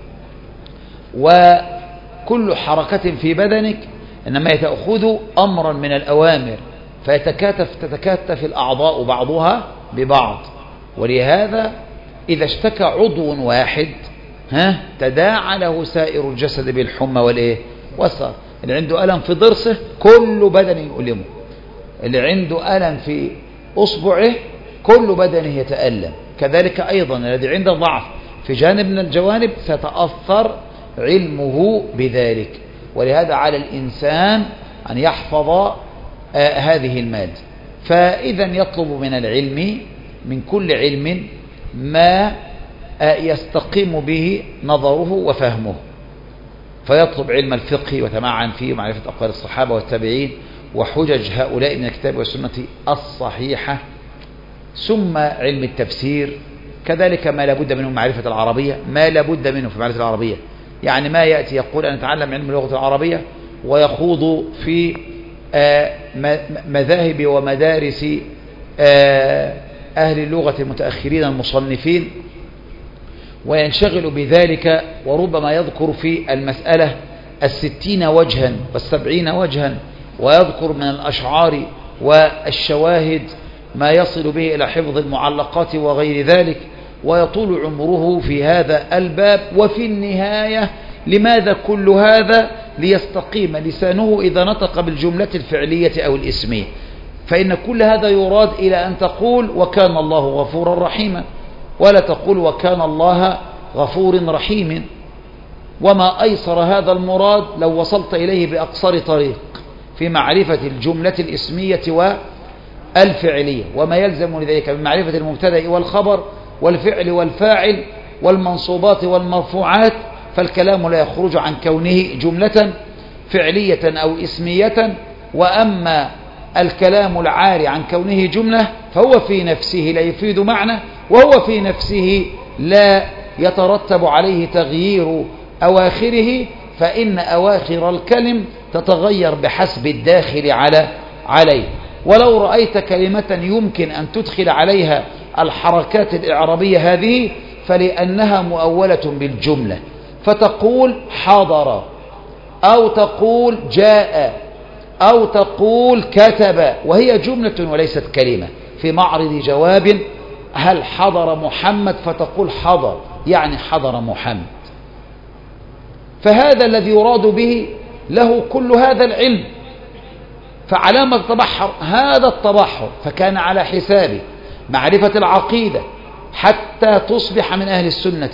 وكل حركة في بدنك إنما تأخذ أمرا من الأوامر، فيتكاتف تتكاتف الأعضاء بعضها ببعض. ولهذا إذا اشتكى عضو واحد ها تداعى له سائر الجسد بالحمى والإيه والسهر. اللي عنده ألم في ضرسه كل بدنه يؤلمه، اللي عنده ألم في أصبعه كل بدنه يتألم. كذلك أيضا الذي عنده ضعف في جانب من الجوانب ستأثر علمه بذلك. ولهذا على الإنسان أن يحفظ آه هذه المادة. فإذا يطلب من العلم، من كل علم، ما آه يستقيم به نظره وفهمه. فيطلب علم الفقه وتمعن فيه ومعرفة أقوال الصحابة والتابعين وحجج هؤلاء من الكتاب والسنة الصحيحة. ثم علم التفسير كذلك، ما لابد منه معرفة العربية، ما لابد منه في معرفة العربية. يعني ما يأتي يقول أن نتعلم علم اللغة العربية ويخوض في آه مذاهب ومدارس آه أهل اللغة المتأخرين المصنفين، وينشغل بذلك، وربما يذكر في المسألة الستين وجها والسبعين وجها، ويذكر من الأشعار والشواهد ما يصل به إلى حفظ المعلقات وغير ذلك، ويطول عمره في هذا الباب. وفي النهاية لماذا كل هذا؟ ليستقيم لسانه إذا نطق بالجملة الفعلية أو الاسمية. فإن كل هذا يراد إلى أن تقول وكان الله غفورا رحيما، ولا تقول وكان الله غفور رحيم. وما أيسر هذا المراد لو وصلت إليه بأقصر طريق في معرفة الجملة الاسمية الفعلية، وما يلزم لذلك من معرفة المبتدأ والخبر والفعل والفاعل والمنصوبات والمرفوعات، فالكلام لا يخرج عن كونه جملة فعلية أو اسمية. وأما الكلام العاري عن كونه جملة فهو في نفسه لا يفيد معنى، وهو في نفسه لا يترتب عليه تغيير أواخره، فإن أواخر الكلم تتغير بحسب الداخل على عليه. ولو رأيت كلمة يمكن أن تدخل عليها الحركات الإعرابية هذه فلأنها مؤولة بالجملة، فتقول حضر، أو تقول جاء، أو تقول كتب، وهي جملة وليست كلمة. في معرض جواب هل حضر محمد فتقول حضر، يعني حضر محمد. فهذا الذي يراد به له كل هذا العلم، فعلامة التبحر هذا التبحر، فكان على حساب معرفة العقيدة حتى تصبح من أهل السنة،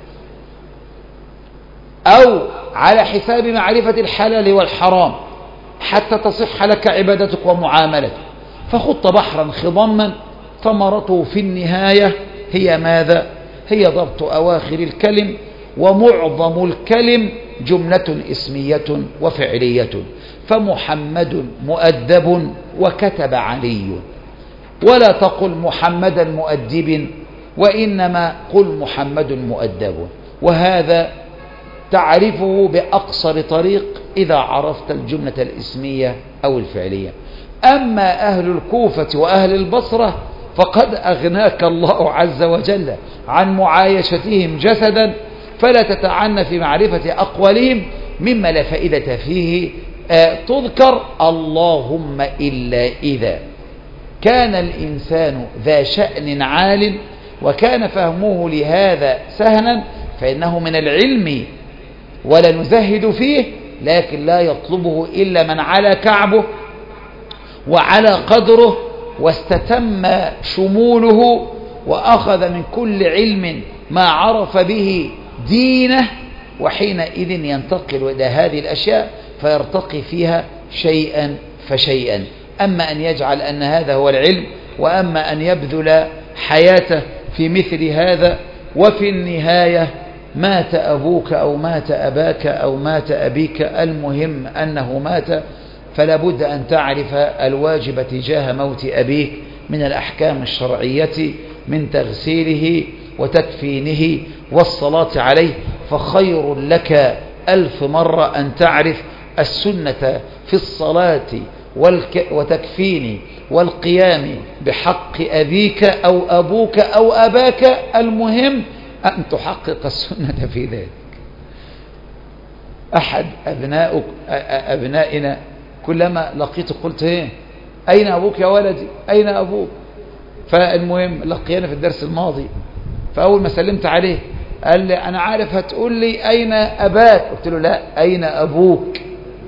أو على حساب معرفة الحلال والحرام حتى تصح لك عبادتك ومعاملتك. فخضت بحرا خضما ثمرته في النهاية هي ماذا؟ هي ضبط أواخر الكلم، ومعظم الكلم جملة اسمية وفعلية. فمحمد مؤدب وكتب علي، ولا تقل محمدا مؤدب، وإنما قل محمد مؤدب. وهذا تعرفه بأقصر طريق إذا عرفت الجملة الاسمية أو الفعلية. أما أهل الكوفة وأهل البصرة فقد أغناك الله عز وجل عن معايشتهم جسدا، فلا تتعنى في معرفة أقوالهم مما لا فائدة فيه. آه تذكر اللهم إلا إذا كان الإنسان ذا شأن عال وكان فهمه لهذا سهلا فإنه من العلم ولا نزهد فيه، لكن لا يطلبه إلا من على كعبه وعلى قدره واستتم شموله وأخذ من كل علم ما عرف به دينه، وحينئذ ينتقل إلى هذه الأشياء فيرتقي فيها شيئا فشيئا. أما أن يجعل أن هذا هو العلم، وأما أن يبذل حياته في مثل هذا، وفي النهاية مات أبوك أو مات أباك أو مات أبيك، المهم أنه مات، فلا بد أن تعرف الواجب تجاه موت أبيك من الأحكام الشرعية، من تغسيله وتكفينه والصلاة عليه. فخير لك ألف مرة أن تعرف السنة في الصلاة وتكفين والقيام بحق أبيك أو أبوك أو أباك، المهم أن تحقق السنة في ذلك. أحد أبنائك أبنائنا كلما لقيته قلت ايه أين أبوك يا ولدي، أين أبوك؟ فالمهم لقينا في الدرس الماضي، فأول ما سلمت عليه قال لي أنا عارف هتقول لي أين أباك، قلت له لا، أين أبوك؟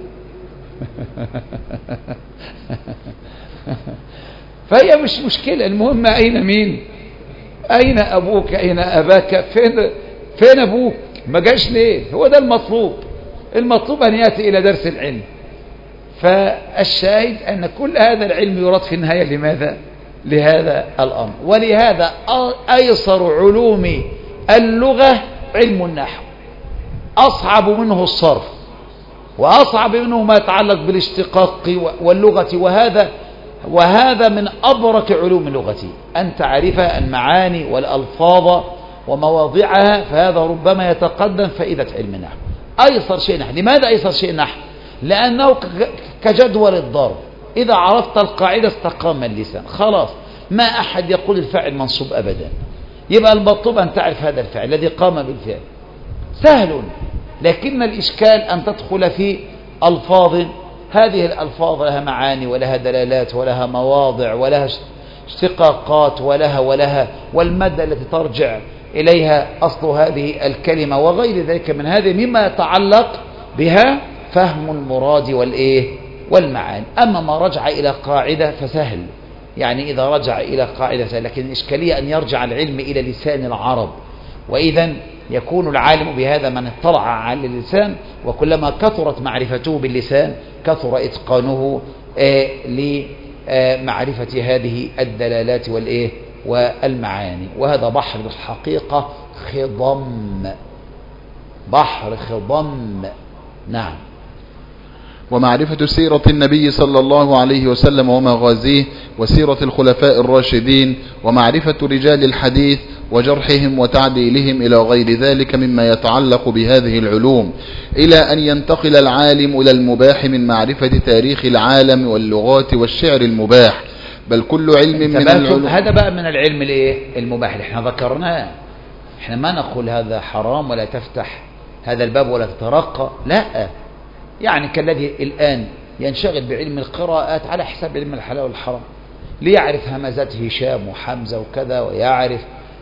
فهي مش مشكلة، المهم أين مين، أين أبوك، أين أباك، فين فين أبوك، ما جاش ليه؟ هو ده المطلوب. المطلوب أن يأتي إلى درس العلم. فالشاهد أن كل هذا العلم يراد في النهاية لماذا؟ لهذا الأمر. ولهذا أيسر علوم اللغة علم النحو، أصعب منه الصرف، وأصعب منه ما يتعلق بالاشتقاق واللغة، وهذا وهذا من أبرك علوم اللغة، أن تعرف المعاني والألفاظ ومواضعها، فهذا ربما يتقدم فائدة علم النحو. أيسر شيء نحو. لماذا أيسر شيء نحو؟ لأنه كجدول الضرب، إذا عرفت القاعدة استقام اللسان، خلاص ما أحد يقول الفاعل منصوب أبدا. يبقى المطلوب أن تعرف هذا الفعل الذي قام بالفعل سهل، لكن الإشكال أن تدخل في ألفاظ، هذه الألفاظ لها معاني ولها دلالات ولها مواضع ولها اشتقاقات ولها ولها والمادة التي ترجع إليها أصل هذه الكلمة وغير ذلك من هذه مما يتعلق بها فهم المراد والإيه والمعاني. أما ما رجع إلى قاعدة فسهل، يعني إذا رجع إلى قاعدة سهل، لكن الإشكالية أن يرجع العلم إلى لسان العرب، وإذا يكون العالم بهذا من اطلع على اللسان، وكلما كثرت معرفته باللسان كثر إتقانه معرفة هذه الدلالات والإيه والمعاني. وهذا بحر الحقيقة خضم، بحر خضم. نعم. ومعرفة سيرة النبي صلى الله عليه وسلم ومغازيه وسيرة الخلفاء الراشدين ومعرفة رجال الحديث وجرحهم وتعديلهم إلى غير ذلك مما يتعلق بهذه العلوم، إلى أن ينتقل العالم إلى المباح من معرفة تاريخ العالم واللغات والشعر المباح. بل كل علم من العلوم. هذا بقى من العلم الايه المباح اللي احنا ذكرناه. احنا ما نقول هذا حرام ولا تفتح هذا الباب ولا تترقى، لا. يعني كالذي الآن ينشغل بعلم القراءات على حساب علم الحلال والحرام، ليعرف همزات هشام وحمزة وكذا، ويعرف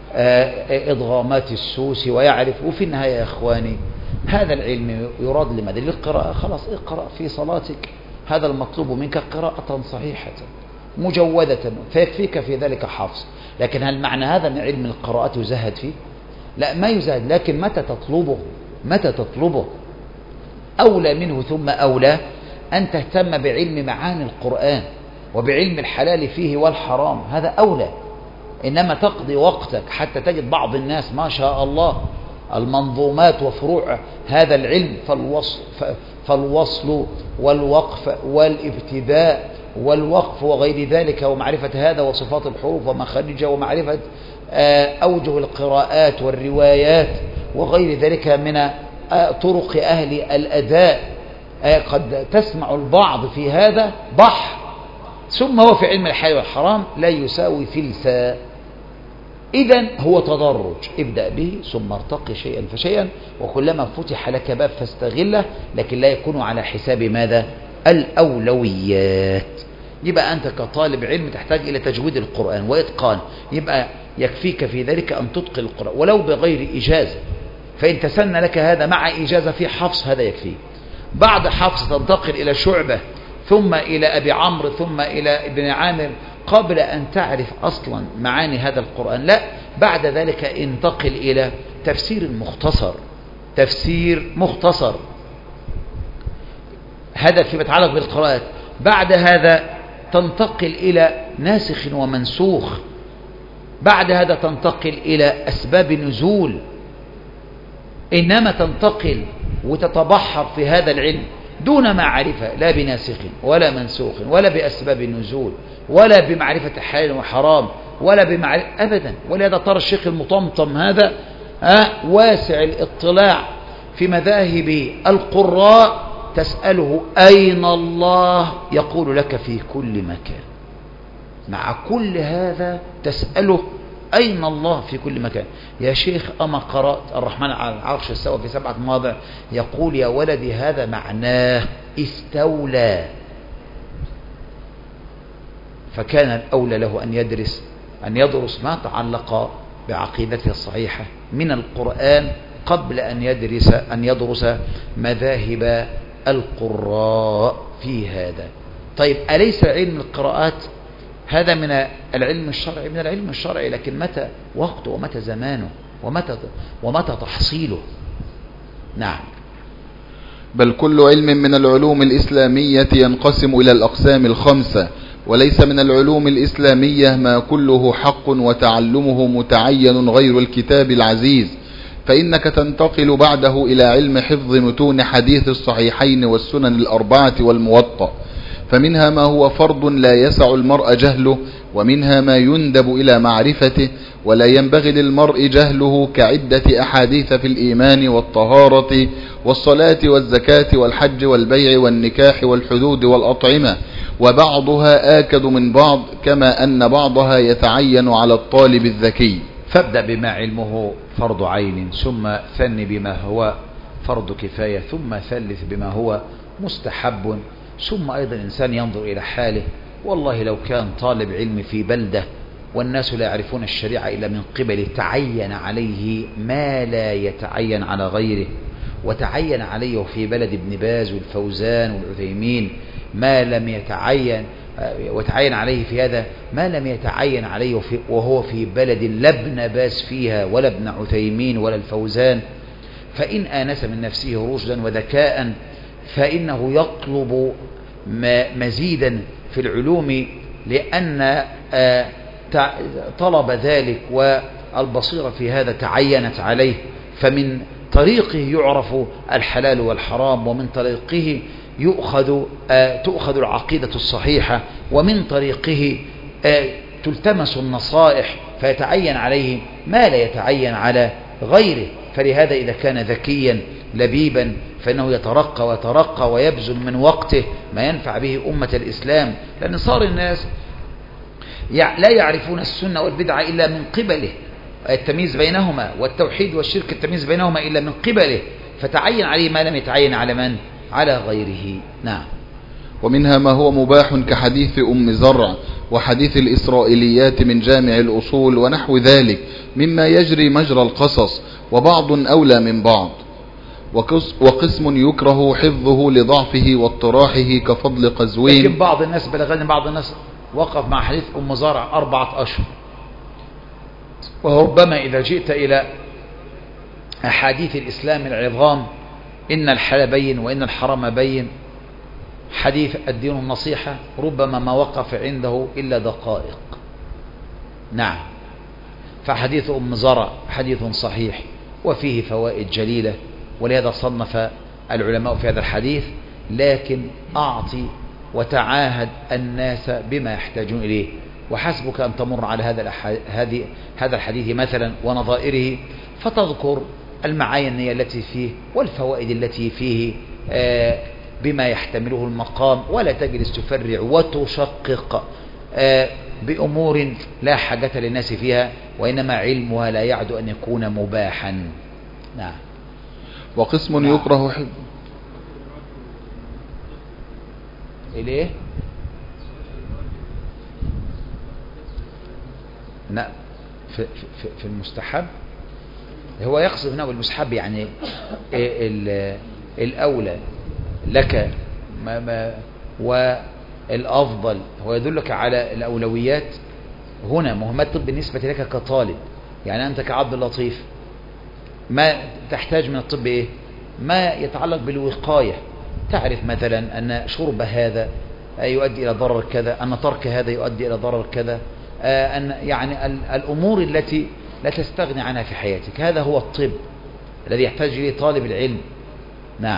إضغامات السوسي، ويعرف. وفي النهاية يا إخواني هذا العلم يراد لماذا؟ للقراءة. خلاص اقرأ في صلاتك، هذا المطلوب منك قراءة صحيحة مجودة، فيكفيك في ذلك حفظ. لكن هل معنى هذا أن علم القراءات يزهد فيه؟ لا، ما يزهد. لكن متى تطلبه؟ متى تطلبه؟ أولى منه ثم أولى أن تهتم بعلم معاني القرآن وبعلم الحلال فيه والحرام، هذا أولى. إنما تقضي وقتك حتى تجد بعض الناس ما شاء الله المنظومات وفروع هذا العلم، فالوصل, فالوصل والوقف والابتداء والوقف وغير ذلك، ومعرفة هذا وصفات الحروف ومخارجها، ومعرفة أوجه القراءات والروايات وغير ذلك من طرق أهل الأداء. قد تسمع البعض في هذا بحر، ثم هو في علم الحلال والحرام لا يساوي فلسا. إذن هو تدرج، ابدأ به ثم ارتقي شيئا فشيئا، وكلما فتح لك باب فاستغله، لكن لا يكون على حساب ماذا؟ الأولويات. يبقى أنت كطالب علم تحتاج إلى تجويد القرآن وإتقان، يبقى يكفيك في ذلك أن تتقن القرآن ولو بغير إجازة. فإن تسنى لك هذا مع إجازة في حفص هذا يكفي. بعد حفص تنتقل إلى شعبة، ثم إلى أبي عمرو، ثم إلى ابن عامر، قبل أن تعرف أصلا معاني هذا القرآن. لا، بعد ذلك انتقل إلى تفسير مختصر، تفسير مختصر. هذا فيما يتعلق بالقراءات. بعد هذا تنتقل إلى ناسخ ومنسوخ. بعد هذا تنتقل إلى أسباب نزول. إنما تنتقل وتتبحر في هذا العلم دون معرفة لا بناسخ ولا منسوخ ولا بأسباب النزول ولا بمعرفة حلال وحرام ولا بمعرفة أبدا. ولهذا ترى الشيخ المطمطم هذا آه واسع الاطلاع في مذاهب القراء، تسأله أين الله يقول لك في كل مكان. مع كل هذا تسأله أين الله في كل مكان. يا شيخ أما قرأت الرحمن على العرش استوى في سبعة مواضع؟ يقول يا ولدي هذا معناه استولى. فكان الأولى له أن يدرس أن يدرس ما تعلق بعقيدته الصحيحة من القرآن قبل أن يدرس أن يدرس مذاهب القراء في هذا. طيب أليس علم القراءات هذا من العلم الشرعي؟ من العلم الشرعي، لكن متى وقته ومتى زمانه ومتى ومتى تحصيله؟ نعم. بل كل علم من العلوم الإسلامية ينقسم إلى الأقسام الخمسة، وليس من العلوم الإسلامية ما كله حق وتعلمه متعين غير الكتاب العزيز، فإنك تنتقل بعده إلى علم حفظ متون حديث الصحيحين والسنن الأربعة والموطأ، فمنها ما هو فرض لا يسع المرء جهله، ومنها ما يندب إلى معرفته ولا ينبغي للمرء جهله، كعدة أحاديث في الإيمان والطهارة والصلاة والزكاة والحج والبيع والنكاح والحدود والأطعمة، وبعضها آكد من بعض، كما أن بعضها يتعين على الطالب الذكي. فابدأ بما علمه فرض عين، ثم ثن بما هو فرض كفاية، ثم ثلث بما هو مستحب، ثم أيضا الإنسان ينظر إلى حاله. والله لو كان طالب علم في بلدة والناس لا يعرفون الشريعة إلا من قبله، تعين عليه ما لا يتعين على غيره، وتعين عليه في بلد ابن باز والفوزان والعثيمين ما لم يتعين، وتعين عليه في هذا ما لم يتعين عليه في وهو في بلد لا ابن باز فيها ولا ابن عثيمين ولا الفوزان. فإن آنس من نفسه رشدا وذكاء فإنه يطلب مزيدا في العلوم لأن طلب ذلك والبصيرة في هذا تعينت عليه، فمن طريقه يعرف الحلال والحرام، ومن طريقه يؤخذ تؤخذ العقيدة الصحيحة، ومن طريقه تلتمس النصائح، فيتعين عليه ما لا يتعين على غيره. فلهذا إذا كان ذكيا لبيبا فإنه يترقى ويترقى ويبذل من وقته ما ينفع به أمة الإسلام، لأن صار الناس لا يعرفون السنة والبدعة إلا من قبله، التمييز بينهما، والتوحيد والشرك التمييز بينهما إلا من قبله، فتعين عليه ما لم يتعين على من؟ على غيره. نعم. ومنها ما هو مباح كحديث أم زرع وحديث الإسرائيليات من جامع الأصول ونحو ذلك مما يجري مجرى القصص، وبعض أولى من بعض. وقسم يكره حفظه لضعفه واضطراحه كفضل قزوين. لكن بعض الناس بلغني بعض الناس وقف مع حديث أم زرع أربعة أشهر، وربما إذا جئت إلى أحاديث الإسلام العظام إن الحلال بين وإن الحرام بين، حديث الدين النصيحة، ربما ما وقف عنده إلا دقائق. نعم. فحديث أم زرع حديث صحيح وفيه فوائد جليلة، ولهذا صنف العلماء في هذا الحديث، لكن أعطي وتعاهد الناس بما يحتاجون إليه، وحسبك أن تمر على هذا هذه هذا الحديث مثلا ونظائره فتذكر المعاني التي فيه والفوائد التي فيه بما يحتمله المقام، ولا تجلس تفرع وتشقق بأمور لا حاجة للناس فيها، وإنما علمها لا يعد أن يكون مباحا. نعم. وقسم نعم. يكره حب إليه نعم في, في, في المستحب، هو يقصد هنا بالمستحب يعني الأولى لك ما ما والأفضل، هو يدلك على الأولويات هنا. مهمات الطب بالنسبة لك كطالب، يعني أنت كعبد اللطيف ما تحتاج من الطب إيه؟ ما يتعلق بالوقاية، تعرف مثلا أن شرب هذا يؤدي إلى ضرر كذا، أن ترك هذا يؤدي إلى ضرر كذا، أن يعني الأمور التي لا تستغني عنها في حياتك، هذا هو الطب الذي يحتاج إليه طالب العلم. نعم.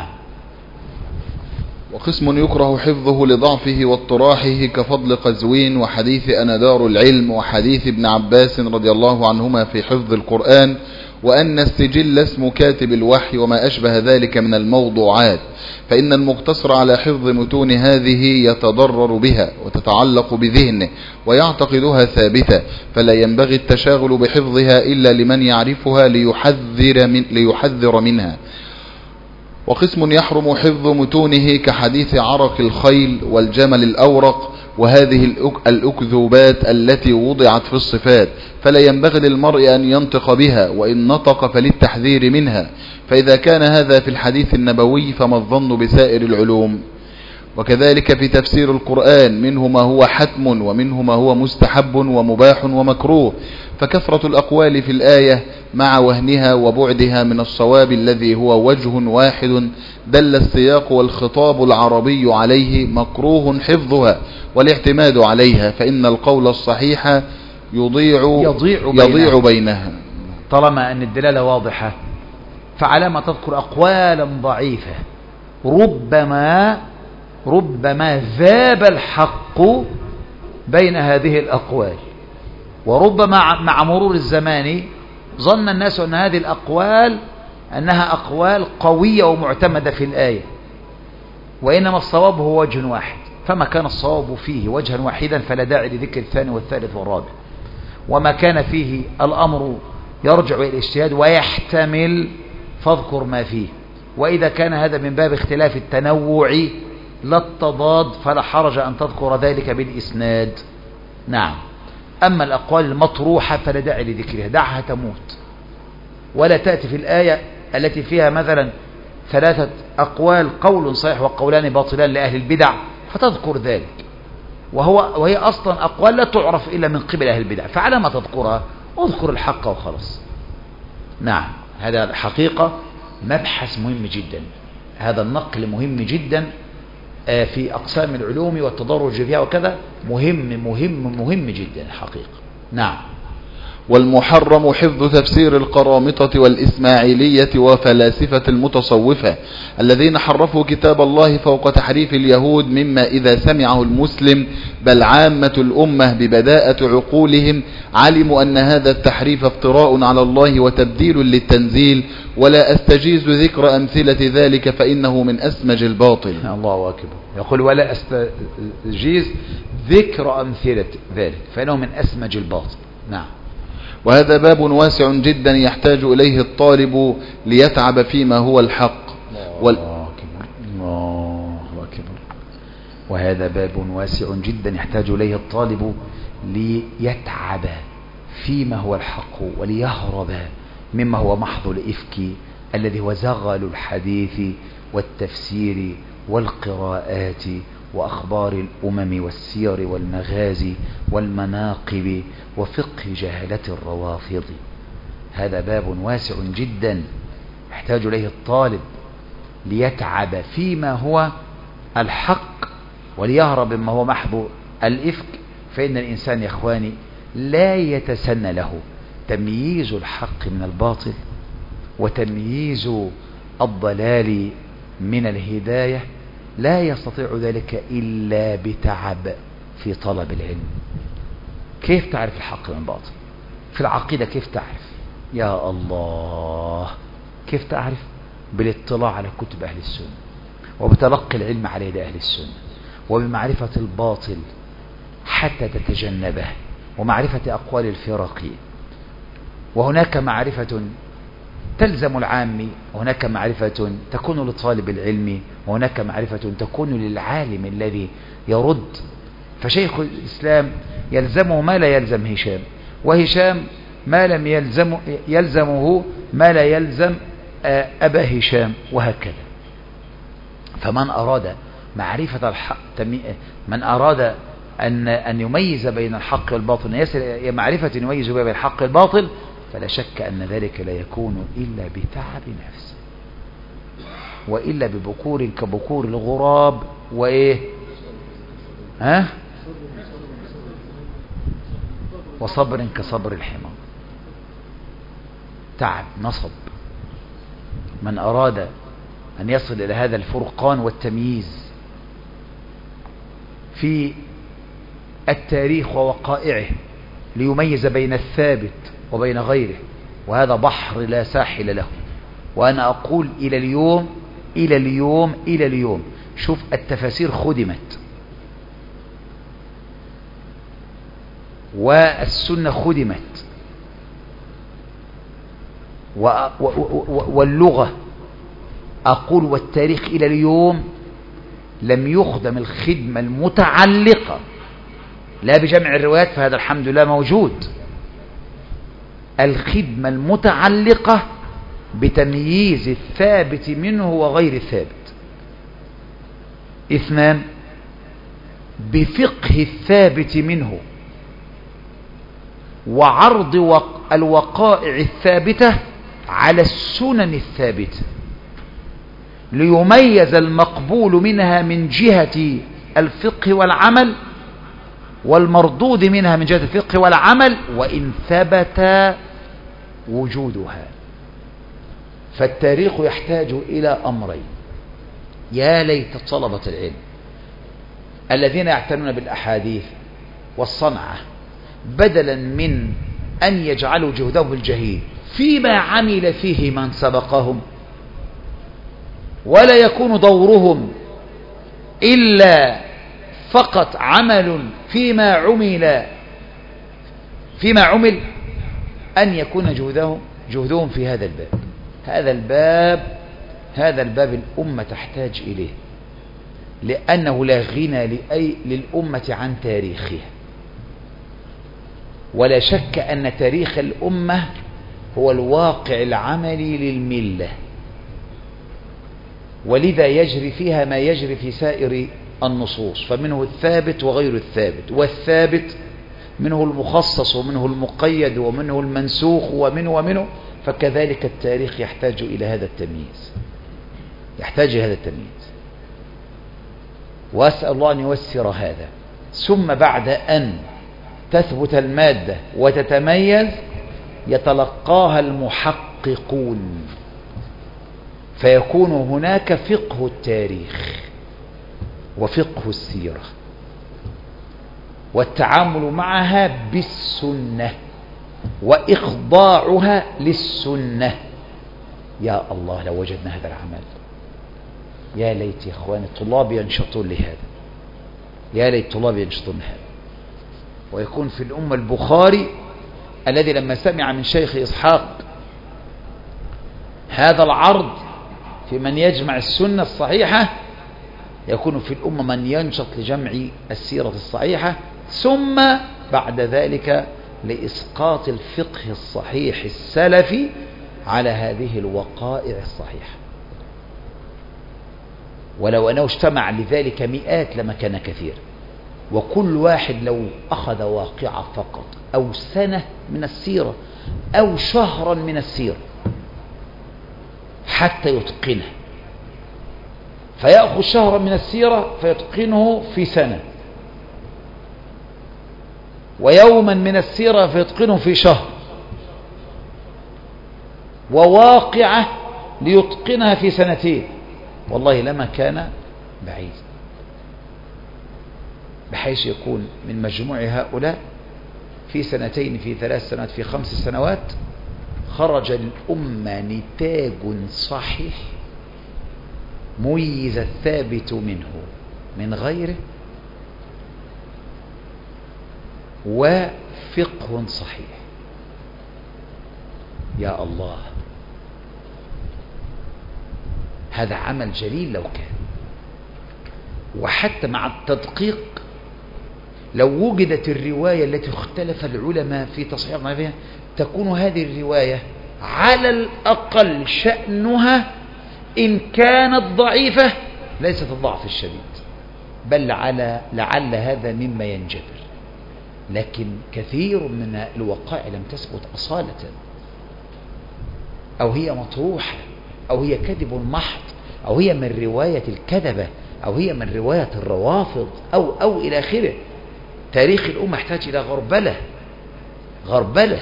وقسم يكره حفظه لضعفه واضطراحه كفضل قزوين وحديث أنا دار العلم وحديث ابن عباس رضي الله عنهما في حفظ القرآن، وأن السجل اسم كاتب الوحي وما أشبه ذلك من الموضوعات، فإن المقتصر على حفظ متون هذه يتضرر بها وتتعلق بذهنه ويعتقدها ثابتة، فلا ينبغي التشاغل بحفظها إلا لمن يعرفها ليحذر, من ليحذر منها. وقسم يحرم حفظ متونه كحديث عرق الخيل والجمل الأورق وهذه الأكذوبات التي وضعت في الصفات، فلا ينبغي للمرء أن ينطق بها، وإن نطق فللتحذير منها، فإذا كان هذا في الحديث النبوي فما الظن بسائر العلوم. وكذلك في تفسير القرآن منه ما هو حتم ومنه ما هو مستحب ومباح ومكروه، فكثرة الأقوال في الآية مع وهنها وبعدها من الصواب الذي هو وجه واحد دل السياق والخطاب العربي عليه مكروه حفظها والاعتماد عليها، فإن القول الصحيح يضيع, يضيع, يضيع بينها. بينها طالما أن الدلالة واضحة، فعلى ما تذكر أقوالا ضعيفة ربما ربما ذاب الحق بين هذه الأقوال، وربما مع مرور الزمان ظن الناس أن هذه الأقوال أنها أقوال قوية ومعتمدة في الآية، وإنما الصواب هو وجه واحد، فما كان الصواب فيه وجها واحدا فلا داعي لذكر الثاني والثالث والرابع، وما كان فيه الأمر يرجع إلى الاجتهاد ويحتمل فاذكر ما فيه، وإذا كان هذا من باب اختلاف التنوع لا التضاد فلا حرج أن تذكر ذلك بالإسناد. نعم. أما الأقوال المطروحة فلا داعي لذكرها، دعها تموت، ولا تأتي في الآية التي فيها مثلا ثلاثة أقوال، قول صحيح وقولان باطلان لأهل البدع، فتذكر ذلك، وهو وهي أصلا أقوال لا تعرف إلا من قبل أهل البدع، فعلى ما تذكرها اذكر الحق وخلص. نعم. هذا الحقيقة مبحث مهم جدا، هذا النقل مهم جدا، في أقسام العلوم والتدرج فيها وكذا مهم مهم مهم جدا حقيقة. نعم. والمحرم حفظ تفسير القرامطة والإسماعيلية وفلاسفة المتصوفة الذين حرفوا كتاب الله فوق تحريف اليهود، مما إذا سمعه المسلم بل عامة الأمة ببداءة عقولهم علموا أن هذا التحريف افتراء على الله وتبديل للتنزيل، ولا أستجيز ذكر أمثلة ذلك فإنه من أسمج الباطل. الله أكبر. يقول ولا أستجيز ذكر أمثلة ذلك فإنه من أسمج الباطل. نعم. وهذا باب واسع جدا يحتاج إليه الطالب ليتعب فيما هو الحق. وال... الله أكبر. الله أكبر. وهذا باب واسع جدا يحتاج إليه الطالب ليتعب فيما هو الحق وليهرب مما هو محض الإفك الذي هو زغل الحديث والتفسير والقراءات وأخبار الأمم والسير والمغازي والمناقب وفقه جهلة الروافض. هذا باب واسع جدا يحتاج إليه الطالب ليتعب فيما هو الحق وليهرب مما هو محض الإفك. فإن الإنسان يا إخواني لا يتسنى له تمييز الحق من الباطل وتمييز الضلال من الهداية، لا يستطيع ذلك إلا بتعب في طلب العلم. كيف تعرف الحق من الباطل؟ في العقيدة كيف تعرف؟ يا الله، كيف تعرف؟ بالاطلاع على كتب أهل السنة وبتلقي العلم على يد أهل السنة وبمعرفة الباطل حتى تتجنبه ومعرفة أقوال الفرق. وهناك معرفة تلزم العام وهناك معرفة تكون لطالب العلم وهناك معرفة تكون للعالم الذي يرد. فشيخ الإسلام يلزمه ما لا يلزم هشام، وهشام ما لم يلزم يلزمه ما لا يلزم أبا هشام، وهكذا. فمن أراد معرفة الحق، من أراد أن أن يميز بين الحق والباطل، يصل معرفة يميز بين الحق والباطل، فلا شك أن ذلك لا يكون إلا بتعب نفس، وإلا ببكور كبكور الغراب وإيه ها وصبر كصبر الحمار. تعب نصب. من أراد أن يصل إلى هذا الفرقان والتمييز في التاريخ ووقائعه ليميز بين الثابت وبين غيره، وهذا بحر لا ساحل له. وأنا أقول إلى اليوم إلى اليوم إلى اليوم شوف التفاسير خدمت والسنة خدمت واللغة أقول والتاريخ إلى اليوم لم يخدم الخدمة المتعلقة لا بجمع الروايات، فهذا الحمد لله موجود، الخدمة المتعلقة بتمييز الثابت منه وغير الثابت. اثنان، بفقه الثابت منه وعرض الوقائع الثابتة على السنن الثابتة ليميز المقبول منها من جهة الفقه والعمل والمردود منها من جهة الفقه والعمل وإن ثبت وجودها. فالتاريخ يحتاج إلى أمرين. يا ليت طلبة العلم الذين يعتنون بالأحاديث والصنعة بدلا من أن يجعلوا جهدهم الجهيد فيما عمل فيه من سبقهم، ولا يكون دورهم إلا فقط عمل فيما عمل فيما عمل أن يكون جهدهم جهدهم في هذا الباب. هذا الباب هذا الباب الأمة تحتاج إليه، لأنه لا غنى لأي للأمة عن تاريخها، ولا شك أن تاريخ الأمة هو الواقع العملي للملة، ولذا يجري فيها ما يجري في سائر النصوص، فمنه الثابت وغير الثابت، والثابت منه المخصص ومنه المقيد ومنه المنسوخ ومنه ومنه. فكذلك التاريخ يحتاج إلى هذا التمييز، يحتاج إلى هذا التمييز. وأسأل الله أن ييسر هذا. ثم بعد أن تثبت المادة وتتميز يتلقاها المحققون، فيكون هناك فقه التاريخ وفقه السيرة والتعامل معها بالسنة وإخضاعها للسنة. يا الله لو وجدنا هذا العمل، يا ليت يا إخواني الطلاب ينشطون لهذا، يا ليت الطلاب ينشطون لهذا. ويكون في الأمة البخاري الذي لما سمع من شيخ إسحاق هذا العرض في من يجمع السنة الصحيحة، يكون في الأمة من ينشط لجمع السيرة الصحيحة، ثم بعد ذلك لإسقاط الفقه الصحيح السلفي على هذه الوقائع الصحيحة. ولو أنه اجتمع لذلك مئات لما كان كثير. وكل واحد لو أخذ واقعة فقط أو سنة من السيرة أو شهرا من السيرة حتى يتقنه، فيأخذ شهرا من السيرة فيتقنه في سنة، ويوما من السيرة فيتقنه في شهر، وواقعة ليتقنها في سنتين، والله لما كان بعيد، بحيث يكون من مجموع هؤلاء في سنتين، في ثلاث سنوات، في خمس سنوات خرج الأمة نتاج صحيح ميز الثابت منه من غيره، وفقه صحيح. يا الله، هذا عمل جليل لو كان. وحتى مع التدقيق لو وجدت الرواية التي اختلف العلماء في تصحيحها فيها، تكون هذه الرواية على الأقل شأنها إن كانت ضعيفة ليست الضعف الشديد، بل على لعل هذا مما ينجبر. لكن كثير من الوقائع لم تثبت أصالة، أو هي مطروحة، أو هي كذب محض، أو هي من رواية الكذبة، أو هي من رواية الروافض، أو أو إلى آخره. تاريخ الأمة يحتاج إلى غربلة غربلة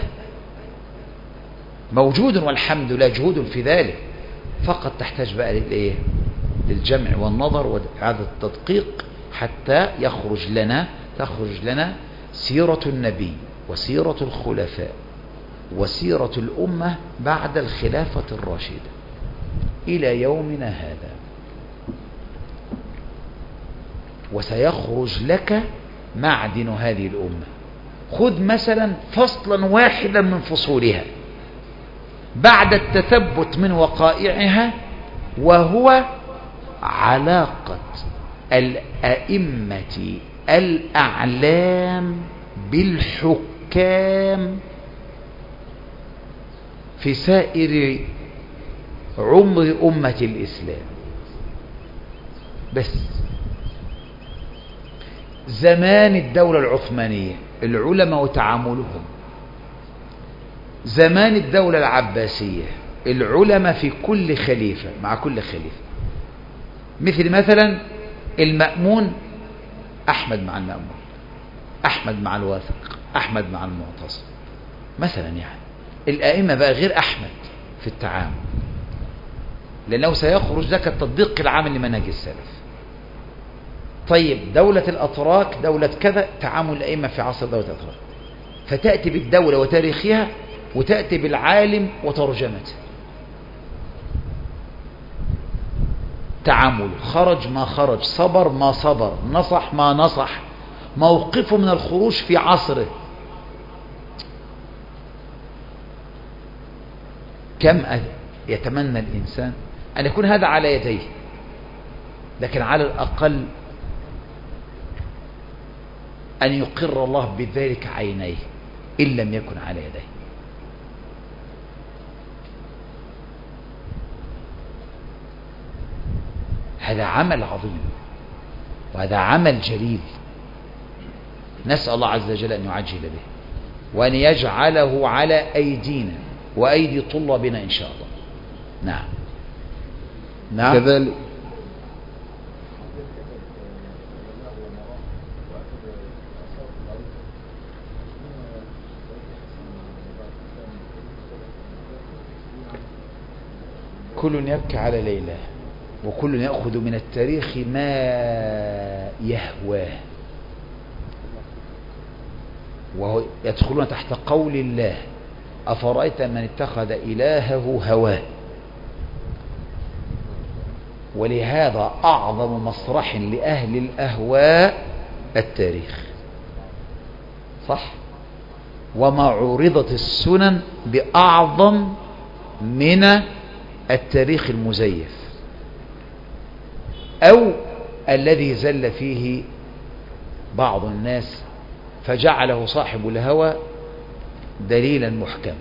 موجود، والحمد لله جهود في ذلك، فقط تحتاج بقى للإيه؟ للجمع والنظر وإعادة التدقيق حتى يخرج لنا تخرج لنا سيرة النبي وسيرة الخلفاء وسيرة الأمة بعد الخلافة الراشدة إلى يومنا هذا. وسيخرج لك معدن هذه الأمة. خذ مثلا فصلا واحدا من فصولها بعد التثبت من وقائعها، وهو علاقة الأئمة الأعلام بالحكام في سائر عمر أمة الإسلام. بس زمان الدولة العثمانية العلماء وتعاملهم، زمان الدولة العباسية العلماء في كل خليفة مع كل خليفة، مثل مثلا المأمون أحمد مع المأمون، أحمد مع الواثق، أحمد مع المعتصم مثلا. يعني الآئمة بقى غير أحمد في التعامل، لأنه سيخرج لك التطبيق العام لمنهج السلف. طيب دولة الأتراك دولة كذا، تعامل الأئمة في عصر دولة الأتراك، فتأتي بالدولة وتاريخها، وتأتي بالعالم وترجمته. تعامل خرج ما خرج، صبر ما صبر، نصح ما نصح، موقفه من الخروج في عصره. كم يتمنى الإنسان أن يكون هذا على يديه، لكن على الأقل أن يقر الله بذلك عينيه إن لم يكن على يديه. هذا عمل عظيم وهذا عمل جليل، نسأل الله عز وجل أن يعجل به وأن يجعله على أيدينا وأيدي طلابنا إن شاء الله. نعم نعم كذلك كل يبكي على ليلى، وكل يأخذ من التاريخ ما يهواه، وهو يدخلون تحت قول الله أفرأيت من اتخذ إلهه هواه. ولهذا أعظم مسرح لأهل الأهواء التاريخ، صح؟ وما عرضت السنن بأعظم من التاريخ المزيف أو الذي زل فيه بعض الناس فجعله صاحب الهوى دليلا محكما.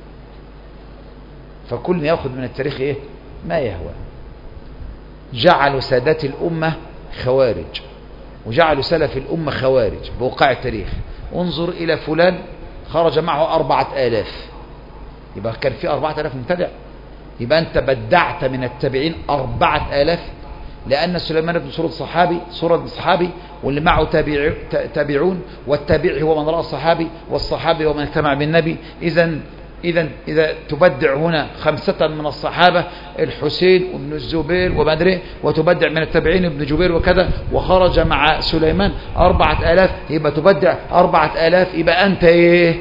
فكل يأخذ من التاريخ إيه؟ ما يهوى. جعلوا سادات الأمة خوارج، وجعلوا سلف الأمة خوارج بوقع التاريخ. انظر إلى فلان خرج معه أربعة آلاف، يبقى كان في أربعة آلاف مبتدع، يبقى أنت بدعت من التابعين أربعة آلاف، لأن سليمان بن سورة صحابي سورة صحابي واللي معه تابع تابعون، والتابع هو من رأى الصحابي، والصحابي هو من اجتمع بالنبي. إذا إذا إذا تبدع هنا خمسة من الصحابة الحسين وابن الزبير وبدر، وتبدع من التابعين ابن جبير وكذا، وخرج مع سليمان أربعة آلاف، يبقى تبدع أربعة آلاف، يبقى أنت إيه؟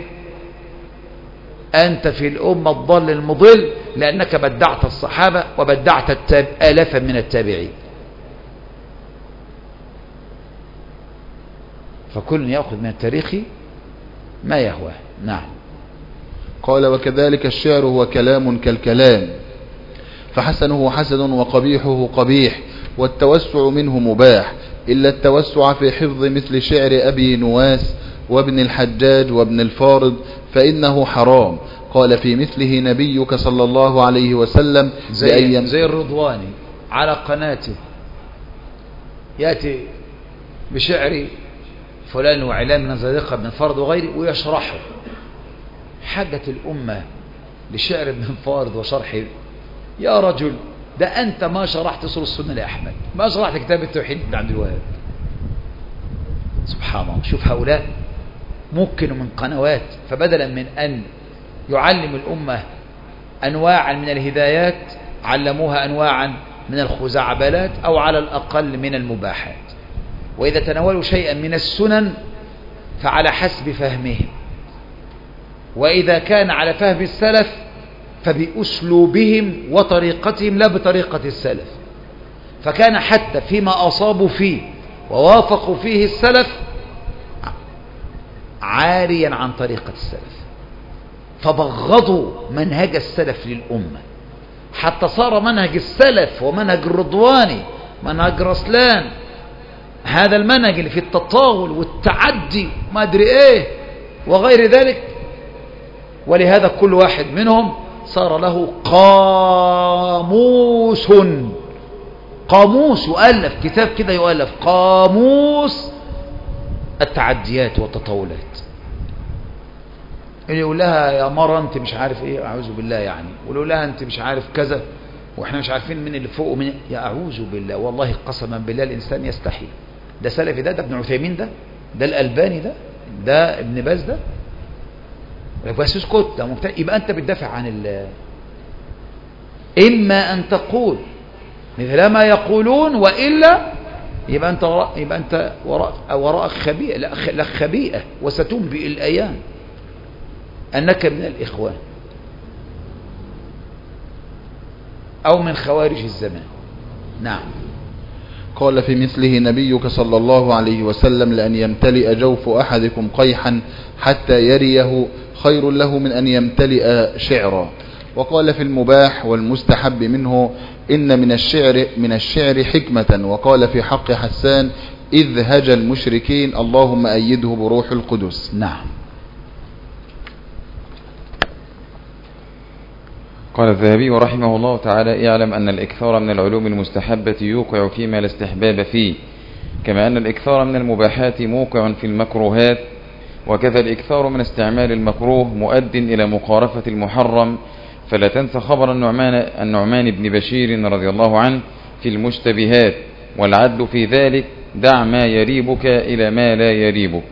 أنت في الأمة الضال المضل، لأنك بدعت الصحابة وبدعت آلافا من التابعين. فكل يأخذ من التاريخ ما يهواه. نعم. قال وكذلك الشعر هو كلام كالكلام، فحسنه حسن وقبيحه قبيح، والتوسع منه مباح، إلا التوسع في حفظ مثل شعر أبي نواس وابن الحجاج وابن الفارض فإنه حرام. قال في مثله نبيك صلى الله عليه وسلم زي, زي الرضواني على قناته يأتي بشعر فلان وعلان من الزادقة ابن الفارض وغيره ويشرحه. حاجة الأمة لشعر ابن الفارض وشرحه؟ يا رجل، ده أنت ما شرحت سور السنة لأحمد، ما شرحت كتاب التوحيد ابن عبد الوهاب. سبحان الله. شوف هؤلاء ممكن من قنوات، فبدلا من أن يعلم الأمة أنواعا من الهدايات علموها أنواعا من الخزعبلات أو على الأقل من المباحات. وإذا تناولوا شيئا من السنن فعلى حسب فهمهم، وإذا كان على فهم السلف فبأسلوبهم وطريقتهم لا بطريقة السلف. فكان حتى فيما أصابوا فيه ووافقوا فيه السلف عاريا عن طريقة السلف، فبغضوا منهج السلف للأمة، حتى صار منهج السلف ومنهج الرضواني منهج رسلان، هذا المنهج اللي في التطاول والتعدي ما أدري إيه وغير ذلك. ولهذا كل واحد منهم صار له قاموس، قاموس يؤلف، كتاب كده يؤلف، قاموس التعديات والتطاولات. اللي يقول لها يا مرة انت مش عارف ايه، اعوذ بالله يعني، ولو لها انت مش عارف كذا، واحنا مش عارفين من اللي فوق ومن، يا اعوذ بالله. والله قسما بالله الانسان يستحي. ده سلفي ده، ده ابن عثيمين ده، ده الألباني ده، ده ابن باز ده، بس اسكت ده مبتدع. يبقى انت بتدافع عن ال، اما ان تقول مثل ما يقولون، والا يبقى انت وراء، يبقى انت وراء وراءك خبيئه، لا خبيئه، وستنبئ الايام انك من الاخوان او من خوارج الزمان. نعم. قال في مثله نبيك صلى الله عليه وسلم لأن يمتلئ جوف أحدكم قيحا حتى يريه خير له من أن يمتلئ شعرا. وقال في المباح والمستحب منه إن من الشعر من الشعر حكمة. وقال في حق حسان إذ هجى المشركين اللهم أيده بروح القدس. نعم. قال الذهبي رحمه الله تعالى اعلم أن الإكثار من العلوم المستحبة يوقع فيما لا استحباب فيه، كما أن الإكثار من المباحات موقع في المكروهات، وكذا الإكثار من استعمال المكروه مؤد إلى مقارفة المحرم. فلا تنسى خبر النعمان, النعمان بن بشير رضي الله عنه في المشتبهات، والعدل في ذلك دع ما يريبك إلى ما لا يريبك.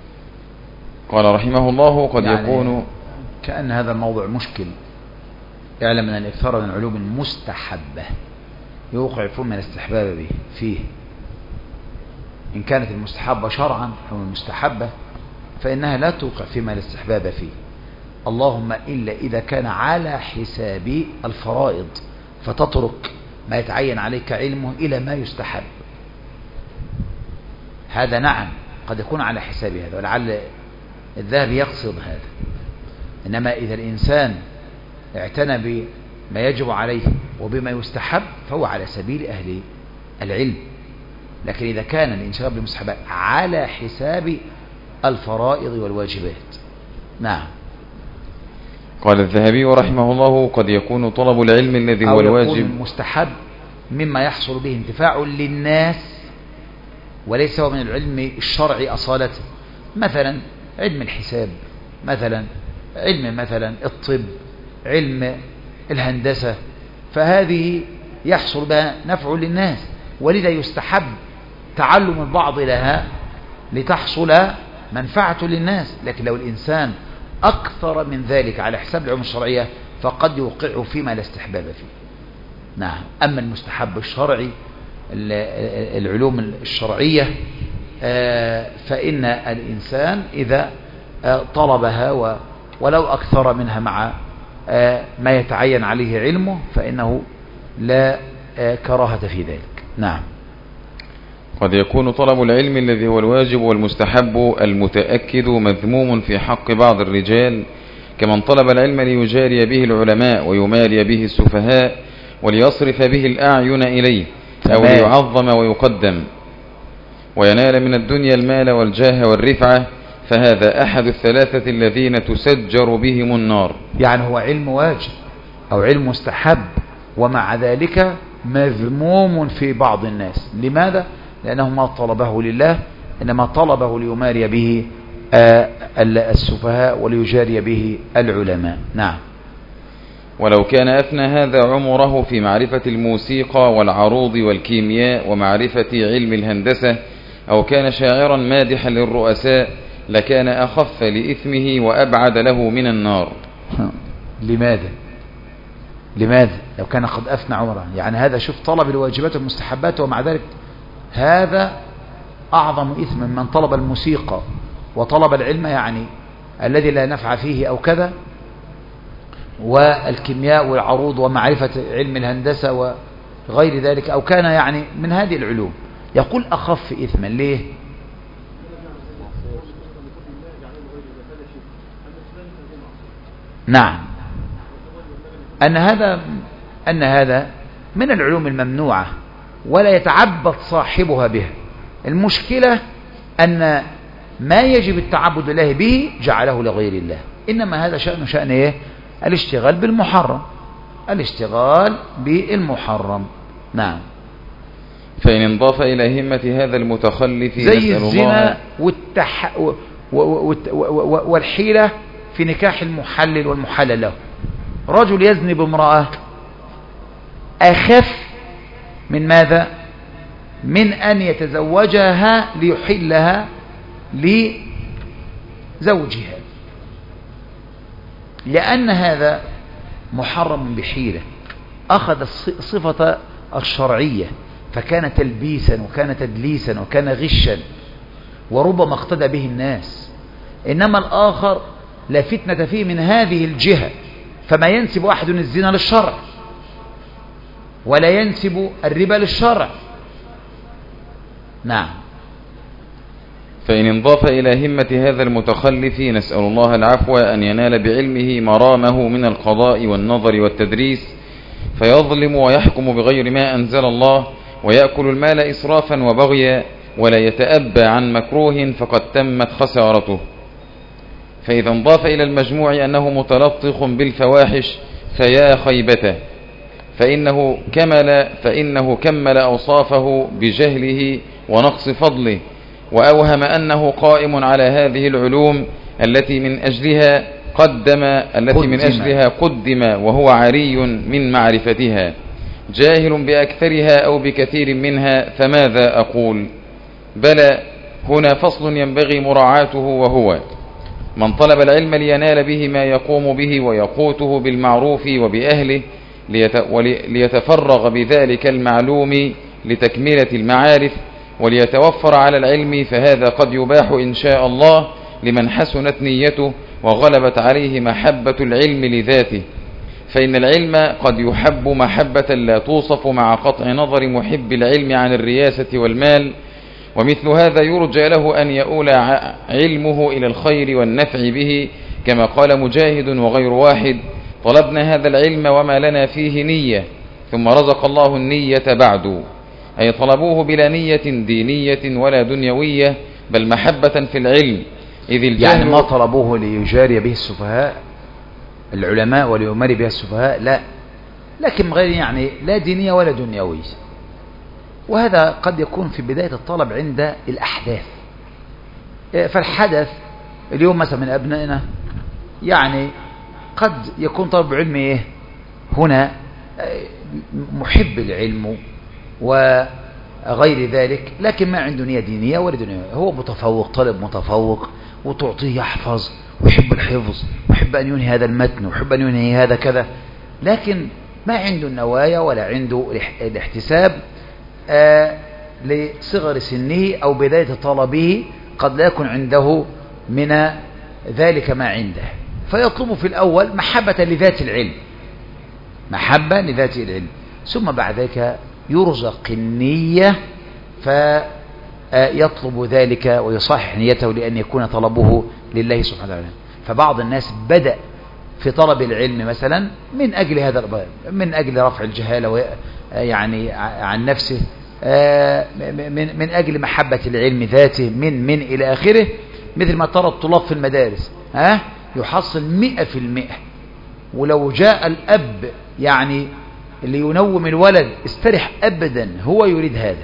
قال رحمه الله قد يعني يكون كأن هذا الموضوع مشكل، اعلم أن الإكثار من العلوم المستحبة يوقع فيما الاستحباب به فيه. إن كانت المستحبة شرعا أو المستحبة فإنها لا توقع فيما الاستحباب فيه، اللهم إلا إذا كان على حساب الفرائض، فتترك ما يتعين عليك علمه إلى ما يستحب. هذا نعم قد يكون على حساب هذا، ولعل الذهب يقصد هذا. إنما إذا الإنسان اعتنى بما يجب عليه وبما يستحب فهو على سبيل أهل العلم. لكن إذا كان الانشغال بالمستحبات على حساب الفرائض والواجبات. نعم. قال الذهبي رحمه الله: قد يكون طلب العلم الذي هو الواجب أو يكون المستحب مما يحصل به انتفاع للناس وليس هو من العلم الشرعي أصالة، مثلا علم الحساب، مثلا علم مثلا الطب، علم الهندسة، فهذه يحصل بها نفع للناس، ولذا يستحب تعلم البعض لها لتحصل منفعة للناس. لكن لو الإنسان أكثر من ذلك على حساب العلوم الشرعية فقد يوقعه فيما لا استحباب فيه. نعم. أما المستحب الشرعي العلوم الشرعية فإن الإنسان إذا طلبها ولو أكثر منها مع ما يتعين عليه علمه فإنه لا كراهة في ذلك. نعم. قد يكون طلب العلم الذي هو الواجب والمستحب المتأكد مذموم في حق بعض الرجال، كمن طلب العلم ليجاري به العلماء ويماري به السفهاء وليصرف به الأعين إليه أو ليعظم ويقدم وينال من الدنيا المال والجاه والرفعة، فهذا أحد الثلاثة الذين تسجر بهم النار. يعني هو علم واجب أو علم مستحب ومع ذلك مذموم في بعض الناس. لماذا؟ لأنه ما طلبه لله، إنما طلبه ليماري به السفهاء وليجاري به العلماء. نعم. ولو كان أفنى هذا عمره في معرفة الموسيقى والعروض والكيمياء ومعرفة علم الهندسة، أو كان شاعرا مادحا للرؤساء، لكان أخف لإثمه وأبعد له من النار. لماذا؟ لماذا؟ لو كان قد أفنى عمره، يعني هذا شوف طلب الواجبات والمستحبات ومع ذلك هذا أعظم إثما من طلب الموسيقى وطلب العلم يعني الذي لا نفع فيه أو كذا، والكيمياء والعروض ومعرفة علم الهندسة وغير ذلك، أو كان يعني من هذه العلوم. يقول أخف إثما. ليه؟ نعم. أن هذا أن هذا من العلوم الممنوعة ولا يتعبد صاحبها بها. المشكلة أن ما يجب التعبد لله به جعله لغير الله، إنما هذا شأن شأن إيه؟ الاشتغال بالمحرم، الاشتغال بالمحرم. نعم. فإن انضاف إلى همة هذا المتخلف زي الزنا والتح... و... و... و... و... والحيلة في نكاح المحلل والمحلل له. رجل يزني بامرأة أخف من ماذا؟ من أن يتزوجها ليحلها لزوجها، لأن هذا محرم بحيلة، أخذ الصفة الشرعية فكان تلبيسا وكان تدليسا وكان غشا وربما اقتدى به الناس. إنما الآخر لا فتنة فيه من هذه الجهة، فما ينسب أحد الزنا للشرع ولا ينسب الربا للشرع. نعم. فإن انضاف إلى همة هذا المتخلف نسأل الله العفو أن ينال بعلمه مرامه من القضاء والنظر والتدريس، فيظلم ويحكم بغير ما أنزل الله ويأكل المال إسرافا وبغيا ولا يتأبى عن مكروه فقد تمت خسارته. فإذا انضاف إلى المجموع أنه متلطخ بالفواحش فيا خيبته، فإنه كمل, فإنه كمل أوصافه بجهله ونقص فضله، وأوهم أنه قائم على هذه العلوم التي من أجلها قدم التي من أجلها قدم وهو عري من معرفتها، جاهل بأكثرها أو بكثير منها. فماذا أقول؟ بلى، هنا فصل ينبغي مراعاته، وهو من طلب العلم لينال به ما يقوم به ويقوته بالمعروف وبأهله ليتفرغ بذلك المعلوم لتكملة المعارف وليتوفر على العلم، فهذا قد يباح إن شاء الله لمن حسنت نيته وغلبت عليه محبة العلم لذاته، فإن العلم قد يحب محبة لا توصف مع قطع نظر محب العلم عن الرياسة والمال، ومثل هذا يرجى له أن يؤول علمه إلى الخير والنفع به، كما قال مجاهد وغير واحد: طلبنا هذا العلم وما لنا فيه نية، ثم رزق الله النية بعد، أي طلبوه بلا نية دينية ولا دنيوية، بل محبة في العلم، إذ الجهل يعني ما طلبوه ليجاري به السفهاء العلماء وليماري به السفهاء، لا، لكن غير يعني لا دينية ولا دنيوية. وهذا قد يكون في بداية الطلب عند الأحداث. فالحدث اليوم مثلا من أبنائنا يعني قد يكون طلب علم إيه هنا محب العلم وغير ذلك، لكن ما عنده نية دينية ولا دنيوية، هو متفوق، طالب متفوق، وتعطيه يحفظ ويحب الحفظ ويحب أن ينهي هذا المتن ويحب أن ينهي هذا كذا، لكن ما عنده النوايا ولا عنده الاحتساب آه لصغر سنه أو بداية طلبه، قد لا يكون عنده من ذلك ما عنده، فيطلب في الأول محبة لذات العلم، محبة لذات العلم، ثم بعد ذلك يرزق النية فيطلب ذلك ويصحح نيته لأن يكون طلبه لله سبحانه وتعالى. فبعض الناس بدأ في طلب العلم مثلا من أجل هذا، من أجل رفع الجهالة يعني عن نفسه، من من أجل محبة العلم ذاته، من من إلى آخره، مثل ما ترى الطلاب في المدارس ها يحصل مئة في المئة، ولو جاء الأب يعني اللي ينوم الولد استرح أبدا، هو يريد هذا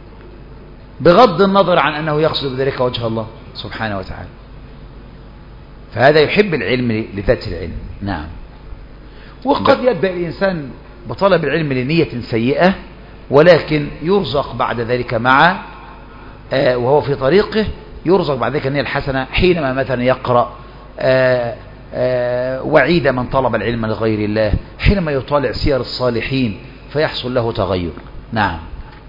بغض النظر عن أنه يقصد بذلك وجه الله سبحانه وتعالى، فهذا يحب العلم لذات العلم. نعم. وقد يبدأ الإنسان بطلب العلم لنية سيئة، ولكن يرزق بعد ذلك مع آه وهو في طريقه يرزق بعد ذلك النية الحسنة، حينما مثلا يقرأ آه آه وعيد من طلب العلم لغير الله، حينما يطالع سير الصالحين فيحصل له تغير. نعم.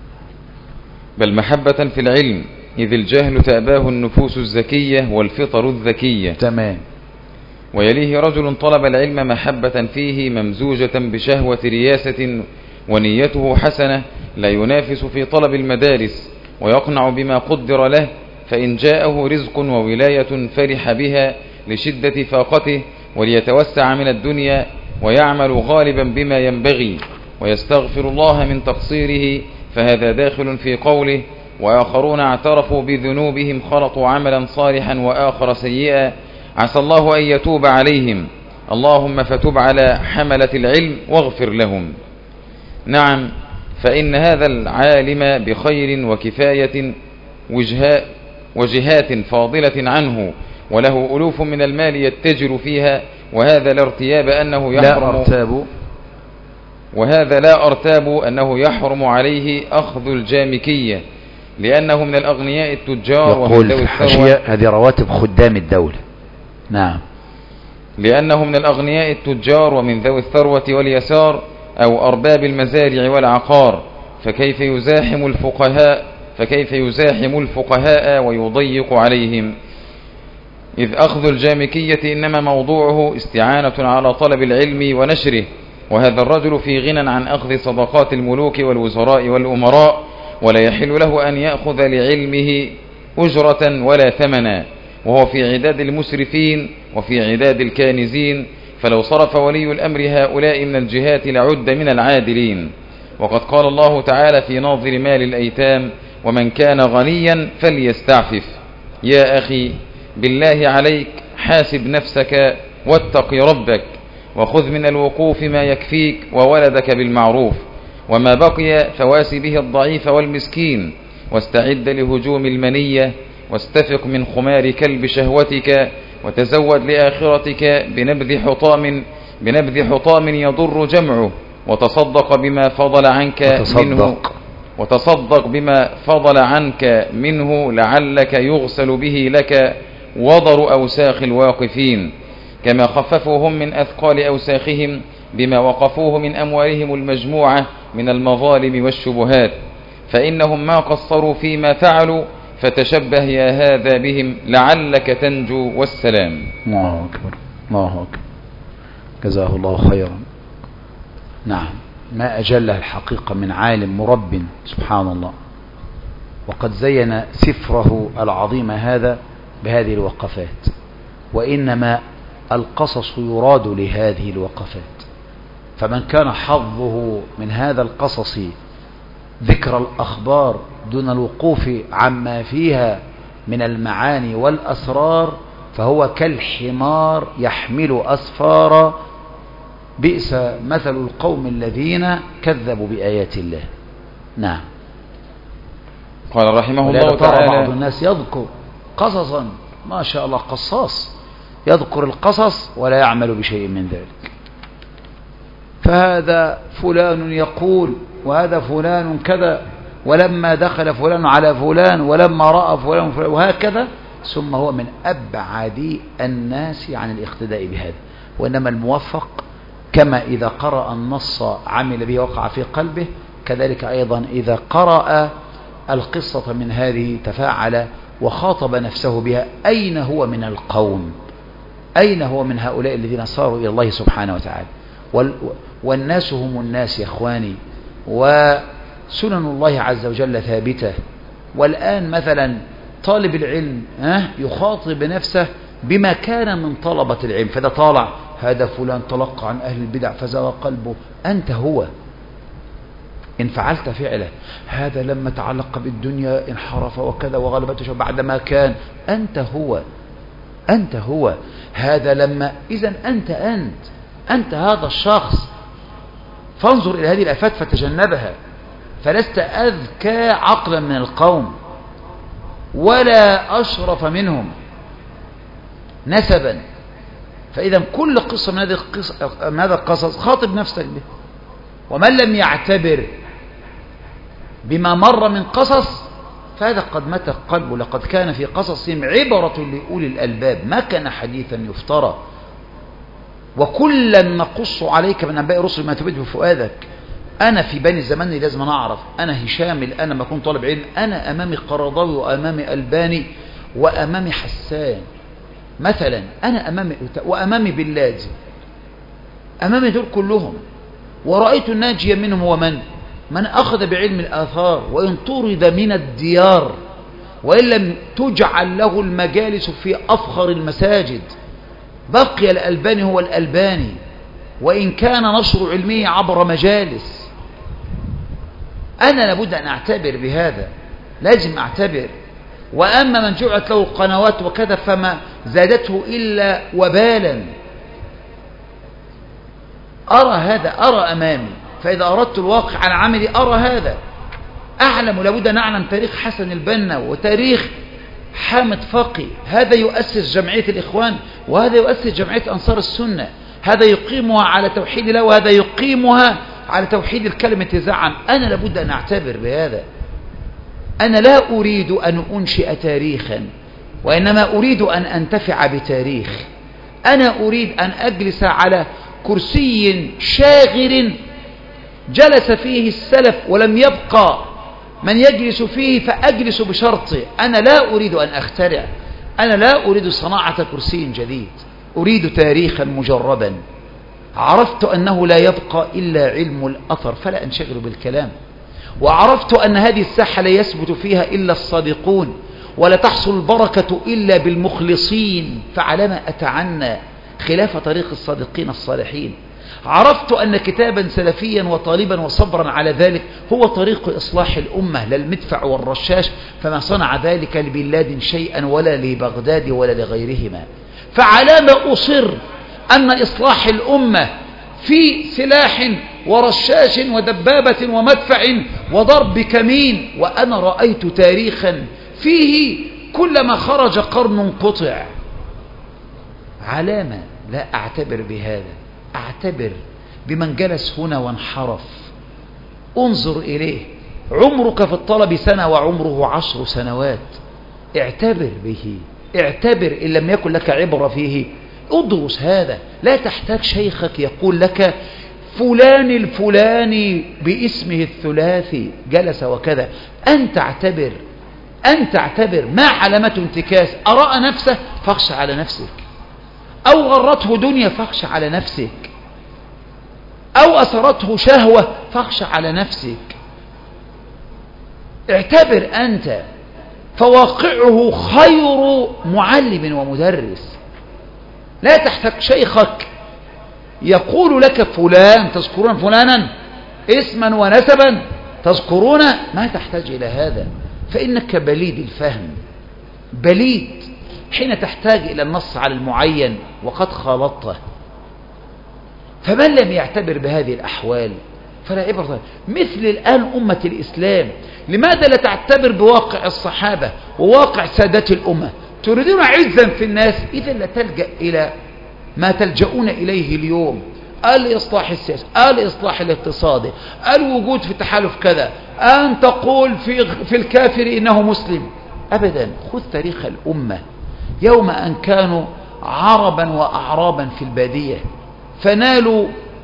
بل محبة في العلم، إذ الجهل تأباه النفوس الزكية والفطر الذكية. تمام. ويليه رجل طلب العلم محبة فيه ممزوجة بشهوة رياسة، ونيته حسنة، لا ينافس في طلب المدارس، ويقنع بما قدر له، فإن جاءه رزق وولاية فرح بها لشدة فاقته وليتوسع من الدنيا، ويعمل غالبا بما ينبغي ويستغفر الله من تقصيره، فهذا داخل في قوله: وآخرون اعترفوا بذنوبهم خلطوا عملا صالحا وآخر سيئا عسى الله أن يتوب عليهم، اللهم فتب على حملة العلم واغفر لهم. نعم، فإن هذا العالم بخير وكفاية وجهاء وجهات فاضلة عنه، وله ألوف من المال يتجر فيها، وهذا لا ارتياب أنه يحرم لا أرتاب وهذا لا أرتاب أنه يحرم عليه أخذ الجامكية، لأنه من الأغنياء التجار يقول في الحاشية هذه رواتب خدام الدولة. نعم. لأنه من الأغنياء التجار ومن ذوي الثروة واليسار أو أرباب المزارع والعقار، فكيف يزاحم الفقهاء فكيف يزاحم الفقهاء ويضيق عليهم، إذ أخذ الجامكية إنما موضوعه استعانة على طلب العلم ونشره، وهذا الرجل في غنى عن أخذ صدقات الملوك والوزراء والأمراء، ولا يحل له أن يأخذ لعلمه أجرة ولا ثمنا، وهو في عداد المسرفين وفي عداد الكانزين، فلو صرف ولي الأمر هؤلاء من الجهات لعد من العادلين. وقد قال الله تعالى في ناظر مال الأيتام: ومن كان غنيا فليستعفف. يا أخي بالله عليك حاسب نفسك واتق ربك، وخذ من الوقوف ما يكفيك وولدك بالمعروف، وما بقي فواسي به الضعيف والمسكين، واستعد لهجوم المنية، واستفق من خمار كلب شهوتك، وتزود لآخرتك بنبذ حطام بنبذ حطام يضر جمعه، وتصدق بما فضل عنك وتصدق. منه وتصدق بما فضل عنك منه لعلك يغسل به لك وضر أوساخ الواقفين، كما خففوهم من أثقال أوساخهم بما وقفوه من أموالهم المجموعة من المظالم والشبهات، فإنهم ما قصروا فيما فعلوا، فتشبه يا هذا بهم لعلك تنجو والسلام. الله أكبر، الله أكبر، جزاه الله خيرا. نعم، ما أجلها الحقيقة من عالم مرب سبحان الله، وقد زين سفره العظيم هذا بهذه الوقفات، وإنما القصص يراد لهذه الوقفات، فمن كان حظه من هذا القصص ذكر الأخبار دون الوقوف عما فيها من المعاني والأسرار فهو كالحمار يحمل أسفارا، بئس مثل القوم الذين كذبوا بآيات الله. نعم. قال رحمه الله تعالى: بعض الناس يذكر قصصا ما شاء الله قصاص، يذكر القصص ولا يعمل بشيء من ذلك، فهذا فلان يقول وهذا فلان كذا، ولما دخل فلان على فلان ولما رأى فلان فلان وهكذا، ثم هو من أبعد الناس عن الاقتداء بهذا. وإنما الموفق كما إذا قرأ النص عمل به وقع في قلبه، كذلك أيضا إذا قرأ القصة من هذه تفاعل وخاطب نفسه بها. أين هو من القوم؟ أين هو من هؤلاء الذين صاروا إلى الله سبحانه وتعالى؟ والناس هم الناس يا إخواني، وسنن الله عز وجل ثابتة. والآن مثلا طالب العلم يخاطب نفسه بما كان من طلبة العلم، فإذا طالع هذا فلان تلقى عن أهل البدع فزغ قلبه، أنت هو إن فعلت فعله. هذا لما تعلق بالدنيا انحرف وكذا وغلبته بعدما كان، أنت هو أنت هو هذا لما إذن أنت أنت أنت هذا الشخص، فانظر إلى هذه الآفات فتجنبها، فلست أذكى عقلا من القوم ولا أشرف منهم نسبا. فإذا كل قصة من هذه القصص, من هذا القصص خاطب نفسك به. ومن لم يعتبر بما مر من قصص فهذا قد مات قلبه. لقد كان في قصصهم عبرة لأولي الألباب، ما كان حديثا يفترى. وكلا نقص عليك من أنباء الرسل ما تبت بفؤادك. أنا في بني الزمان لازم نعرف، أنا هشام الآن ما كنت طالب علم، أنا أمامي قرضاوي وأمامي ألباني وأمامي حسان مثلا، أنا أمامي وأمامي بلادي، أمامي دول كلهم، ورأيت الناجي منهم ومن من أخذ بعلم الآثار وإن طرد من الديار وإن لم تجعل له المجالس في أفخر المساجد، بقي الألباني هو الألباني وإن كان نشر علمه عبر مجالس. أنا لابد أن أعتبر بهذا، لازم أعتبر. وأما من جعلت له قنوات وكذا فما زادته إلا وبالا. أرى هذا، أرى أمامي، فإذا أردت الواقع عن عملي أرى هذا، أعلم. لابد أن أعلم تاريخ حسن البنا وتاريخ حامد فقي، هذا يؤسس جمعية الإخوان وهذا يؤسس جمعية أنصار السنة، هذا يقيمها على توحيد الله وهذا يقيمها على توحيد الكلمة زعم. أنا لابد أن أعتبر بهذا. أنا لا أريد أن أنشئ تاريخا، وإنما أريد أن أنتفع بتاريخ. أنا أريد أن أجلس على كرسي شاغر جلس فيه السلف ولم يبقى من يجلس فيه، فأجلس بشرطي. أنا لا أريد أن أخترع، أنا لا أريد صناعة كرسي جديد، أريد تاريخا مجربا عرفت أنه لا يبقى إلا علم الأثر فلا أنشغل بالكلام، وعرفت أن هذه الساحة لا يثبت فيها إلا الصادقون ولا تحصل البركة إلا بالمخلصين، فعلما أتعنى خلاف طريق الصادقين الصالحين. عرفت أن كتابا سلفيا وطالبا وصبرا على ذلك هو طريق إصلاح الأمة لا المدفع والرشاش، فما صنع ذلك لبلاد شيئا ولا لبغداد ولا لغيرهما. فعلما أصر أن إصلاح الأمة في سلاح ورشاش ودبابة ومدفع وضرب كمين، وأنا رأيت تاريخا فيه كلما خرج قرن قطع. علامة لا أعتبر بهذا، أعتبر بمن جلس هنا وانحرف، انظر إليه. عمرك في الطلب سنة وعمره عشر سنوات، اعتبر به اعتبر إن لم يكن لك عبرة فيه، ادرس هذا. لا تحتاج شيخك يقول لك فلان الفلاني باسمه الثلاثي جلس وكذا. أن تعتبر أن تعتبر ما علامة انتكاس. أراء نفسه فاخشى على نفسك، أو غرته دنيا فاخشى على نفسك، أو أثرته شهوة فاخشى على نفسك. اعتبر أنت، فواقعه خير معلم ومدرس. لا تحتاج شيخك يقول لك فلان، تذكرون فلانا اسما ونسبا تذكرون، ما تحتاج إلى هذا، فإنك بليد الفهم، بليد حين تحتاج إلى النص على المعين وقد خالطته. فمن لم يعتبر بهذه الأحوال فلا عبرة. مثل الآن أمة الإسلام، لماذا لا تعتبر بواقع الصحابة وواقع سادات الأمة؟ تريدون عزا في الناس، إذا لا تلجأ إلى ما تلجؤون إليه اليوم، الإصلاح السياسي، الإصلاح الاقتصادي، الوجود في تحالف كذا، أن تقول في, في الكافر إنه مسلم. أبدا. خذ تاريخ الأمة يوم أن كانوا عربا وأعرابا في البادية، فنالوا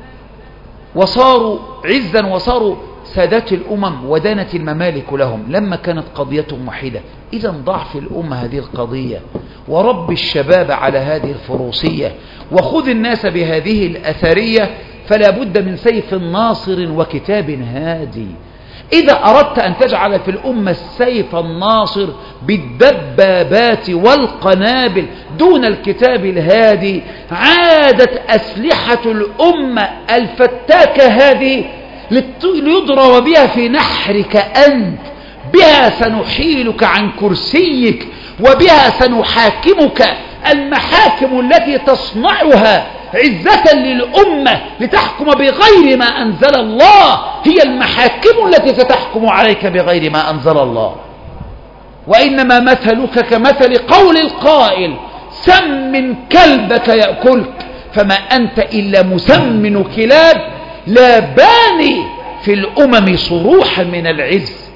وصاروا عزا وصاروا سادات الأمم ودانت الممالك لهم لما كانت قضيتهم واحدة. إذا ضعف الأمة هذه القضية، ورب الشباب على هذه الفروسية، وخذ الناس بهذه الأثرية، فلا بد من سيف ناصر وكتاب هادي. إذا أردت أن تجعل في الأمة السيف الناصر بالدبابات والقنابل دون الكتاب الهادي، عادت أسلحة الأمة الفتاكة هذه ليضرب بها في نحرك أنت، بها سنحيلك عن كرسيك، وبها سنحاكمك المحاكم التي تصنعها عزة للأمة لتحكم بغير ما أنزل الله، هي المحاكم التي ستحكم عليك بغير ما أنزل الله. وإنما مثلك كمثل قول القائل سمن كلبك يأكلك، فما أنت إلا مسمن كلاب لا باني في الأمم صروحا من العز.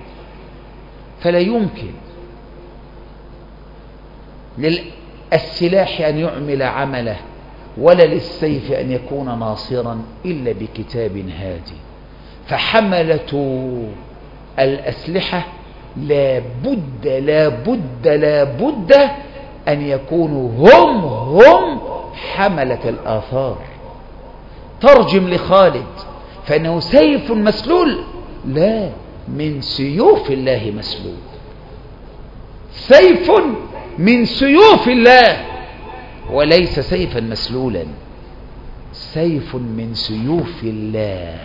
فلا يمكن للسلاح أن يعمل عمله ولا للسيف أن يكون ناصرا إلا بكتاب هادي. فحملة الأسلحة لا بد لا بد لا بد أن يكونوا هم هم حملة الآثار. ترجم لخالد فإنه سيف مسلول، لا، من سيوف الله مسلول. سيف من سيوف الله وليس سيفا مسلولا، سيف من سيوف الله.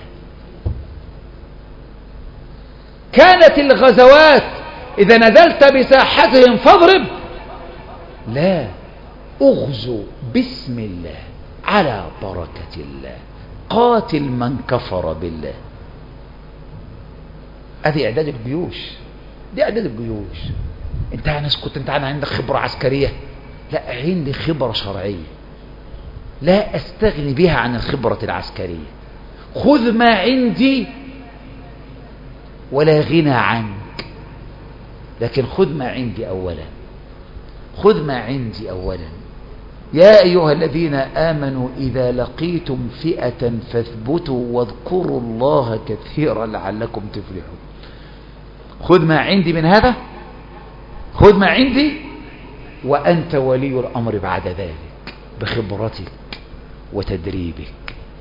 كانت الغزوات إذا نزلت بساحتهم فاضرب، لا، أغزو باسم الله على بركة الله، قاتل من كفر بالله. هذه إعداد الجيوش، دي إعداد الجيوش. انت أنا اسكت، انت أنا عندك خبرة عسكرية؟ لا، عندي خبرة شرعية لا أستغني بها عن الخبرة العسكرية. خذ ما عندي ولا غنى عنك، لكن خذ ما عندي أولا، خذ ما عندي أولا. يا أيها الذين آمنوا إذا لقيتم فئة فاثبتوا واذكروا الله كثيرا لعلكم تفلحون. خذ ما عندي من هذا، خذ ما عندي، وأنت ولي الأمر بعد ذلك بخبرتك وتدريبك.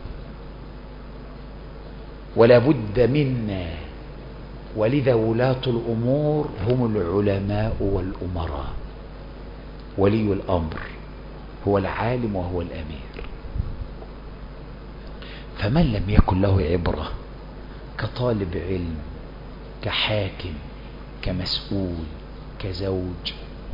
ولا بد منا، ولذا ولاة الأمور هم العلماء والأمراء. ولي الأمر هو العالم وهو الأمير. فمن لم يكن له عبرة كطالب علم، كحاكم، كمسؤول، كزوج،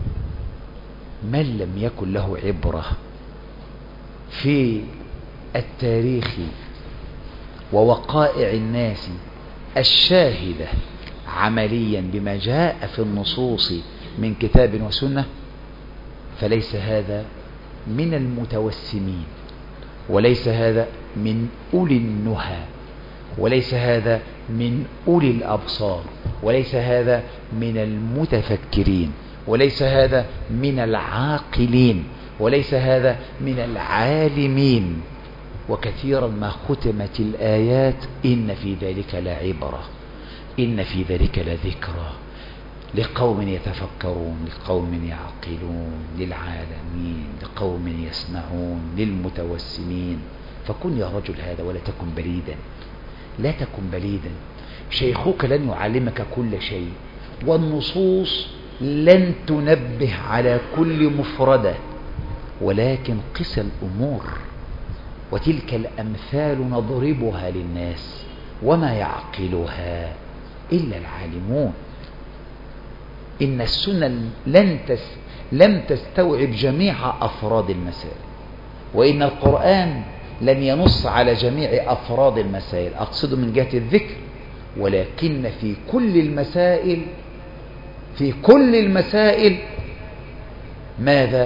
من لم يكن له عبرة في التاريخ ووقائع الناس الشاهدة عمليا بما جاء في النصوص من كتاب وسنة، فليس هذا من المتوسمين، وليس هذا من أولي النهى، وليس هذا من أولي الأبصار، وليس هذا من المتفكرين، وليس هذا من العاقلين، وليس هذا من العالمين. وكثيرا ما ختمت الآيات إن في ذلك لعبرة، إن في ذلك لذكرى لقوم يتفكرون، لقوم يعقلون، للعالمين، لقوم يسمعون، للمتوسمين. فكن يا رجل هذا ولا تكن بليدا، لا تكن بليدا. شيخك لن يعلمك كل شيء، والنصوص لن تنبه على كل مفردة، ولكن قس الأمور. وتلك الأمثال نضربها للناس وما يعقلها إلا العالمون. إن السنن لن تس لم تستوعب جميع أفراد المسائل، وإن القرآن لم ينص على جميع أفراد المسائل، أقصد من جهة الذكر، ولكن في كل المسائل في كل المسائل ماذا؟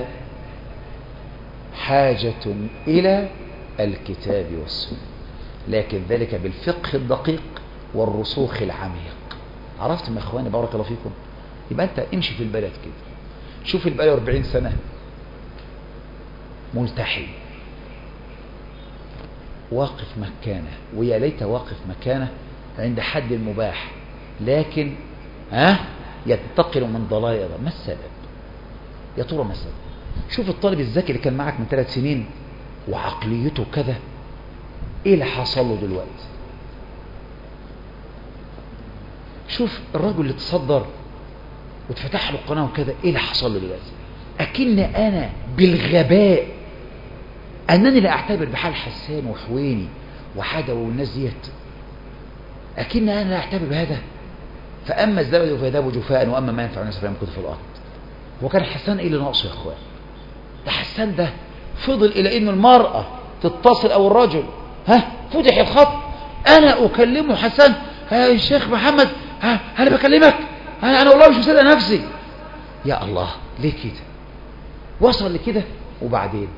حاجة إلى الكتاب والسنة، لكن ذلك بالفقه الدقيق والرسوخ العميق. عرفتم يا اخواني؟ بارك الله فيكم. يبقى انت امشي في البلد كده، شوف البلد أربعين سنة ملتحي واقف مكانه، ويا ليت واقف مكانه عند حد المباح، لكن ها ينتقل من ضلائل. ما السبب يا ترى؟ ما السبب؟ شوف الطالب الذكي اللي كان معك من ثلاث سنين وعقليته كذا، ايه اللي حصل له دلوقتي؟ شوف الرجل اللي تصدر واتفتح له القناه وكذا، ايه اللي حصل له دلوقتي؟ اكن انا بالغباء انني لا اعتبر بحال حسان وحويني وحدا والناس ديت، اكن انا لا اعتبر بهذا. فاما الزبد فيذهب جفاء واما ما ينفع الناس فيمكث في الارض. وكان حسان ايه اللي ناقصه يا اخوان؟ ده حسان ده فضل الى ان المراه تتصل او الرجل ها فتح الخط، انا اكلمه حسان، يا الشيخ محمد ها انا بكلمك، انا انا والله مش مصدق نفسي. يا الله ليه كده؟ وصل لكده. وبعدين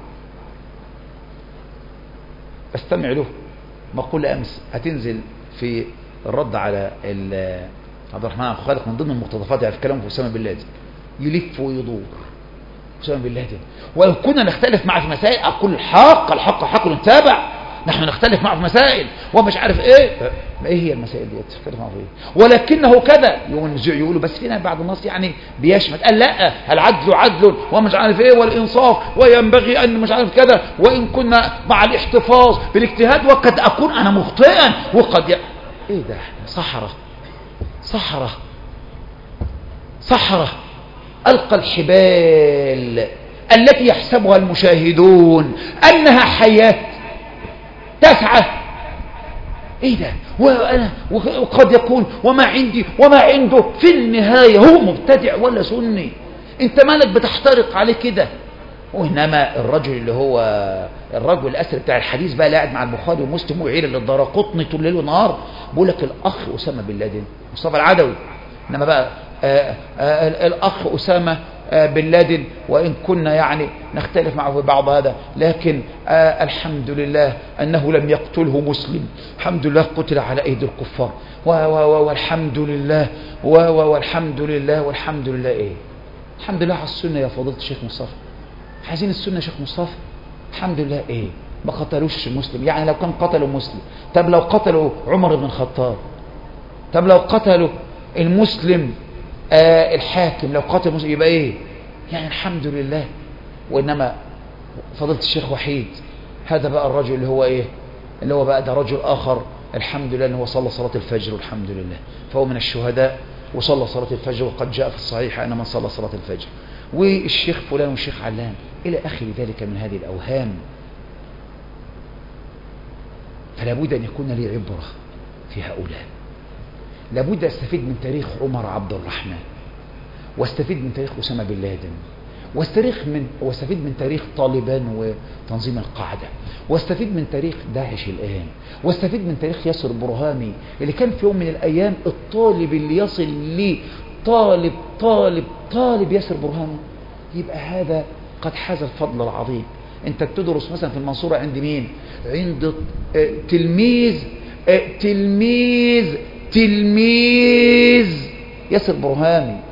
استمع له مقول امس هتنزل في الرد على عبد الرحمن أبو خالد من ضمن المقتطفات يعني في كلامه في اسامه بن لادن، يلف ويدور اسامه بن لادن. وان كنا نختلف معه في مسائل، اقول الحق الحق حق نتابع، نحن نختلف معه في مسائل ومش عارف ايه. ايه هي المسائل دي تختلف معه في ايه؟ ولكنه كذا. يقولوا بس فينا بعض الناس يعني بيشمت، قال لا العدل عدل ومش عارف ايه والانصاف وينبغي ان مش عارف كذا، وان كنا مع الاحتفاظ بالاجتهاد وقد اكون انا مخطئا وقد ي... ايه ده؟ صحراء صحراء صحراء. ألقى الحبال التي يحسبها المشاهدون أنها حياة تسعى. ايه ده؟ وانا وقد يكون وما عندي وما عنده، في النهاية هو مبتدع ولا سني؟ انت مالك بتحترق عليه كده؟ وإنما الرجل اللي هو الرجل الأسر بتاع الحديث بقى اللي قاعد مع البخاري ومسلم وعيل للدارقطني طول الليل ونهار، بقول لك الأخ أسامة بن لادن مصطفى العدوي. إنما بقى آآ آآ الأخ أسامة بن لادن وإن كنا يعني نختلف معه في بعض هذا، لكن الحمد لله أنه لم يقتله مسلم، الحمد لله قتل على أيدي الكفار، والحمد لله والحمد لله والحمد لله. إيه الحمد لله على السنة يا فضيلة الشيخ مصطفى؟ عايزين السنة يا شيخ مصطفى؟ الحمد لله. ايه ما قتلوش مسلم؟ يعني لو كان قتلوا مسلم، طب لو قتلوا عمر بن الخطاب، طب لو قتلوا المسلم آه الحاكم، لو قتلوا مسلم يبقى ايه يعني؟ الحمد لله. وانما فضيلة الشيخ وحيد هذا بقى الرجل اللي هو ايه اللي هو بقى ده رجل اخر، الحمد لله انه صلى صلاة الفجر والحمد لله، فهو من الشهداء وصلى صلاة الفجر، وقد جاء في الصحيح ان من صلى صلاة الفجر. والشيخ فلان والشيخ علان إلى آخر ذلك من هذه الأوهام. فلا بد أن يكون لي عبرة في هؤلاء. لابد أستفيد من تاريخ عمر عبد الرحمن، واستفيد من تاريخ أسامة بن لادن، واستفيد من واستفيد من تاريخ طالبان وتنظيم القاعدة، واستفيد من تاريخ داعش الآن، واستفيد من تاريخ ياسر برهامي اللي كان في يوم من الأيام الطالب اللي يصل لي طالب طالب طالب ياسر برهامي، يبقى هذا قد حاز الفضل العظيم. انت بتدرس مثلا في المنصورة عند مين؟ عند تلميذ تلميذ تلميذ ياسر برهامي.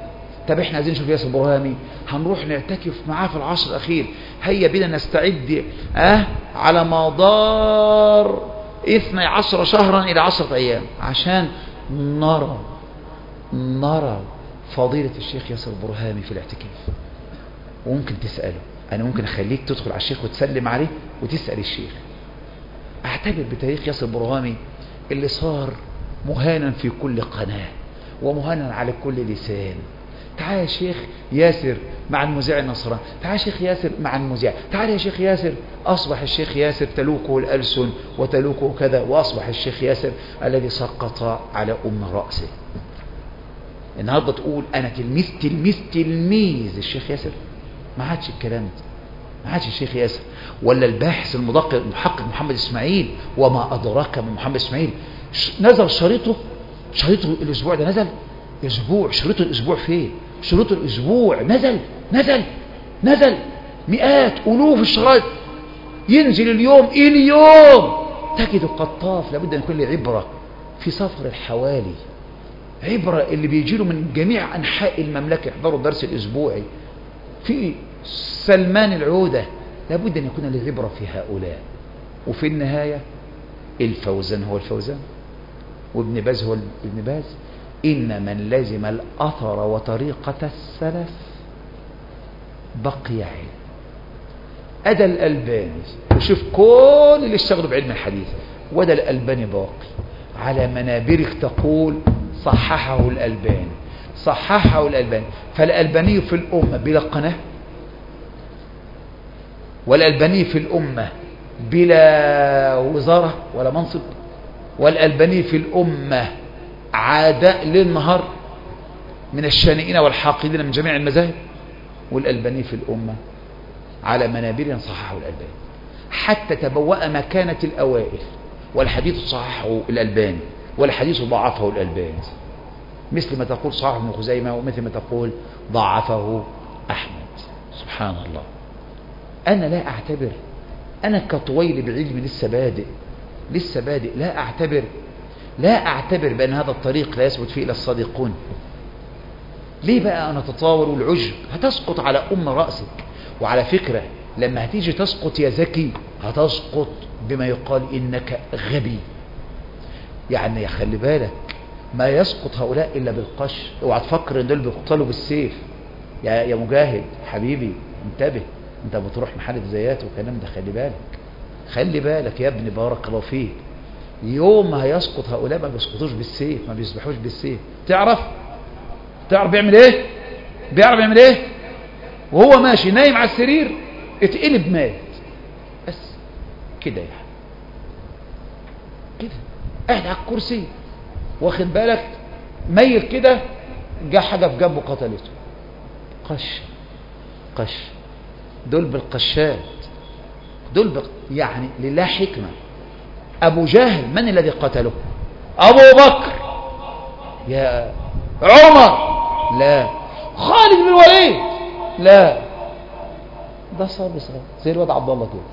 طب احنا عايزين نشوف ياسر برهامي، هنروح نعتكف معاه في العصر الأخير. هيا بنا نستعد اه على مدار اثني عشر شهرا إلى عشرة أيام عشان نرى نرى فضيلة الشيخ ياسر برهامي في الاعتكاف. وممكن تسأله، أنا ممكن أخليك تدخل على الشيخ وتسلم عليه وتسأل الشيخ. أعتبر بتاريخ ياسر برهامي اللي صار مهانا في كل قناة ومهانا على كل لسان. تعال يا شيخ ياسر مع المذيع النصراني، تعال يا شيخ ياسر مع المذيع، تعال يا شيخ ياسر. أصبح الشيخ ياسر تلوكه الألسن وتلوكه كذا، وأصبح الشيخ ياسر الذي سقط على أم رأسه. النهارده تقول أنا تلميذ تلميذ تلميذ الشيخ ياسر، ما عادش الكلام ده، ما عادش الشيخ ياسر. ولا الباحث المدقق المحقق محمد إسماعيل، وما أدراك من محمد إسماعيل، نزل شريطه شريطه الأسبوع ده، نزل أسبوع شريطه الأسبوع فين؟ شريطه الأسبوع نزل نزل نزل مئات ألوف الشرايط، ينزل اليوم اليوم تجد قطاف. لابد أن يكون له عبرة في سفر الحوالي، عبرة اللي بيجيله من جميع أنحاء المملكة يحضروا الدرس الأسبوعي في سلمان العودة. لابد أن يكون له عبرة في هؤلاء. وفي النهاية الفوزان هو الفوزان، وابن باز هو ابن باز. إن من لزم الأثر وطريقة السلف بقي علم. أدى الألباني، وشوف كل اللي اشتغلوا بعلم الحديث، وده الألباني باقي على منابرك تقول صححه الألباني صححه الألباني. فالألباني في الأمة بلا قناة، والألباني في الأمة بلا وزارة ولا منصب، والألباني في الأمة عداء للنهار من الشانئين والحاقدين من جميع المذاهب، والألباني في الأمة على منابر صححه الألباني حتى تبوأ مكانة الأوائل. والحديث صححه الألباني والحديث ضعفه الألباني، مثل ما تقول صححه ابن خزيمة ومثل ما تقول ضعفه أحمد. سبحان الله. أنا لا أعتبر، أنا كطويل بعلمي لسه بادئ لسه بادئ لا أعتبر لا أعتبر بأن هذا الطريق لا يثبت فيه إلا الصادقون. ليه بقى أنا تطاول والعجب؟ هتسقط على أم رأسك. وعلى فكرة لما هتيجي تسقط يا ذكي هتسقط بما يقال إنك غبي. يعني خلي بالك، ما يسقط هؤلاء إلا بالقش. اوعى تفكر إن دول بيقتلوا بالسيف. يا يا مجاهد حبيبي انتبه، انت بتروح محل زيات وكلام ده، خلي بالك خلي بالك يا ابني، بارك الله فيك. يوم ما هيسقط هؤلاء ما بيسقطوش بالسيف، ما بيسبحوش بالسيف. تعرف تعرف بيعمل ايه؟ بيعرف يعمل ايه؟ وهو ماشي نايم على السرير اتقلب مات بس كده، يعني كده قاعد على الكرسي واخد بالك ميل كده، جه حاجه في جنبه قتلته. قش قش دول بالقشات دول بق... يعني لله حكمه. أبو جهل من الذي قتله؟ أبو بكر. يا عمر لا. خالد بن الوليد لا. ده صار صار زي الواد عبد الله كده،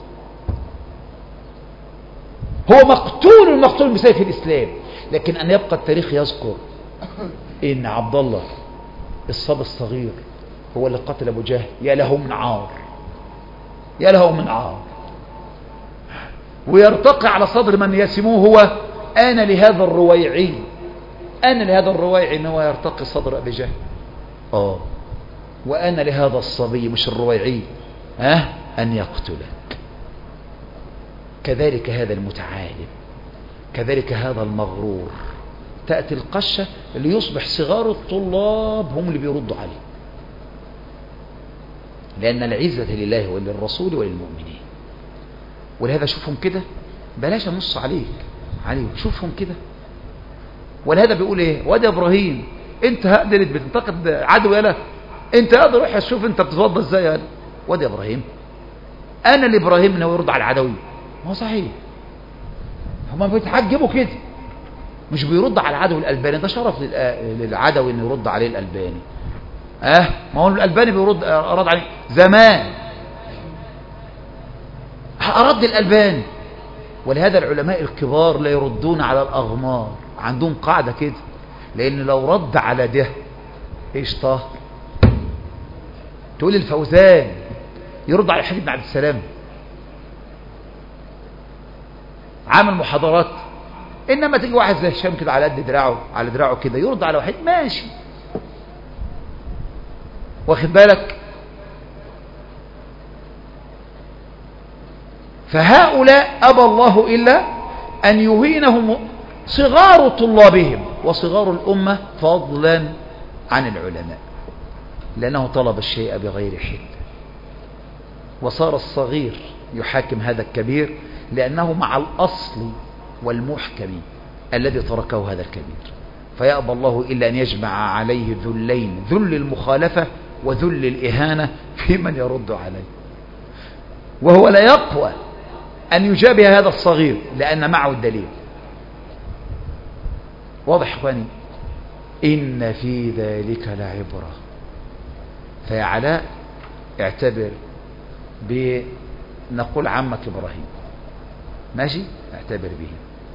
هو مقتول مقتول بسيف الإسلام. لكن أن يبقى التاريخ يذكر إن عبد الله الصبي الصغير هو اللي قتل أبو جهل. يا له من عار، يا له من عار. ويرتقي على صدر من يسموه هو أنا لهذا الرويعي أنا لهذا الرويعي إن هو يرتقي صدر أبي جهل. آه وأنا لهذا الصبي مش الرويعي ها أن يقتلك. كذلك هذا المتعالم، كذلك هذا المغرور. تأتي القشة اللي يصبح صغار الطلاب هم اللي بيردوا عليه، لأن العزة لله وللرسول وللمؤمنين. ولهذا شوفهم كده، بلاش نص عليك عليك شوفهم كده. ولهذا بيقول ايه؟ واد يا ابراهيم انت هقدر بتنتقد عدو يالا، انت هقدر روح اشوف انت بتتوضى ازاي يالا. واد يا ابراهيم انا لابراهيم انه يرد على العدوي. ما هو صحيح، هما بيتحجبوا كده، مش بيرد على العدو الالباني. ده شرف للعدوي انه يرد عليه الالباني. اه ما هو الالباني بيرد اراد عليه زمان، أرد الألباني. ولهذا العلماء الكبار لا يردون على الأغمار، عندهم قاعدة كده، لأن لو رد على ده إيش طاهر تقول الفوزان يرد على الحديث بن عبد السلام عامل محاضرات، انما تيجي واحد زي هشام كده على قد دراعه على دراعه كده يرد على واحد ماشي، واخد بالك؟ فهؤلاء أبى الله إلا أن يهينهم صغار طلابهم وصغار الأمة فضلا عن العلماء، لأنه طلب الشيء بغير حل، وصار الصغير يحاكم هذا الكبير لأنه مع الأصل والمحكم الذي تركه هذا الكبير، فيأبى الله إلا أن يجمع عليه ذلين، ذل المخالفة وذل الإهانة في من يرد عليه، وهو لا يقوى أن يجابه هذا الصغير لأن معه الدليل. واضح إخواني؟ إن في ذلك لعبرة. فيا علاء اعتبر بنقول عمك إبراهيم، ماشي؟ اعتبر به.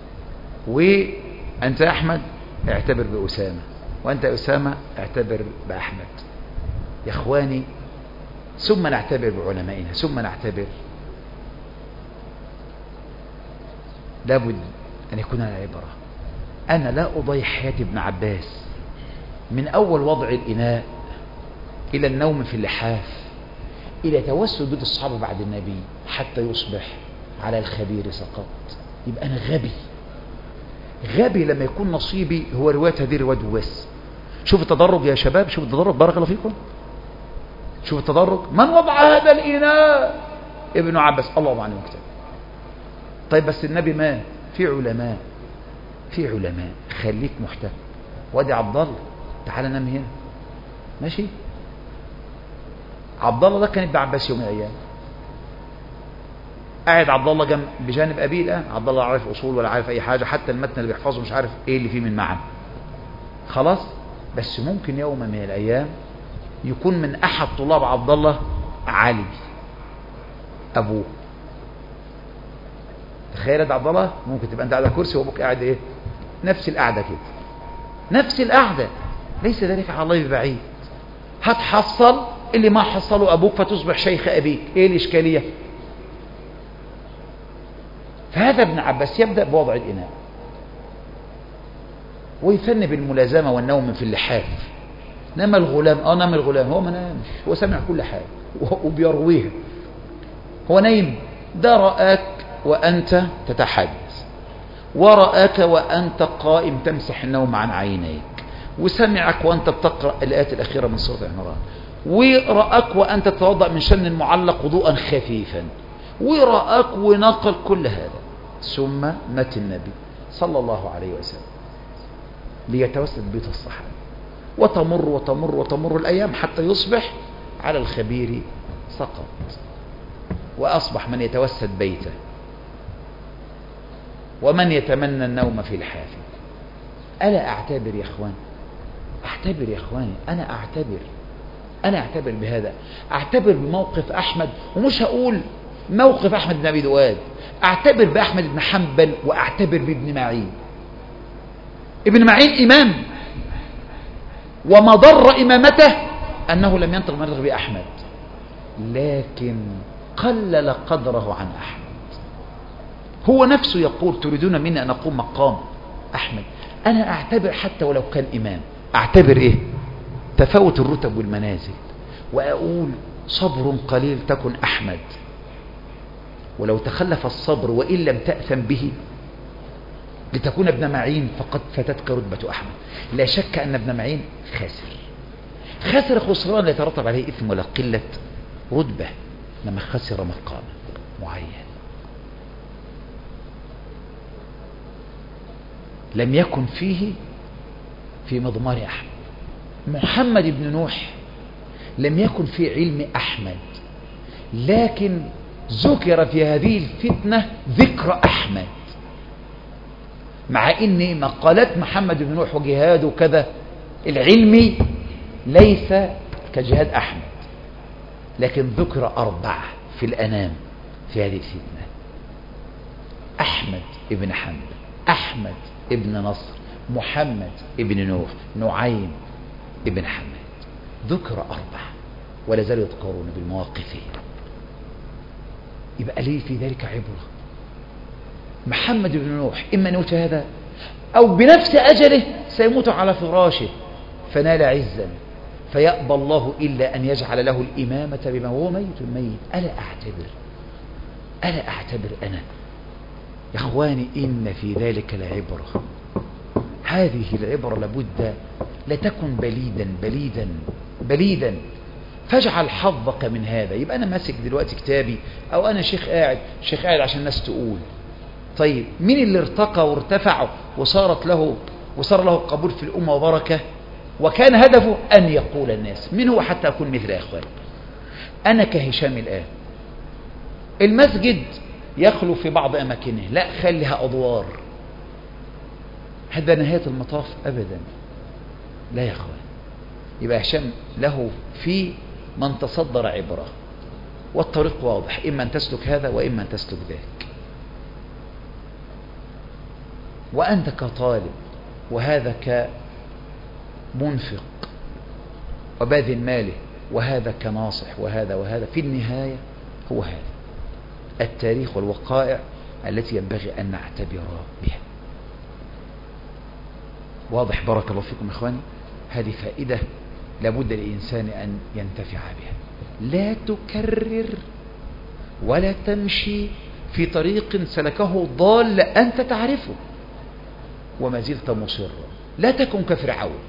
وأنت يا أحمد اعتبر بأسامة، وأنت يا أسامة اعتبر بأحمد. يا إخواني ثم نعتبر بعلمائنا، ثم نعتبر. لابد أن يكون لنا عبرة. أنا لا أضيع حياة ابن عباس من أول وضع الإناء إلى النوم في اللحاف إلى توسل بيت الصحابة بعد النبي حتى يصبح على الخبير سقط. يبقى أنا غبي غبي لما يكون نصيبي هو رواية هذه الرواية بس. شوف التدرج يا شباب، شوف التدرج، بارك الله فيكم. شوف التدرج. من وضع هذا الإناء؟ ابن عباس. الله عنه مكتب. طيب بس النبي مات. في علماء في علماء خليك محتم. وادي عبد الله تعال نام هنا، ماشي؟ عبد الله ده كان ابن عباس يوم من الايام قاعد عبد الله جنب بجانب ابيه. الان عبد الله عارف اصول ولا عارف اي حاجه، حتى المتن اللي بيحفظه مش عارف ايه اللي فيه من معنى. خلاص، بس ممكن يوم من الايام يكون من احد طلاب عبد الله علي ابوه. تخيل عبد الله ممكن تبقى انت قاعد على كرسي وابوك قاعد ايه؟ نفس القعده كده، نفس القعده، ليس ذلك على الله ببعيد. هتحصل اللي ما حصله ابوك فتصبح شيخ ابيك. ايه الاشكاليه؟ فهذا ابن عباس يبدا بوضع الاناء ويثني بالملازمه والنوم في اللحاف. نام الغلام، اه نام الغلام، هو ما نامش، هو سمع كل حاجه وبيرويها. هو نايم. ده رآك وأنت تتحدث، ورآك وأنت قائم تمسح النوم عن عينيك، وسمعك وأنت بتقرأ الآيات الأخيرة من سورة عمران، ورآك وأنت تتوضأ من شن المعلق وضوءا خفيفا، ورآك ونقل كل هذا. ثم مات النبي صلى الله عليه وسلم ليتوسد بيت الصحابة، وتمر وتمر وتمر الأيام حتى يصبح على الخبير سقط، وأصبح من يتوسد بيته ومن يتمنى النوم في الحافل. ألا أعتبر يا أخوان؟ أعتبر يا أخواني، أنا أعتبر أنا أعتبر بهذا، أعتبر بموقف أحمد، ومش هقول موقف أحمد بن أبي دواد، أعتبر بأحمد بن حنبل، وأعتبر بابن معين. ابن معين إمام، ومضر إمامته أنه لم ينطق ما ينطق بأحمد، لكن قلل قدره عن أحمد. هو نفسه يقول تريدون مني أن أقوم مقام أحمد؟ أنا أعتبر حتى ولو كان إمام، أعتبر إيه؟ تفاوت الرتب والمنازل، وأقول صبر قليل تكن أحمد، ولو تخلف الصبر وإن لم تأثم به لتكون ابن معين فقد فتتك رتبة أحمد. لا شك أن ابن معين خاسر خاسر خسران لا يترتب عليه إثم ولا قلة رتبة، لما خسر مقام معين. لم يكن فيه في مضمار أحمد. محمد بن نوح لم يكن في علم أحمد، لكن ذكر في هذه الفتنة ذكر أحمد، مع ان مقالات محمد بن نوح وجهاده وكذا العلمي ليس كجهاد أحمد، لكن ذكر أربعة في الأنام في هذه الفتنة: أحمد ابن حنبل، أحمد ابن نصر، محمد ابن نوح، نعيم ابن حماد. ذكر أربعة ولا زالوا يذكرون بالمواقف. يبقى ليه في ذلك عبرة. محمد بن نوح إما أن يموت هذا أو بنفس أجله سيموت على فراشه فنال عزا، فيأبى الله إلا أن يجعل له الإمامة بما هو ميت ميت. ألا أعتبر ألا أعتبر أنا يا أخواني إن في ذلك لعبرة. هذه العبرة لابد لا تكن بليدا بليدا بليدا فاجعل حظك من هذا. يبقى أنا ماسك دلوقتي كتابي أو أنا شيخ قاعد شيخ قاعد عشان الناس تقول. طيب مين اللي ارتقى وارتفع وصارت له وصار له قبول في الأمة وبركة وكان هدفه أن يقول الناس؟ من هو حتى أكون مثل يا أخوان؟ أنا كهشام الآن المسجد يخلو في بعض أماكنه، لا خليها أدوار. هذا نهاية المطاف أبدا. لا يا أخوان. يبقى هشام له في من تصدر عبرة والطريق واضح، إما أن تسلك هذا وإما أن تسلك ذاك. وأنت كطالب وهذا كمنفق وباذل ماله وهذا كناصح وهذا وهذا، في النهاية هو هذا التاريخ والوقائع التي ينبغي أن نعتبر بها. واضح؟ بارك الله فيكم إخواني. هذه فائدة لابد للإنسان أن ينتفع بها. لا تكرر ولا تمشي في طريق سلكه ضال أنت تعرفه وما زلت مصرا. لا تكن كفرعون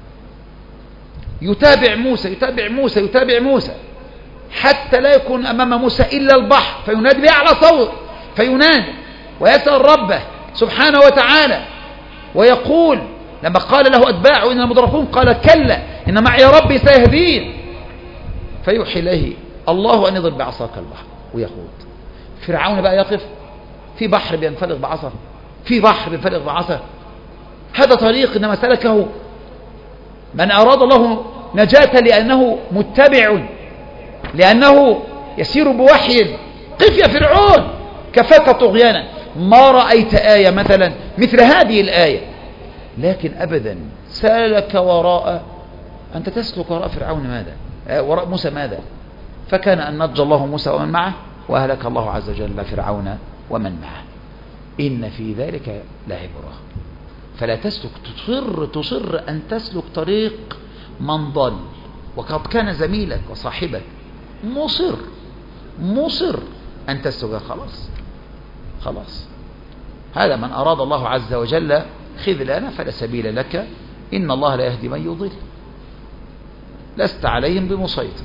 يتابع موسى يتابع موسى يتابع موسى حتى لا يكون أمام موسى إلا البحر، فينادي بأعلى صوت فينادي ويسأل ربه سبحانه وتعالى ويقول لما قال له أتباعه إننا مدركون قال كلا إن معي ربي سيهدين، فيوحي إليه الله أن يضرب بعصاك البحر ويخوض. فرعون بقى يقف في بحر بينفلق بعصا في بحر بينفلق بعصا. هذا طريق إنما سلكه من أراد الله نجاة لأنه متبع لأنه يسير بوحي. قف يا فرعون كفاك طغيانا. ما رأيت آية مثلا مثل هذه الآية، لكن أبدا سالك وراء أنت تسلك وراء فرعون ماذا؟ وراء موسى ماذا؟ فكان أن نجى الله موسى ومن معه وأهلك الله عز وجل فرعون ومن معه. إن في ذلك لعبرة. فلا تسلك تصر تصر أن تسلك طريق من ضل وقد كان زميلك وصاحبك مصر مصر أن تسلك. خلاص خلاص. هذا من أراد الله عز وجل خذلana فلا سبيل لك. إن الله لا يهدي من يضل. لست عليهم بمسيطر.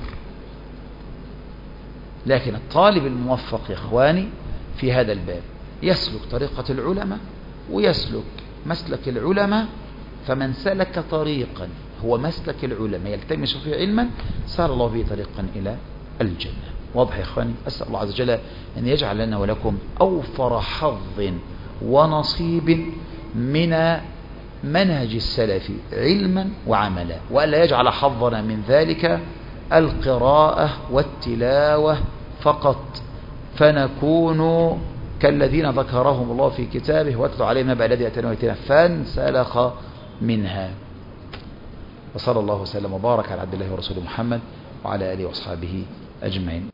لكن الطالب الموفق يا إخواني في هذا الباب يسلك طريقة العلماء ويسلك مسلك العلماء. فمن سلك طريقا هو مسلك العلماء يلتمس فيه علما سار الله به طريقا إلى الجنة. واضح يا إخواني؟ أسأل الله عز وجل أن يجعل لنا ولكم أوفر حظ ونصيب من منهج السلف علما وعملا، وألا يجعل حظنا من ذلك القراءة والتلاوة فقط فنكون كالذين ذكرهم الله في كتابه واتلو عليهم نبأ الذي آتيناه آياتنا فانسلخ منها. وصلى الله وسلم وبارك على عبد الله ورسوله محمد وعلى آله وأصحابه أجمعين.